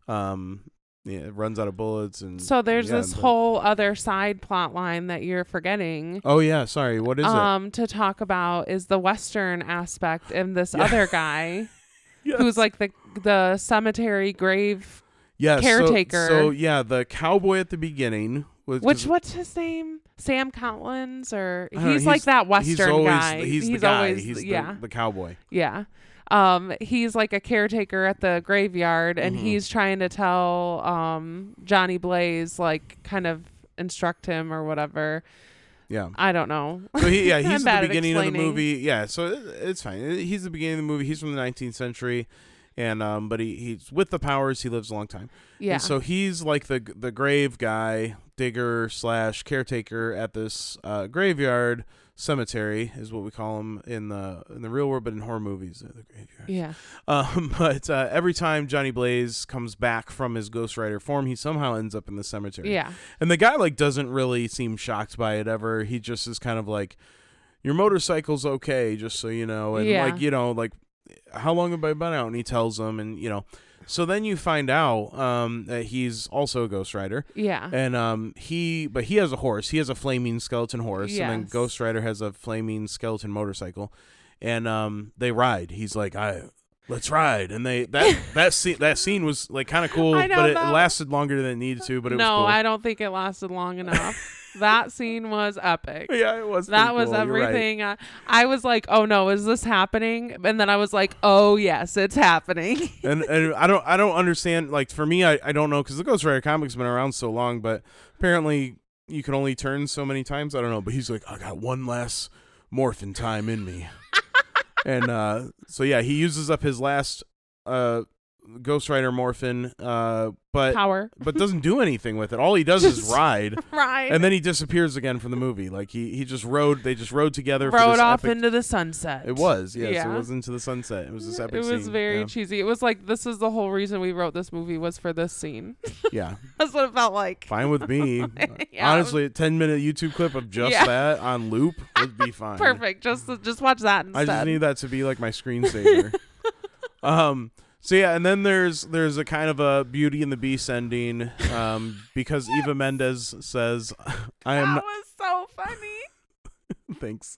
[SPEAKER 2] um, yeah, runs out of bullets. And
[SPEAKER 1] So there's
[SPEAKER 2] yeah,
[SPEAKER 1] this
[SPEAKER 2] but-
[SPEAKER 1] whole other side plot line that you're forgetting.
[SPEAKER 2] Oh yeah, sorry. What is
[SPEAKER 1] um, to talk about is the Western aspect and this
[SPEAKER 2] Yeah.
[SPEAKER 1] other guy
[SPEAKER 2] it? Yes.
[SPEAKER 1] who's like the the cemetery grave.
[SPEAKER 2] yeah, so-
[SPEAKER 1] caretaker.
[SPEAKER 2] So, yeah, the cowboy at the beginning. Was,
[SPEAKER 1] Which
[SPEAKER 2] 'cause
[SPEAKER 1] what's his name? Sam Collins, or
[SPEAKER 2] I don't know,
[SPEAKER 1] he's, like that Western
[SPEAKER 2] he's always,
[SPEAKER 1] guy.
[SPEAKER 2] He's, the guy.
[SPEAKER 1] always
[SPEAKER 2] he's the,
[SPEAKER 1] yeah
[SPEAKER 2] the cowboy.
[SPEAKER 1] yeah. Um, he's like a caretaker at the graveyard, and
[SPEAKER 2] Mhm.
[SPEAKER 1] he's trying to tell um Johnny Blaze, like, kind of instruct him or whatever.
[SPEAKER 2] Yeah.
[SPEAKER 1] I don't know.
[SPEAKER 2] So he, yeah,
[SPEAKER 1] I'm
[SPEAKER 2] he's
[SPEAKER 1] bad
[SPEAKER 2] the
[SPEAKER 1] at
[SPEAKER 2] beginning of the
[SPEAKER 1] explaining.
[SPEAKER 2] movie. Yeah, so it, it's fine. He's the beginning of the movie. He's from the nineteenth century, and um, but he, he's with the powers. He lives a long time.
[SPEAKER 1] Yeah.
[SPEAKER 2] And so he's like the the grave guy, digger slash caretaker at this uh, graveyard cemetery is what we call him in the in the real world, but in horror movies, uh, the graveyard.
[SPEAKER 1] yeah.
[SPEAKER 2] Um, but uh, every time Johnny Blaze comes back from his Ghost Rider form, he somehow ends up in the cemetery.
[SPEAKER 1] Yeah.
[SPEAKER 2] And the guy like doesn't really seem shocked by it ever. He just is kind of like, your motorcycle's okay, just so you know. And
[SPEAKER 1] Yeah.
[SPEAKER 2] like, you know, like, how long have I been out? And he tells them, and you know, so then you find out um, that he's also a Ghost Rider.
[SPEAKER 1] Yeah.
[SPEAKER 2] And um, he, but he has a horse. He has a flaming skeleton horse, and then
[SPEAKER 1] Yes.
[SPEAKER 2] Ghost Rider has a flaming skeleton motorcycle, and um, they ride. He's like, I. Let's ride, and they that that scene that scene was like kind of cool,
[SPEAKER 1] I know
[SPEAKER 2] but it
[SPEAKER 1] that-
[SPEAKER 2] lasted longer than it needed to. But it
[SPEAKER 1] no,
[SPEAKER 2] was cool.
[SPEAKER 1] I don't think it lasted long enough. That scene was epic.
[SPEAKER 2] Yeah, it was.
[SPEAKER 1] That
[SPEAKER 2] pretty
[SPEAKER 1] was
[SPEAKER 2] cool. You're right.
[SPEAKER 1] everything. I, I was like, oh no, is this happening? And then I was like, oh yes, it's happening.
[SPEAKER 2] and and I don't I don't understand. Like for me, I, I don't know, because the Ghost Rider comic's been around so long, but apparently you can only turn so many times. I don't know, but he's like, I got one last morphin time in me, and uh, so yeah, he uses up his last uh Ghost Rider morphin, uh, but
[SPEAKER 1] Power.
[SPEAKER 2] but doesn't do anything with it. All he does is
[SPEAKER 1] Just
[SPEAKER 2] ride.
[SPEAKER 1] Right.
[SPEAKER 2] And then he disappears again from the movie. Like he, he just rode. They just rode together. for
[SPEAKER 1] Rode
[SPEAKER 2] this
[SPEAKER 1] off
[SPEAKER 2] epic,
[SPEAKER 1] into the sunset.
[SPEAKER 2] It was, yes.
[SPEAKER 1] Yeah.
[SPEAKER 2] It was into the sunset. It was this epic
[SPEAKER 1] It was
[SPEAKER 2] scene.
[SPEAKER 1] very
[SPEAKER 2] yeah.
[SPEAKER 1] cheesy. It was like, this is the whole reason we wrote this movie, was for this scene.
[SPEAKER 2] yeah.
[SPEAKER 1] That's what it felt like.
[SPEAKER 2] Fine with me.
[SPEAKER 1] Yeah,
[SPEAKER 2] Honestly, a ten minute YouTube clip of just
[SPEAKER 1] Yeah.
[SPEAKER 2] that on loop would be fine.
[SPEAKER 1] Perfect. Just just watch that instead.
[SPEAKER 2] I just need that to be like my screensaver. um. So yeah, and then there's there's a kind of a Beauty and the Beast ending, um, because Eva Mendes says, "I am."
[SPEAKER 1] That
[SPEAKER 2] Not-
[SPEAKER 1] was so funny.
[SPEAKER 2] Thanks.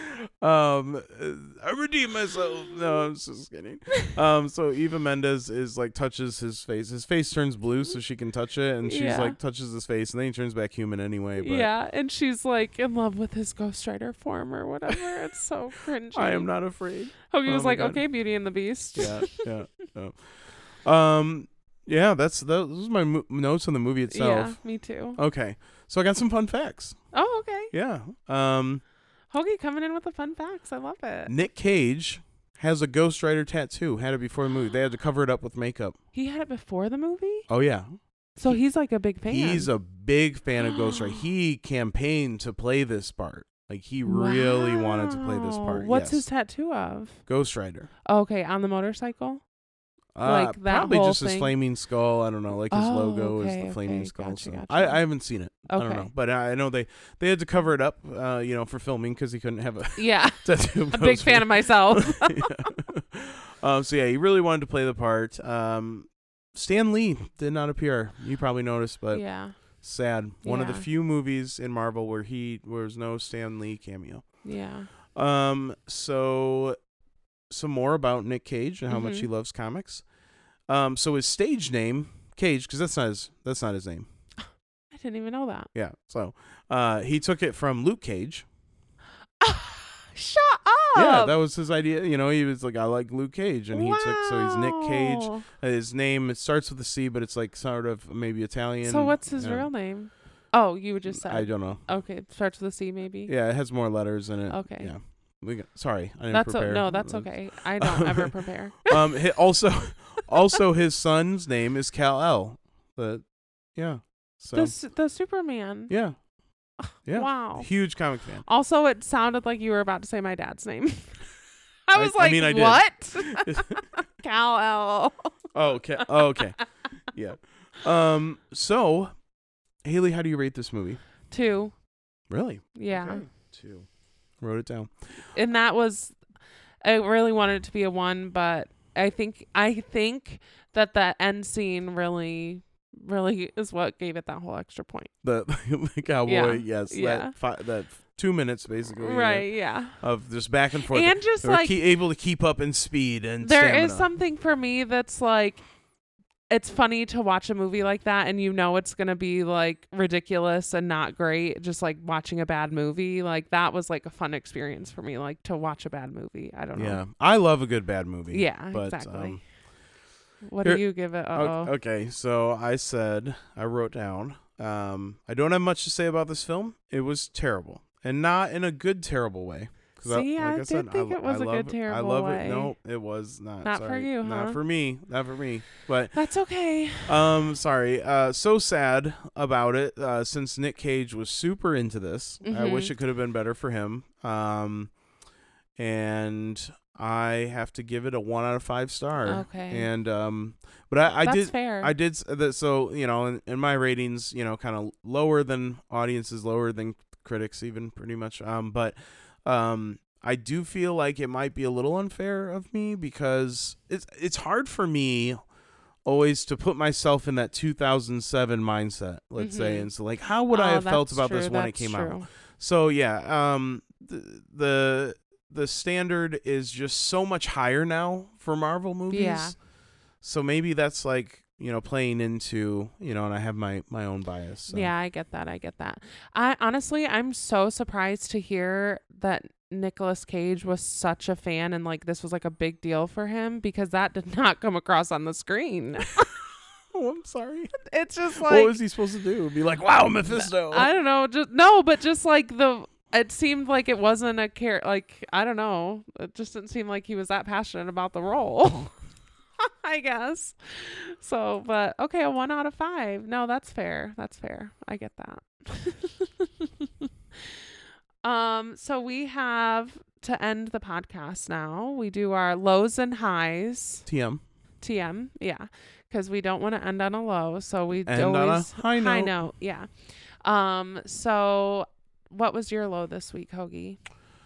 [SPEAKER 2] Um, I redeem myself. No, I'm just kidding. Um, so Eva Mendes is like touches his face. His face turns blue, so she can touch it, and she's
[SPEAKER 1] Yeah.
[SPEAKER 2] like touches his face, and then he turns back human anyway. But
[SPEAKER 1] Yeah, and she's like in love with his Ghost Rider form or whatever. It's so cringy.
[SPEAKER 2] I am not afraid.
[SPEAKER 1] Hoagie
[SPEAKER 2] Oh
[SPEAKER 1] was
[SPEAKER 2] my
[SPEAKER 1] like,
[SPEAKER 2] God.
[SPEAKER 1] okay, Beauty and the Beast.
[SPEAKER 2] Yeah, yeah. yeah. Um, yeah. That's that, those are my mo- notes on the movie
[SPEAKER 1] Yeah,
[SPEAKER 2] itself.
[SPEAKER 1] me too.
[SPEAKER 2] Okay, so I got some fun facts.
[SPEAKER 1] Oh, okay.
[SPEAKER 2] Yeah. Um,
[SPEAKER 1] Hoagie coming in with the fun facts. I love it.
[SPEAKER 2] Nick Cage has a Ghost Rider tattoo. Had it before the movie. They had to cover it up with makeup.
[SPEAKER 1] He had it before the movie?
[SPEAKER 2] Oh yeah.
[SPEAKER 1] So he's like a big fan.
[SPEAKER 2] He's a big fan of Ghost Rider. He campaigned to play this part. Like he really wanted to play this
[SPEAKER 1] Wow.
[SPEAKER 2] part.
[SPEAKER 1] What's
[SPEAKER 2] yes.
[SPEAKER 1] his tattoo of?
[SPEAKER 2] Ghost Rider?
[SPEAKER 1] Okay, on the motorcycle?
[SPEAKER 2] Uh,
[SPEAKER 1] Like that
[SPEAKER 2] probably
[SPEAKER 1] whole
[SPEAKER 2] just his
[SPEAKER 1] thing?
[SPEAKER 2] flaming skull. I don't know. Like his
[SPEAKER 1] Oh,
[SPEAKER 2] logo is
[SPEAKER 1] okay,
[SPEAKER 2] the flaming
[SPEAKER 1] okay.
[SPEAKER 2] skull.
[SPEAKER 1] Gotcha,
[SPEAKER 2] so
[SPEAKER 1] gotcha.
[SPEAKER 2] I, I haven't seen it. I don't
[SPEAKER 1] Okay.
[SPEAKER 2] know, but I know they they had to cover it up, uh, you know, for filming because he couldn't have a
[SPEAKER 1] Yeah.
[SPEAKER 2] tattoo. of
[SPEAKER 1] A big
[SPEAKER 2] Ghost
[SPEAKER 1] fan of myself.
[SPEAKER 2] Rider. Yeah. Um. So yeah, he really wanted to play the part. Um. Stan Lee did not appear. You probably noticed, but
[SPEAKER 1] Yeah.
[SPEAKER 2] Sad. One of the
[SPEAKER 1] Yeah.
[SPEAKER 2] few movies in Marvel where he where there's no Stan Lee cameo.
[SPEAKER 1] Yeah.
[SPEAKER 2] Um. So, some more about Nick Cage and how much
[SPEAKER 1] Mhm.
[SPEAKER 2] he loves comics. Um. So his stage name, Cage, because that's not his that's not his name.
[SPEAKER 1] I didn't even know that.
[SPEAKER 2] Yeah. So, uh, he took it from Luke Cage.
[SPEAKER 1] Shut up.
[SPEAKER 2] Yeah, that was his idea. You know, he was like, I like Luke Cage, and he
[SPEAKER 1] wow.
[SPEAKER 2] took so he's Nick Cage. Uh, His name it starts with a C, but it's like sort of maybe Italian.
[SPEAKER 1] So what's his
[SPEAKER 2] Yeah.
[SPEAKER 1] real name? Oh, you just said.
[SPEAKER 2] I don't know.
[SPEAKER 1] Okay, it starts with a C maybe.
[SPEAKER 2] Yeah, it has more letters in it.
[SPEAKER 1] Okay.
[SPEAKER 2] Yeah. We got, sorry, I didn't
[SPEAKER 1] That's o-
[SPEAKER 2] prepare.
[SPEAKER 1] no, that's okay. I don't ever prepare.
[SPEAKER 2] um. hi- also, also his son's name is Kal-El. The, yeah. So
[SPEAKER 1] The s- the Superman.
[SPEAKER 2] yeah, yeah.
[SPEAKER 1] Wow.
[SPEAKER 2] Huge comic fan.
[SPEAKER 1] Also, it sounded like you were about to say my dad's name. I was
[SPEAKER 2] I- I
[SPEAKER 1] like,
[SPEAKER 2] mean, I did.
[SPEAKER 1] what? Kal-El.
[SPEAKER 2] Oh, okay. Oh, okay. Yeah. Um. So, Haley, how do you rate this movie?
[SPEAKER 1] Two.
[SPEAKER 2] Really?
[SPEAKER 1] Yeah.
[SPEAKER 2] Okay. Two. Wrote it down.
[SPEAKER 1] And that was, I really wanted it to be a one, but I think I think that that end scene really, really is what gave it that whole extra point.
[SPEAKER 2] The, the cowboy.
[SPEAKER 1] Yeah.
[SPEAKER 2] Yes.
[SPEAKER 1] Yeah.
[SPEAKER 2] That fi- that two minutes basically. uh,
[SPEAKER 1] Right. Yeah.
[SPEAKER 2] of just back and forth.
[SPEAKER 1] And just
[SPEAKER 2] They were
[SPEAKER 1] like
[SPEAKER 2] ke- able to keep up in speed and
[SPEAKER 1] there
[SPEAKER 2] stamina.
[SPEAKER 1] is something for me that's like, it's funny to watch a movie like that and you know it's going to be like ridiculous and not great, just like watching a bad movie. Like that was like a fun experience for me, like to watch a bad movie. I don't know.
[SPEAKER 2] Yeah, I love a good bad movie.
[SPEAKER 1] Yeah,
[SPEAKER 2] but,
[SPEAKER 1] exactly.
[SPEAKER 2] Um,
[SPEAKER 1] What
[SPEAKER 2] here-
[SPEAKER 1] do you give it?
[SPEAKER 2] o-
[SPEAKER 1] Uh-oh.
[SPEAKER 2] okay, so I said I wrote down. Um, I don't have much to say about this film. It was terrible, and not in a good terrible way. 'Cause
[SPEAKER 1] See, I
[SPEAKER 2] like I,
[SPEAKER 1] did
[SPEAKER 2] said,
[SPEAKER 1] think
[SPEAKER 2] I,
[SPEAKER 1] it was
[SPEAKER 2] I
[SPEAKER 1] a
[SPEAKER 2] love
[SPEAKER 1] good
[SPEAKER 2] it.
[SPEAKER 1] terrible
[SPEAKER 2] I love
[SPEAKER 1] way.
[SPEAKER 2] it. No, it was not.
[SPEAKER 1] Not for
[SPEAKER 2] sorry.
[SPEAKER 1] you,
[SPEAKER 2] Not
[SPEAKER 1] huh?
[SPEAKER 2] for me. Not for me. But
[SPEAKER 1] That's okay.
[SPEAKER 2] um, sorry. Uh, so sad about it. Uh, since Nick Cage was super into this, I
[SPEAKER 1] Mhm.
[SPEAKER 2] wish it could have been better for him. Um, and I have to give it a one out of five star.
[SPEAKER 1] Okay.
[SPEAKER 2] And um, but I, I
[SPEAKER 1] That's
[SPEAKER 2] did.
[SPEAKER 1] fair.
[SPEAKER 2] I did s- that. So you know, in, in my ratings, you know, kind of lower than audiences, lower than critics, even pretty much. Um, but um, I do feel like it might be a little unfair of me because it's it's hard for me always to put myself in that two thousand seven mindset, let's say,
[SPEAKER 1] Mhm.
[SPEAKER 2] and so like, how would I
[SPEAKER 1] Oh,
[SPEAKER 2] have felt
[SPEAKER 1] that's
[SPEAKER 2] about
[SPEAKER 1] true,
[SPEAKER 2] this when it
[SPEAKER 1] that's
[SPEAKER 2] came out?
[SPEAKER 1] true.
[SPEAKER 2] So yeah, um, the, the the standard is just so much higher now for Marvel movies.
[SPEAKER 1] Yeah.
[SPEAKER 2] So maybe that's like, you know, playing into, you know, and I have my my own bias. So.
[SPEAKER 1] Yeah, I get that. I get that. I honestly, I'm so surprised to hear that Nicolas Cage was such a fan and like this was like a big deal for him because that did not come across on the screen.
[SPEAKER 2] Oh, I'm sorry.
[SPEAKER 1] It's just like
[SPEAKER 2] What was he supposed to do? Be like, wow, Mephisto.
[SPEAKER 1] I don't know, just no, but just like the it seemed like it wasn't a care like I don't know. It just didn't seem like he was that passionate about the role. I guess. So, but okay, a one out of five. No, that's fair. That's fair. I get that. um, so we have to end the podcast now. We do our lows and highs.
[SPEAKER 2] T M.
[SPEAKER 1] T M, yeah, because we don't want to end on a low. So we
[SPEAKER 2] End
[SPEAKER 1] always
[SPEAKER 2] on a high note.
[SPEAKER 1] high note, yeah. Um, so what was your low this week, Hoagie?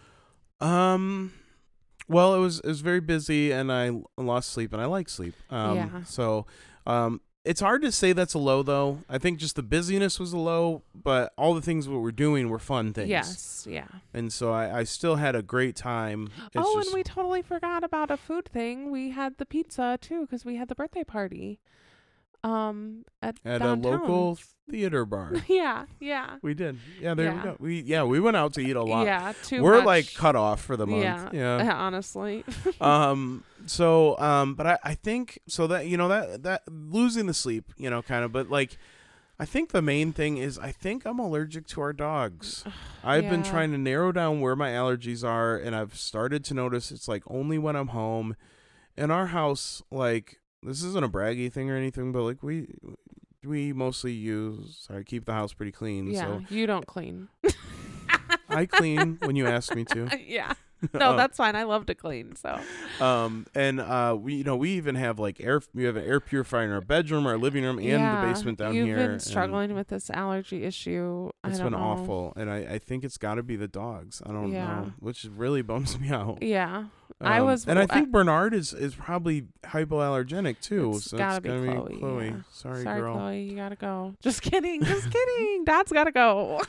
[SPEAKER 2] Um, well, it was it was very busy, and I l- lost sleep, and I like sleep. Um,
[SPEAKER 1] Yeah.
[SPEAKER 2] So, um, it's hard to say that's a low, though. I think just the busyness was a low, but all the things we were doing were fun things.
[SPEAKER 1] Yes, yeah.
[SPEAKER 2] And so I, I still had a great time. It's
[SPEAKER 1] oh,
[SPEAKER 2] just,
[SPEAKER 1] and we totally forgot about a food thing. We had the pizza too because we had the birthday party. Um, at
[SPEAKER 2] at
[SPEAKER 1] downtown.
[SPEAKER 2] a local theater bar.
[SPEAKER 1] yeah, yeah,
[SPEAKER 2] We did. Yeah, there
[SPEAKER 1] Yeah.
[SPEAKER 2] we go. We yeah, we went out to eat a lot.
[SPEAKER 1] yeah. Too
[SPEAKER 2] We're
[SPEAKER 1] much.
[SPEAKER 2] like cut off for the month.
[SPEAKER 1] Yeah,
[SPEAKER 2] Yeah.
[SPEAKER 1] honestly.
[SPEAKER 2] um so um but I, I think so that you know that that losing the sleep, you know, kind of, but like I think the main thing is I think I'm allergic to our dogs. I've been
[SPEAKER 1] Yeah.
[SPEAKER 2] trying to narrow down where my allergies are, and I've started to notice it's like only when I'm home. In our house, like this isn't a braggy thing or anything, but like we we mostly use sorry, keep the house pretty clean.
[SPEAKER 1] yeah,
[SPEAKER 2] So
[SPEAKER 1] you don't clean.
[SPEAKER 2] I clean when you ask me to.
[SPEAKER 1] yeah. No,
[SPEAKER 2] Um,
[SPEAKER 1] that's fine. I love to clean. So
[SPEAKER 2] Um, and uh, we, you know, we even have like air. We have an air purifier in our bedroom, our living room, and
[SPEAKER 1] yeah,
[SPEAKER 2] the basement down
[SPEAKER 1] you've
[SPEAKER 2] here.
[SPEAKER 1] been
[SPEAKER 2] and
[SPEAKER 1] struggling with this allergy issue.
[SPEAKER 2] It's
[SPEAKER 1] I don't
[SPEAKER 2] been
[SPEAKER 1] know.
[SPEAKER 2] awful, and I, I think it's got to be the dogs. I don't
[SPEAKER 1] Yeah.
[SPEAKER 2] know, which really bums me out.
[SPEAKER 1] Yeah, I
[SPEAKER 2] Um,
[SPEAKER 1] was,
[SPEAKER 2] and I
[SPEAKER 1] I-
[SPEAKER 2] think Bernard is is probably hypoallergenic too.
[SPEAKER 1] It's
[SPEAKER 2] so
[SPEAKER 1] gotta
[SPEAKER 2] it's
[SPEAKER 1] be
[SPEAKER 2] gonna
[SPEAKER 1] Chloe,
[SPEAKER 2] be Chloe.
[SPEAKER 1] yeah.
[SPEAKER 2] Sorry,
[SPEAKER 1] Sorry,
[SPEAKER 2] girl.
[SPEAKER 1] Chloe, you gotta go. Just kidding. Just kidding. Dad's gotta go.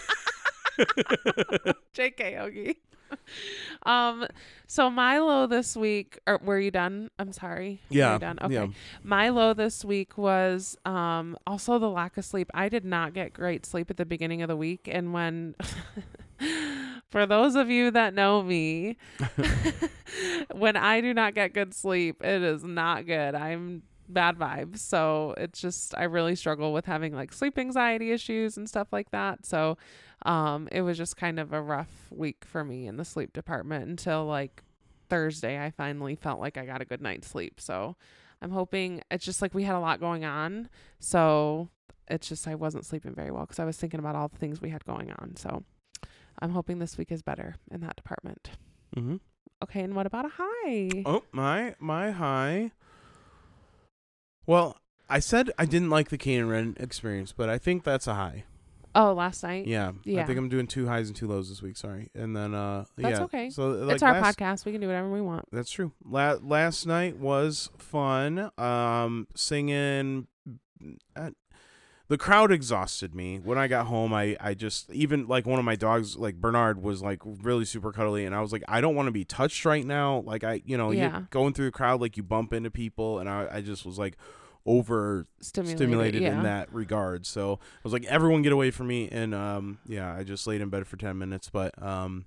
[SPEAKER 1] J K, Yogi. Um, so my low this week, or were you done? I'm sorry. Were
[SPEAKER 2] Yeah,
[SPEAKER 1] you done? Okay.
[SPEAKER 2] yeah.
[SPEAKER 1] My low this week was um also the lack of sleep. I did not get great sleep at the beginning of the week, and when for those of you that know me, when I do not get good sleep, it is not good. I'm bad vibes. So it's just, I really struggle with having like sleep anxiety issues and stuff like that. So um, it was just kind of a rough week for me in the sleep department until like Thursday. I finally felt like I got a good night's sleep. So I'm hoping, it's just like we had a lot going on. So it's just, I wasn't sleeping very well because I was thinking about all the things we had going on. So I'm hoping this week is better in that department.
[SPEAKER 2] Mm-hmm.
[SPEAKER 1] Okay. And what about a high?
[SPEAKER 2] Oh, my my high. Well, I said I didn't like the Kane and Ren experience, but I think that's a high.
[SPEAKER 1] Oh, last night?
[SPEAKER 2] Yeah,
[SPEAKER 1] Yeah.
[SPEAKER 2] I think I'm doing two highs and two lows this week. Sorry, and then uh,
[SPEAKER 1] That's
[SPEAKER 2] yeah,
[SPEAKER 1] okay.
[SPEAKER 2] So like
[SPEAKER 1] It's our
[SPEAKER 2] last,
[SPEAKER 1] podcast. We can do whatever we want.
[SPEAKER 2] That's true. La- last night was fun. Um, singing. Uh, the crowd exhausted me. When I got home, I, I just, even like one of my dogs, like Bernard, was like really super cuddly. And I was like, I don't want to be touched right now. Like, I, you know,
[SPEAKER 1] Yeah.
[SPEAKER 2] you're going through the crowd, like you bump into people. And I, I just was like over
[SPEAKER 1] Stimulated,
[SPEAKER 2] stimulated
[SPEAKER 1] yeah.
[SPEAKER 2] in that regard. So I was like, everyone get away from me. And um, yeah, I just laid in bed for ten minutes. But um,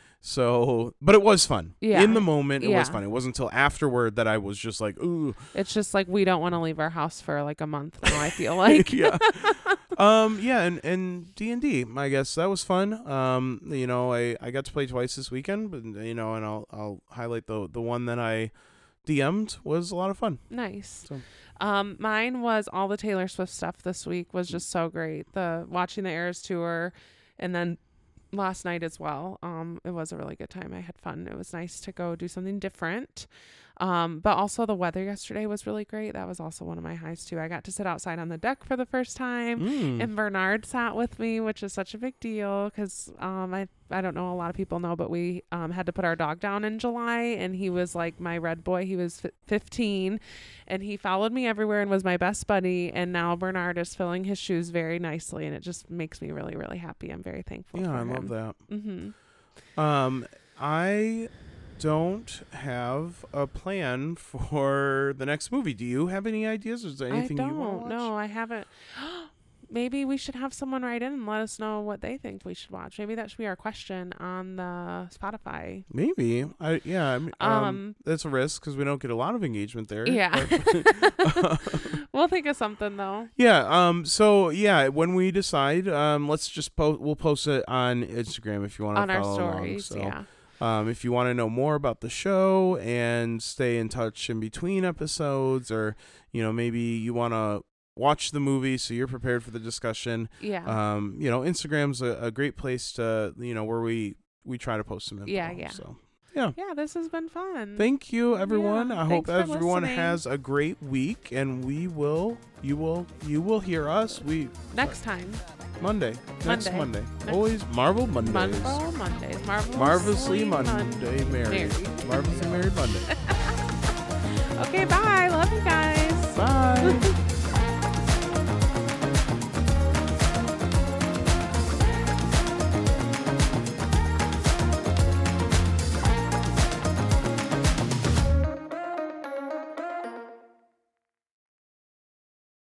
[SPEAKER 2] so, but it was fun.
[SPEAKER 1] Yeah.
[SPEAKER 2] In the moment, it was
[SPEAKER 1] Yeah.
[SPEAKER 2] fun. It wasn't until afterward that I was just like, ooh.
[SPEAKER 1] It's just like we don't want to leave our house for like a month now, I feel like.
[SPEAKER 2] yeah. Um, yeah, and, and D and D, I guess that was fun. Um, you know, I, I got to play twice this weekend, but you know, and I'll I'll highlight the the one that I D M'd was a lot of fun.
[SPEAKER 1] Nice.
[SPEAKER 2] So.
[SPEAKER 1] Um, mine was all the Taylor Swift stuff this week was just so great. The watching the Eras tour, and then last night as well. Um, it was a really good time. I had fun. It was nice to go do something different. Um, but also the weather yesterday was really great. That was also one of my highs too. I got to sit outside on the deck for the first time,
[SPEAKER 2] Mm.
[SPEAKER 1] and Bernard sat with me, which is such a big deal because um, I I don't know, a lot of people know, but we um, had to put our dog down in July, and he was like my red boy. He was f- fifteen, and he followed me everywhere and was my best buddy. And now Bernard is filling his shoes very nicely, and it just makes me really, really happy. I'm very thankful.
[SPEAKER 2] Yeah,
[SPEAKER 1] for
[SPEAKER 2] I
[SPEAKER 1] him.
[SPEAKER 2] love that.
[SPEAKER 1] Mm-hmm.
[SPEAKER 2] Um, I don't have a plan for the next movie. Do you have any ideas? Is there anything
[SPEAKER 1] I
[SPEAKER 2] you want
[SPEAKER 1] don't.
[SPEAKER 2] to watch?
[SPEAKER 1] No, I haven't. Maybe we should have someone write in and let us know what they think we should watch. Maybe that should be our question on the Spotify.
[SPEAKER 2] Maybe. I yeah. I mean, um,
[SPEAKER 1] Um,
[SPEAKER 2] that's a risk because we don't get a lot of engagement there.
[SPEAKER 1] Yeah.
[SPEAKER 2] but-
[SPEAKER 1] We'll think of something though.
[SPEAKER 2] Yeah. Um. So yeah, when we decide, um, let's just post. We'll post it on Instagram if you want to
[SPEAKER 1] On our
[SPEAKER 2] follow
[SPEAKER 1] stories,
[SPEAKER 2] along. So,
[SPEAKER 1] yeah.
[SPEAKER 2] Um, if you want to know more about the show and stay in touch in between episodes, or you know maybe you want to watch the movie so you're prepared for the discussion.
[SPEAKER 1] Yeah.
[SPEAKER 2] Um. You know, Instagram's a, a great place to you know where we we try to post some info.
[SPEAKER 1] Yeah, yeah.
[SPEAKER 2] So yeah.
[SPEAKER 1] Yeah, this has been fun.
[SPEAKER 2] Thank you, everyone.
[SPEAKER 1] Yeah,
[SPEAKER 2] I hope
[SPEAKER 1] thanks for
[SPEAKER 2] everyone
[SPEAKER 1] listening.
[SPEAKER 2] has a great week, and we will, you will, you will hear us. We
[SPEAKER 1] Next time.
[SPEAKER 2] Monday, next
[SPEAKER 1] Monday.
[SPEAKER 2] Monday,
[SPEAKER 1] Next-
[SPEAKER 2] always Marvel Mondays,
[SPEAKER 1] Marvel Mondays. Marvelously
[SPEAKER 2] marvelously
[SPEAKER 1] Mon-
[SPEAKER 2] Monday, Mary,
[SPEAKER 1] Mary.
[SPEAKER 2] marvelously Mary Monday.
[SPEAKER 1] Okay, bye. Love you guys.